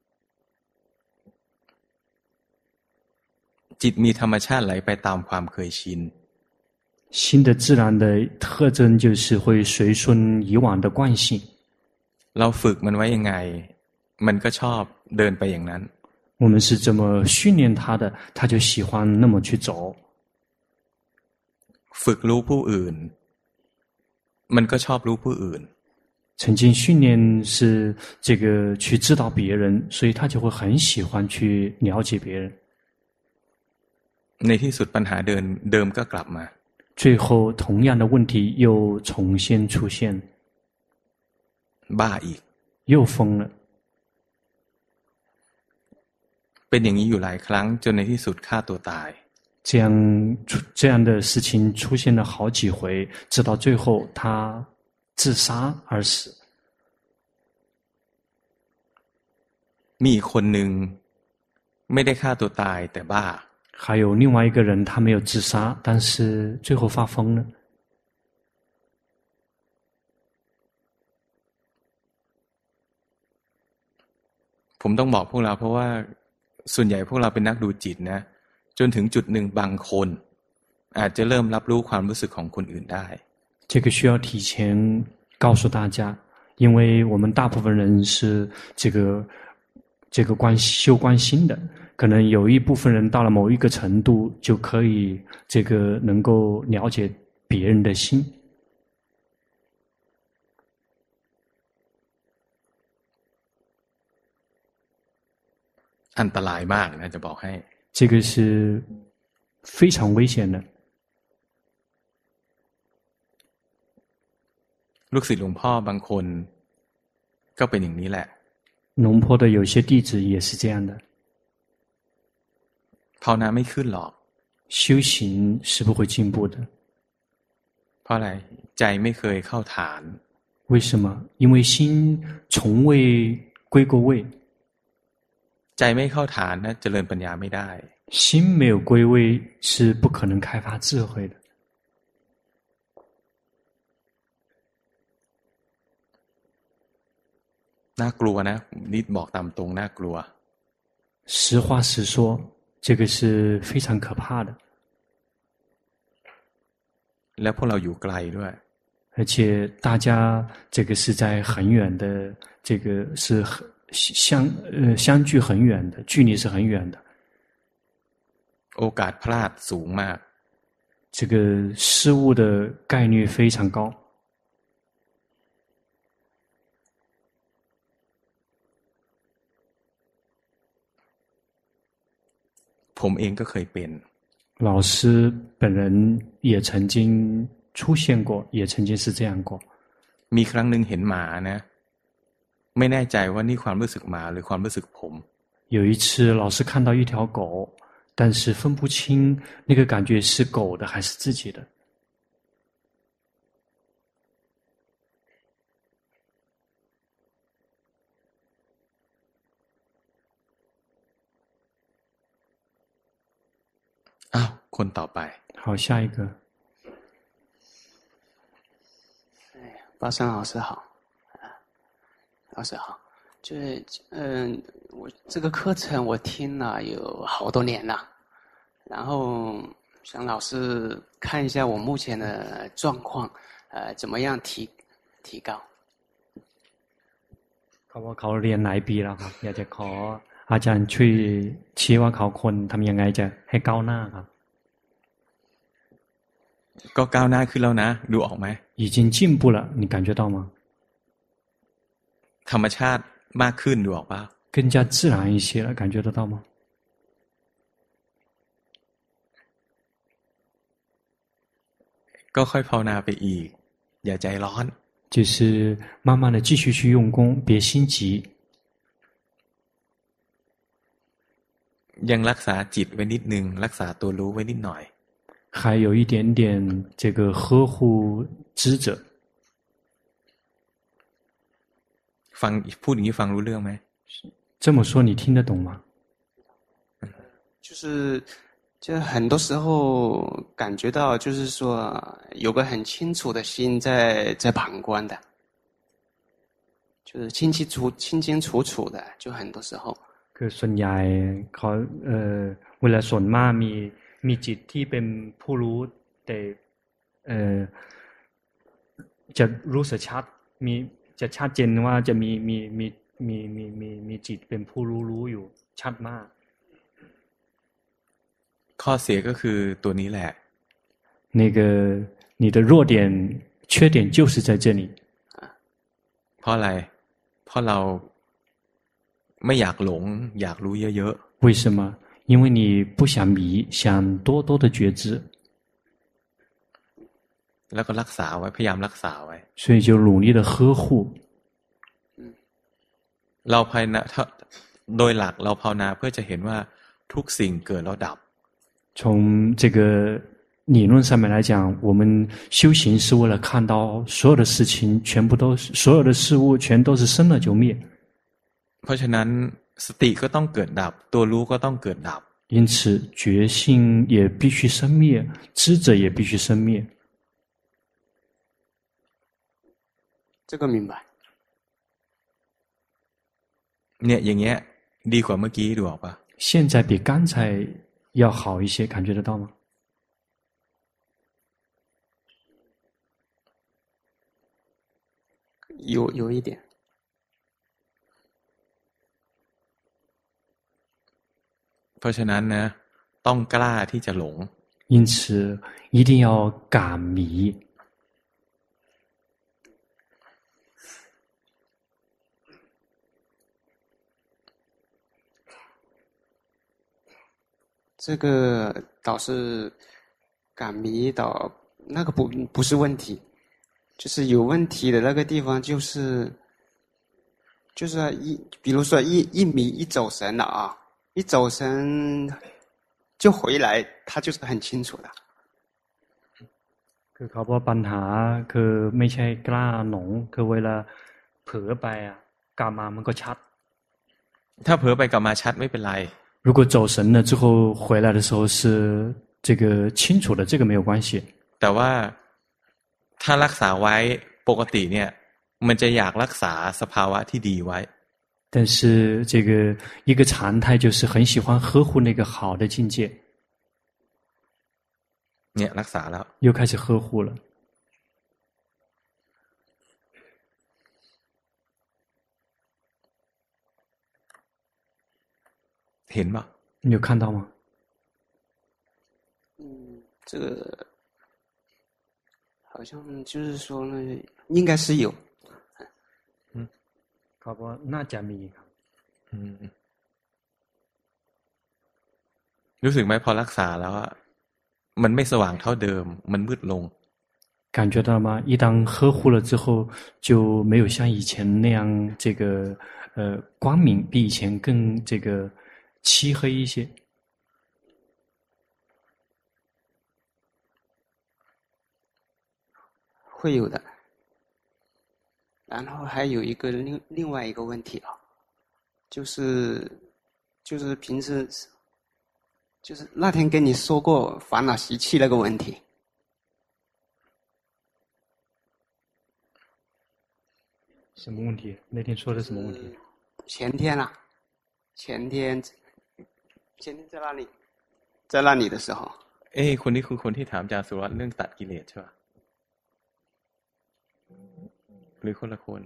จิตมีธรรมชาติไหลไปตามความเคยชิน心的自然的特征就是会随顺以往的惯性เราฝึกมันไว้ยังไงมันก็ชอบเดินไปอย่างนั้น我们是怎么训练他的他就喜欢那么去走ฝึกรู้ผู้อื่นมันก็ชอบรู้ผู้อื่น曾经训练是这个去知道别人所以他就会很喜欢去了解别人ในที่สุดปัญหาเดิมก็กลับมา最后同样的问题又重新出现บ้าอีก又疯了เป็นอย่างนี้อยู่หลายครั้งจนในที่สุดฆ่าตัวตาย这样的事情出现了好几回直到最后他自杀而死มีคนหนึ่งไม่ได้ฆ่าตัวตายแต่บ้า还有另外一个人他没有自杀但是最后发疯了ผมต้องบอกพวกเราเพราะว่าส่วนใหญ่พวกเราเป็นนักดูจิตนะจนถึงจุดหนึ่งบางคนอาจจะเริ่มรับรู้ความรู้สึกของคนอื่นได้这个需要提前告诉大家因为我们大部分人是这个修观心的可能有一部分人到了某一个程度就可以这个能够了解别人的心อันตรายมากนะจะบอกให้这个是非常危险的ลูกศิษย์หลวงพ่อบางคนก็เป็นอย่างนี้แหละ龙坡的有些弟子也是这样的ภาวนาไม่ขึ้นหรอก修行是不会进步的เพราะอะไรใจไม่เคยเข้าฐาน为什么？因为心从未归过位。 ใจไม่เข้าฐานนะเจริญปัญญาไม่ได้心没有归位是不可能开发智慧的。 น่ากลัวนะนี่บอกตามตรงน่ากลัว实话实说，这个是非常可怕的。 แล้วพวกเราอยู่ไกลด้วย而且大家这个是在很远的，这个是相距很远的，距离是很远的。 โอกาสพลาดสูงมาก这个失误的概率非常高。 ผมเองก็เคยเป็น老师本人也曾经出现过，也曾经是这样过。 มีครั้งหนึ่งเห็นหมานะไม่แน่ใจว่านี่ความรู้สึกหมาหรือความรู้สึกผม有一次老师看到一条狗，但是分不清那个感觉是狗的还是自己的。 อ้าวคนต่อไป好，下一个。 巴山老师好，老师好，就是我这个课程我听了有好多年了，然后想老师看一下我目前的状况，怎么样提高？ เขาว่าเขาเรียนหลายปีแล้วครับอยากจะขออาจารย์ช่วยชี้ว่าเขาควรทำยังไงจะให้ก้าวหน้าครับก็ก้าวหน้าขึ้นแล้วนะดูออกไหม已经进步了你感觉到吗ธรรมชาติมากขึ้นดูออกป่ะ更加自然一些了感觉得到吗ก็ค่อยภาวนาไปอีกอย่าใจร้อน就是慢慢的继续去用功别心急ยังรักษาจิตไว้นิดนึงรักษาตัวรู้ไว้นิดหน่อย还有一点点这个呵护知者ฟังพูดอย่างนี้ฟังรู้เรื่องไหม这么说你听得懂吗就很多时候感觉到就是说有个很清楚的心在旁观的就是清清楚楚的就很多时候คือส่วนใหญ่เขาเวลาส่วนมากมีจิตที่เป็นผู้รู้แต่จะรู้สึกชัดจะชัดเจนว่าจะมีจิตเป็นผู้รู้อยู่ชัดมากข้อเสียก็คือตัวนี้แหละ那个你的弱点缺点就是在这里เพราะอะไรเพราะเราไม่อยากหลงอยากรู้เยอะๆ为什么因为你不想迷想多多的觉知แล้วก็รักษาไว้พยายามรักษาไว้所以就努力的呵护เราภาวนาโดยหลักเราภาวนาเพื่อจะเห็นว่าทุกสิ่งเกิดแล้วดับ从这个理论上面来讲我们修行是为了看到所有的事情全部都所有的事物全都是生了就灭เพราะฉะนั้นสติก็ต้องเกิดดับตัวรู้ก็ต้องเกิดดับ因此觉性也必须生灭知者也必须生灭这个明白เนี่ยอย่างเงี้ยดีกว่าเมื่อกี้ดูออกปะ现在比刚才要好一些感觉得到吗有一点เพราะฉะนั้นนะต้องกล้าที่จะหลง因此一定要敢迷这个倒是敢迷倒那个不是问题就是有问题的那个地方就是比如说一迷一走神了啊一走神就回来他就是很清楚的คือเขาบอกปัญหาคือไม่ใช่กล้าหลงคือเวลาเผลอไปกลับมามันก็ชัดถ้าเผลอไปกลับมาชัดไม่เป็นไร如果走神了之后回来的时候是这个清楚的这个没有关系แต่ว่าถ้ารักษาไว้ปกติเนี่ยมันจะอยากรักษาสภาวะที่ดีไว้但是这个一个常态就是很喜欢呵护那个好的境界เนี่ยรักษาแล้ว又开始呵护了เห็นปะ你有看到吗这个好像就是说呢应该是有เขาบอกน่าจะมีครับรู้สึกไหมพอรักษาแล้วมันไม่สว่างเท่าเดิมมันมืดลง感觉到吗一旦呵护了之后就没有像以前那样这个光明比以前更这个漆黑一些会有的然后还有一个另外一个问题就是平时就是那天跟你说过烦恼习气那个问题什么问题那天说的什么问题前天在那里的时候คนนี้คือคนที่ถามอาจารย์สุรัตน์เรื่องตัดกิเลสใช่ป่ะหรือคนละคน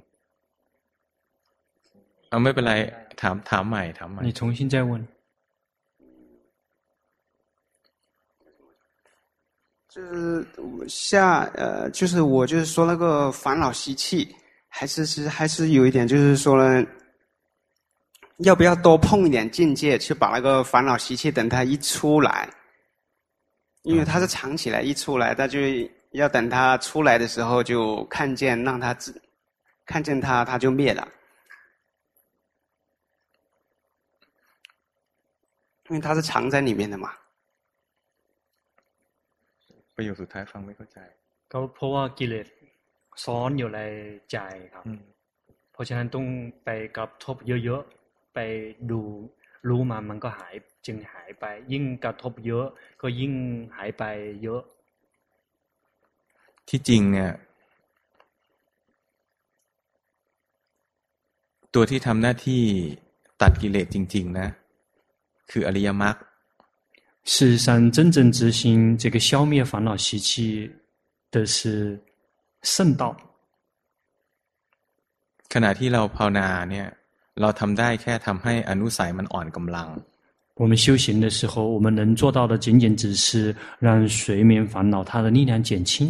ไม่เป็นไรถามใหม่你重新再问就是就是我就是说那个烦恼习气还是有一点就是说呢要不要多碰一点境界去把那个烦恼习气等它一出来因为它是藏起来一出来它就要等它出来的时候就看见让它看见它就灭了因为它是藏在里面的嘛ประโยคสุดท้ายฟังไม่เข้าใจก็เพราะว่ากิเลสซ้อนอยู่ในใจครับเพราะฉะนั้นต้องไปกระทบเยอะๆไปดูรู้มันก็หายจึงหายไปยิ่งกระทบเยอะก็ยิ่งหายไปเยอะที่จริงเนี่ยตัวที่ทำหน้าที่ตัดกิเลสจริงๆนะคืออริยมรรค事实上真正执行这个消灭烦恼习气的是圣道ขณะที่เราภาวนาเนี่ยเราทำได้แค่ทำให้อนุสัยมันอ่อนกำลัง我们修行的时候我们能做到的仅仅只是让睡眠烦恼它的力量减轻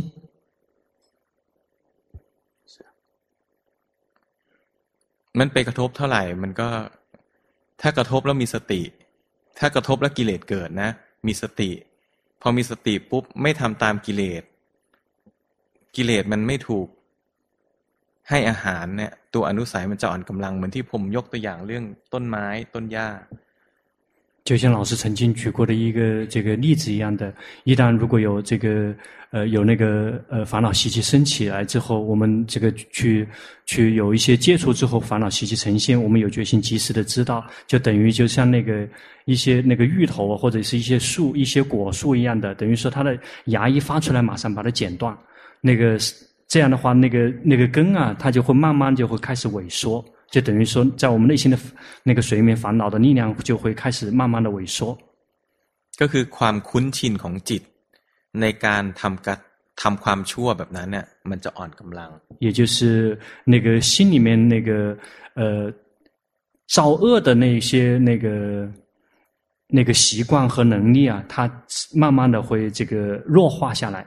มันไปกระทบเท่าไหร่มันก็ถ้ากระทบแล้วมีสติถ้ากระทบแล้วกิเลสเกิดนะมีสติพอมีสติปุ๊บไม่ทำตามกิเลสมันไม่ถูกให้อาหารเนี่ยตัวอนุสัยมันจะอ่อนกำลังเหมือนที่ผมยกตัวอย่างเรื่องต้นไม้ต้นหญ้า就像老师曾经举过的一个这个例子一样的一旦如果有这个有那个烦恼习气升起来之后我们这个去有一些接触之后烦恼习气呈现我们有决心及时的知道就等于就像那个一些那个芋头或者是一些树一些果树一样的等于说它的芽一发出来马上把它剪断那个这样的话那个根它就会慢慢就会开始萎缩就等于说在我们内心的那个睡眠烦恼的力量就会开始慢慢的萎缩ก็คือความคุ้นชินของจิตในการทำความชั่วแบบนั้นเนี่ยมันจะอ่อนกำลัง也就是那个心里面那个造恶的那些那个习惯和能力它慢慢的会这个弱化下来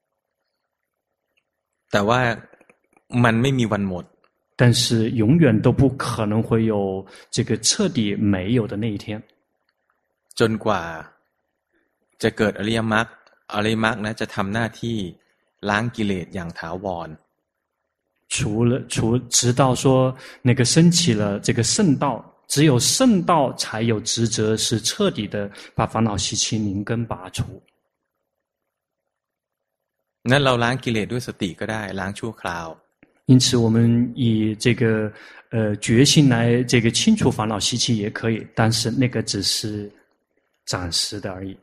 แต่ว่ามันไม่มีวันหมด但是永远都不可能会有这个彻底没有的那一天จนกว่าจะเกิดอริยมรรคนะจะทำหน้าที่ล้างกิเลสอย่างถาวร直到说那个升起了这个圣道只有圣道才有职责是彻底的把烦恼习气灵根拔除นั่นเราล้างกิเลสด้วยสติก็ได้ล้างชั่วคราว因此，我们以这个决心来这个清除烦恼习气也可以，但是那个只是暂时的而已。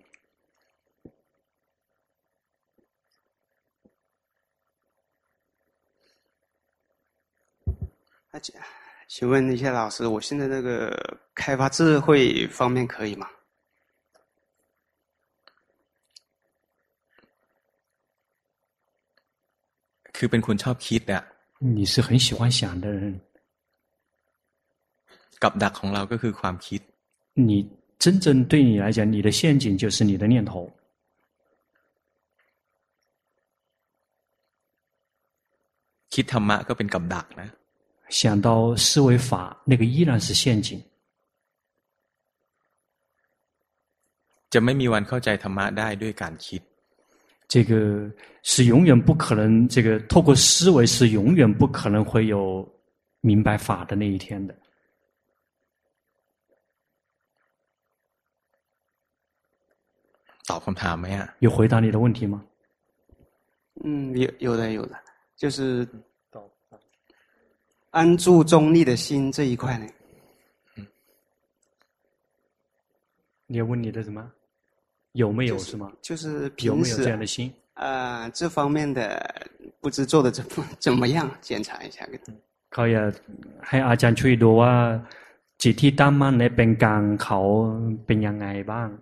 请问一下老师，我现在这个开发智慧方面可以吗？ คือเป็นคนชอบคิดอ่ะ你是很喜欢想的人。 กับดักของเราก็คือความคิด你真正对你来讲，你的陷阱就是你的念头。 คิดธรรมะก็เป็นกับดักนะ想到思维法，那个依然是陷阱。 จะไม่มีวันเข้าใจธรรมะได้ด้วยการคิด这个是永远不可能，这个透过思维是永远不可能会有明白法的那一天的。 ตอบคำถามไหมอ่ะ有回答你的问题吗？ 有的，就是安住中立的心这一块呢。 你要问你的什么？有没有是吗？ 就是有没有这样的心？ 这方面的不知做的怎么样？检查一下。 เขาอยากให้อาจารย์ช่วยดูว่าจิตที่ตั้งมั่นในเป็นกลางเขาเป็นยังไงบ้าง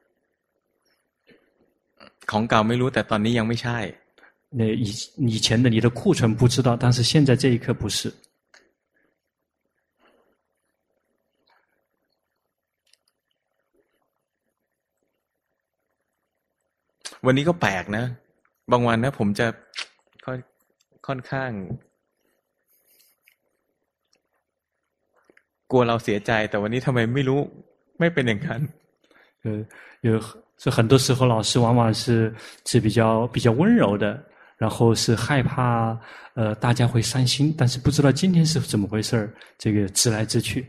ของเก่าไม่รู้แต่ตอนนี้ยังไม่ใช่那以前的你的库存不知道，但是现在这一刻不是。 วันนี้ก็แปลกนะบางวันนะผมจะค่อนข้างกลัวเราเสียใจแต่วันนี้ทำไมไม่รู้ไม่เป็นอย่างนั้น所以很多时候老师往往是比较温柔的，然后是害怕大家会伤心，但是不知道今天是怎么回事，这个直来直去。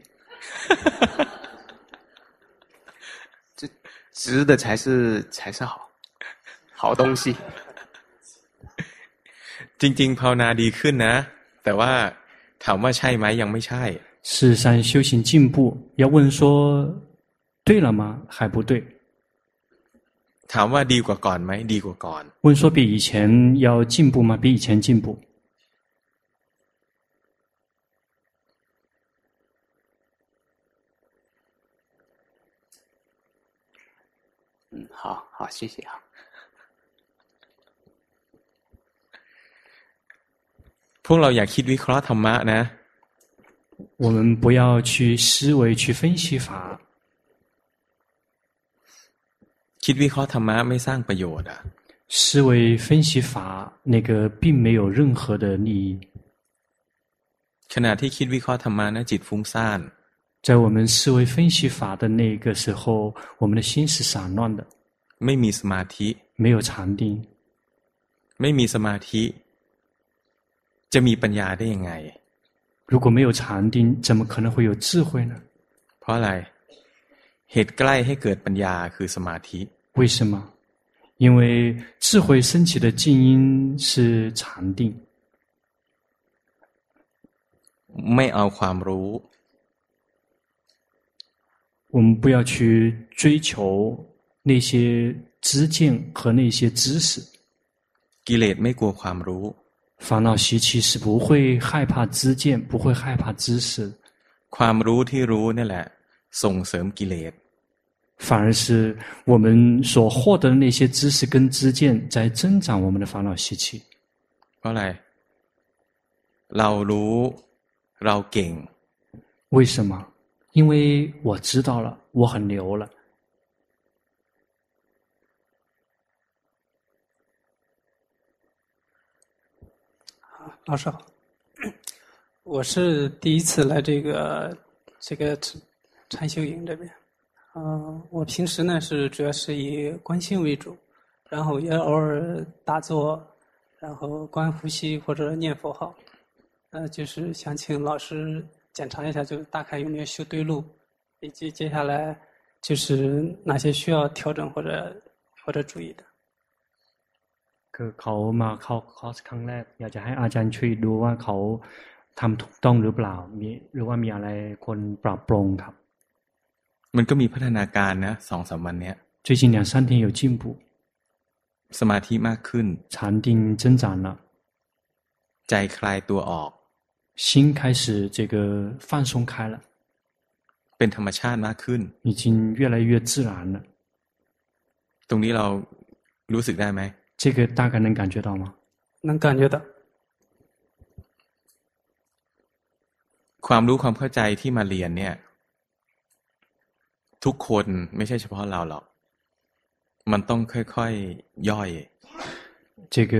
这直的才是好东西。 จริงๆภาวนาดีขึ้นนะแต่ว่าถามว่าใช่ไหมยังไม่ใช่事实上修行进步，要问说对了吗？还不对。 ถามว่าดีกว่าก่อนไหมดีกว่าก่อน问说比以前要进步吗？比以前进步。 好，谢谢啊。 พวกเราอยากคิดวิเคราะห์ธรรมะนะ我们不要去思维去分析法。 คิดวิเคราะห์ธรรมะไม่สร้างประโยชน์อ่ะ思维分析法那个并没有任何的利益ขณะที่คิดวิเคราะห์ธรรมะนะจิตฟุ้งซ่าน在我们思维分析法的那个时候，我们的心是散乱的ไม่มีสมาธิ没有禅定ไม่มีสมาธิจะมีปัญญาได้ยังไง如果没有禅定怎么可能会有智慧呢เพราะอะไรเหตุใกล้ให้เกิดปัญญาคือสมาธิ为什么因为智慧升起的静因是禅定ไม่เอาความรู้我们不要去追求那些知见和那些知识กิเลสไม่กลัวความรู้烦恼习气是不会害怕知见不会害怕知识ความรู้ที่รู้นี่แหละส่งเสริมกิเลส反而是我们所获得的那些知识跟知见在增长我们的烦恼习气เพราะอะไรเรารู้เราเก่ง为什么因为我知道了我很牛了老师好，我是第一次来这个禅修营这边。我平时呢是主要是以观心为主，然后也偶尔打坐，然后观呼吸或者念佛号。就是想请老师检查一下，就是大概有没有修对路，以及接下来就是哪些需要调整或者注意的。 คือเขามาเข้าคอร์สครั้งแรกอยากจะให้อาจารย์ช่วยดูว่าเขาทำถูกต้องหรือเปล่ามีหรือว่ามีอะไรควรปรับปรุงครับมันก็มีพัฒนาการนะ2-3 วันเนี้ย最近2-3天有进步สมาธิมากขึ้น禅定增长了ใจคลายตัวออก心开始这个放松开了เป็นธรรมชาติมากขึ้น已经越来越自然了ตรงนี้เรารู้สึกได้ไหม这个大概能感觉到吗能感觉到ความรู้ความเข้าใจที่มาเรียนเนี่ยทุกคนไม่ใช่เฉพาะเราหรอกมันต้องค่อยๆย่อย这个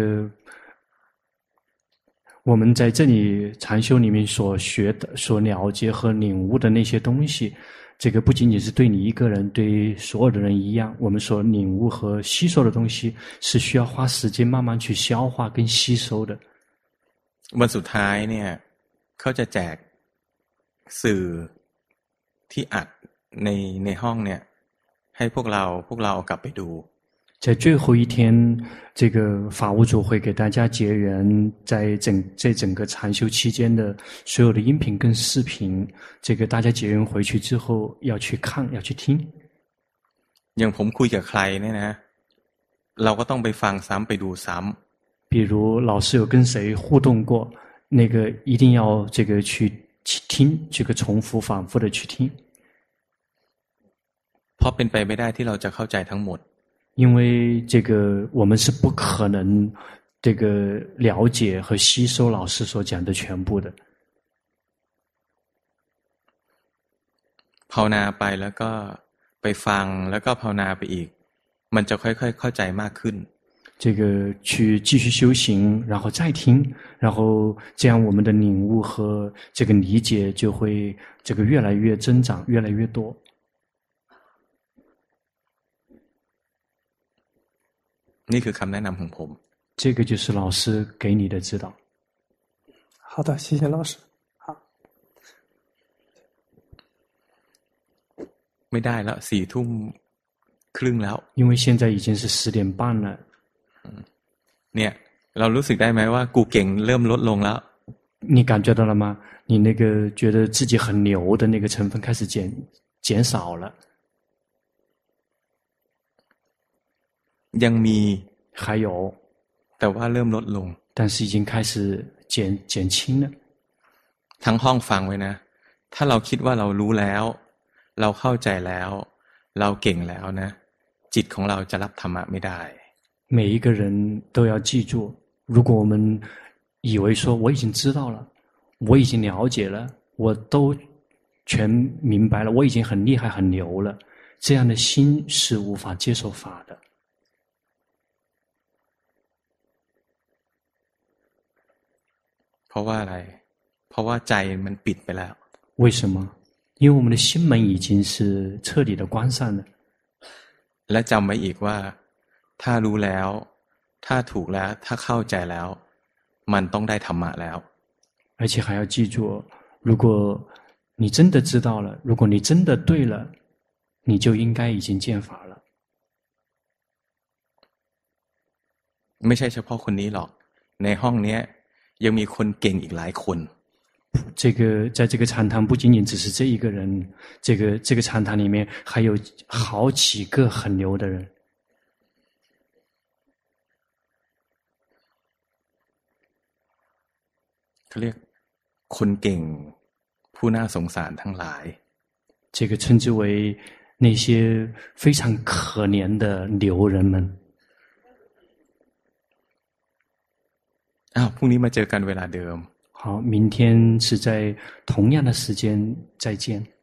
我们在这里禅修里面所学的所了解和领悟的那些东西这个不仅仅是对你一个人对所有的人一样我们所领悟和吸收的东西是需要花时间慢慢去消化跟吸收的วันสุดท้ายเนี่ยเขาจะแจกสื่อที่อัดในห้องเนี่ยให้พวกเราเอากลับไปดู在最后一天这个法务组会给大家结缘在整个禅修期间的所有的音频跟视频这个大家结缘回去之后要去看要去听อย่างผมคุยกับใครเนี่ยนะเราก็ต้องไปฟังซ้ำไปดูซ้ำ比如老师有跟谁互动过那个一定要这个去听这个重复反复的去听เพราะเป็นไปไม่ได้ที่เราจะเข้าใจทั้งหมด因为这个我们是不可能这个了解和吸收老师所讲的全部的ภาวนาไปแล้วก็ไปฟังแล้วก็ภาวนาไปอีกมันจะค่อยๆเข้าใจมากขึ้น这个去继续修行然后再听然后这样我们的领悟和这个理解就会这个越来越增长越来越多นี่คือคำแนะนำของผม这个就是老师给你的指导好的谢谢老师好ไม่ได้แล้ว4:30แล้ว因为现在已经是10:30了เนี่ยเรารู้สึกได้ไหมว่ากูเก่งเริ่มลดลงแล้ว你感觉到了吗你那个觉得自己很牛的那个成分开始减少了ยังมี还有แต่ว่าเริ่มลดลง但是已经开始减轻了ทั้งห้องฟังไว้นะถ้าเราคิดว่าเรารู้แล้วเราเข้าใจแล้วเราเก่งแล้วนะจิตของเราจะรับธรรมะไม่ได้每一个人都要记住如果我们以为说我已经知道了我已经了解了我都全明白了我已经很厉害很牛了这样的心是无法接受法的เพราะว่าอะไรเพราะว่าใจมันปิดไปแล้ว为什么因为我们的心门已经是彻底的关上了และจำไว้อีกว่าถ้ารู้แล้วถ้าถูกแล้วถ้าเข้าใจแล้วมันต้องได้ธรรมะแล้ว而且还要记住如果你真的知道了如果你真的对了你就应该已经见法了ไม่ใช่เฉพาะคนนี้หรอกในห้องนี้ยังมีคนเก่งอีกหลายคน这个在这个禅堂不仅仅只是这一个人这个禅堂里面还有好几个很牛的人เขาเรียกคนเก่งผู้น่าสงสารทั้งหลาย这个称之为那些非常可怜的牛人们พรุ่งนี้มาเจอกันเวลาเดิม好明天是在同样的时间再见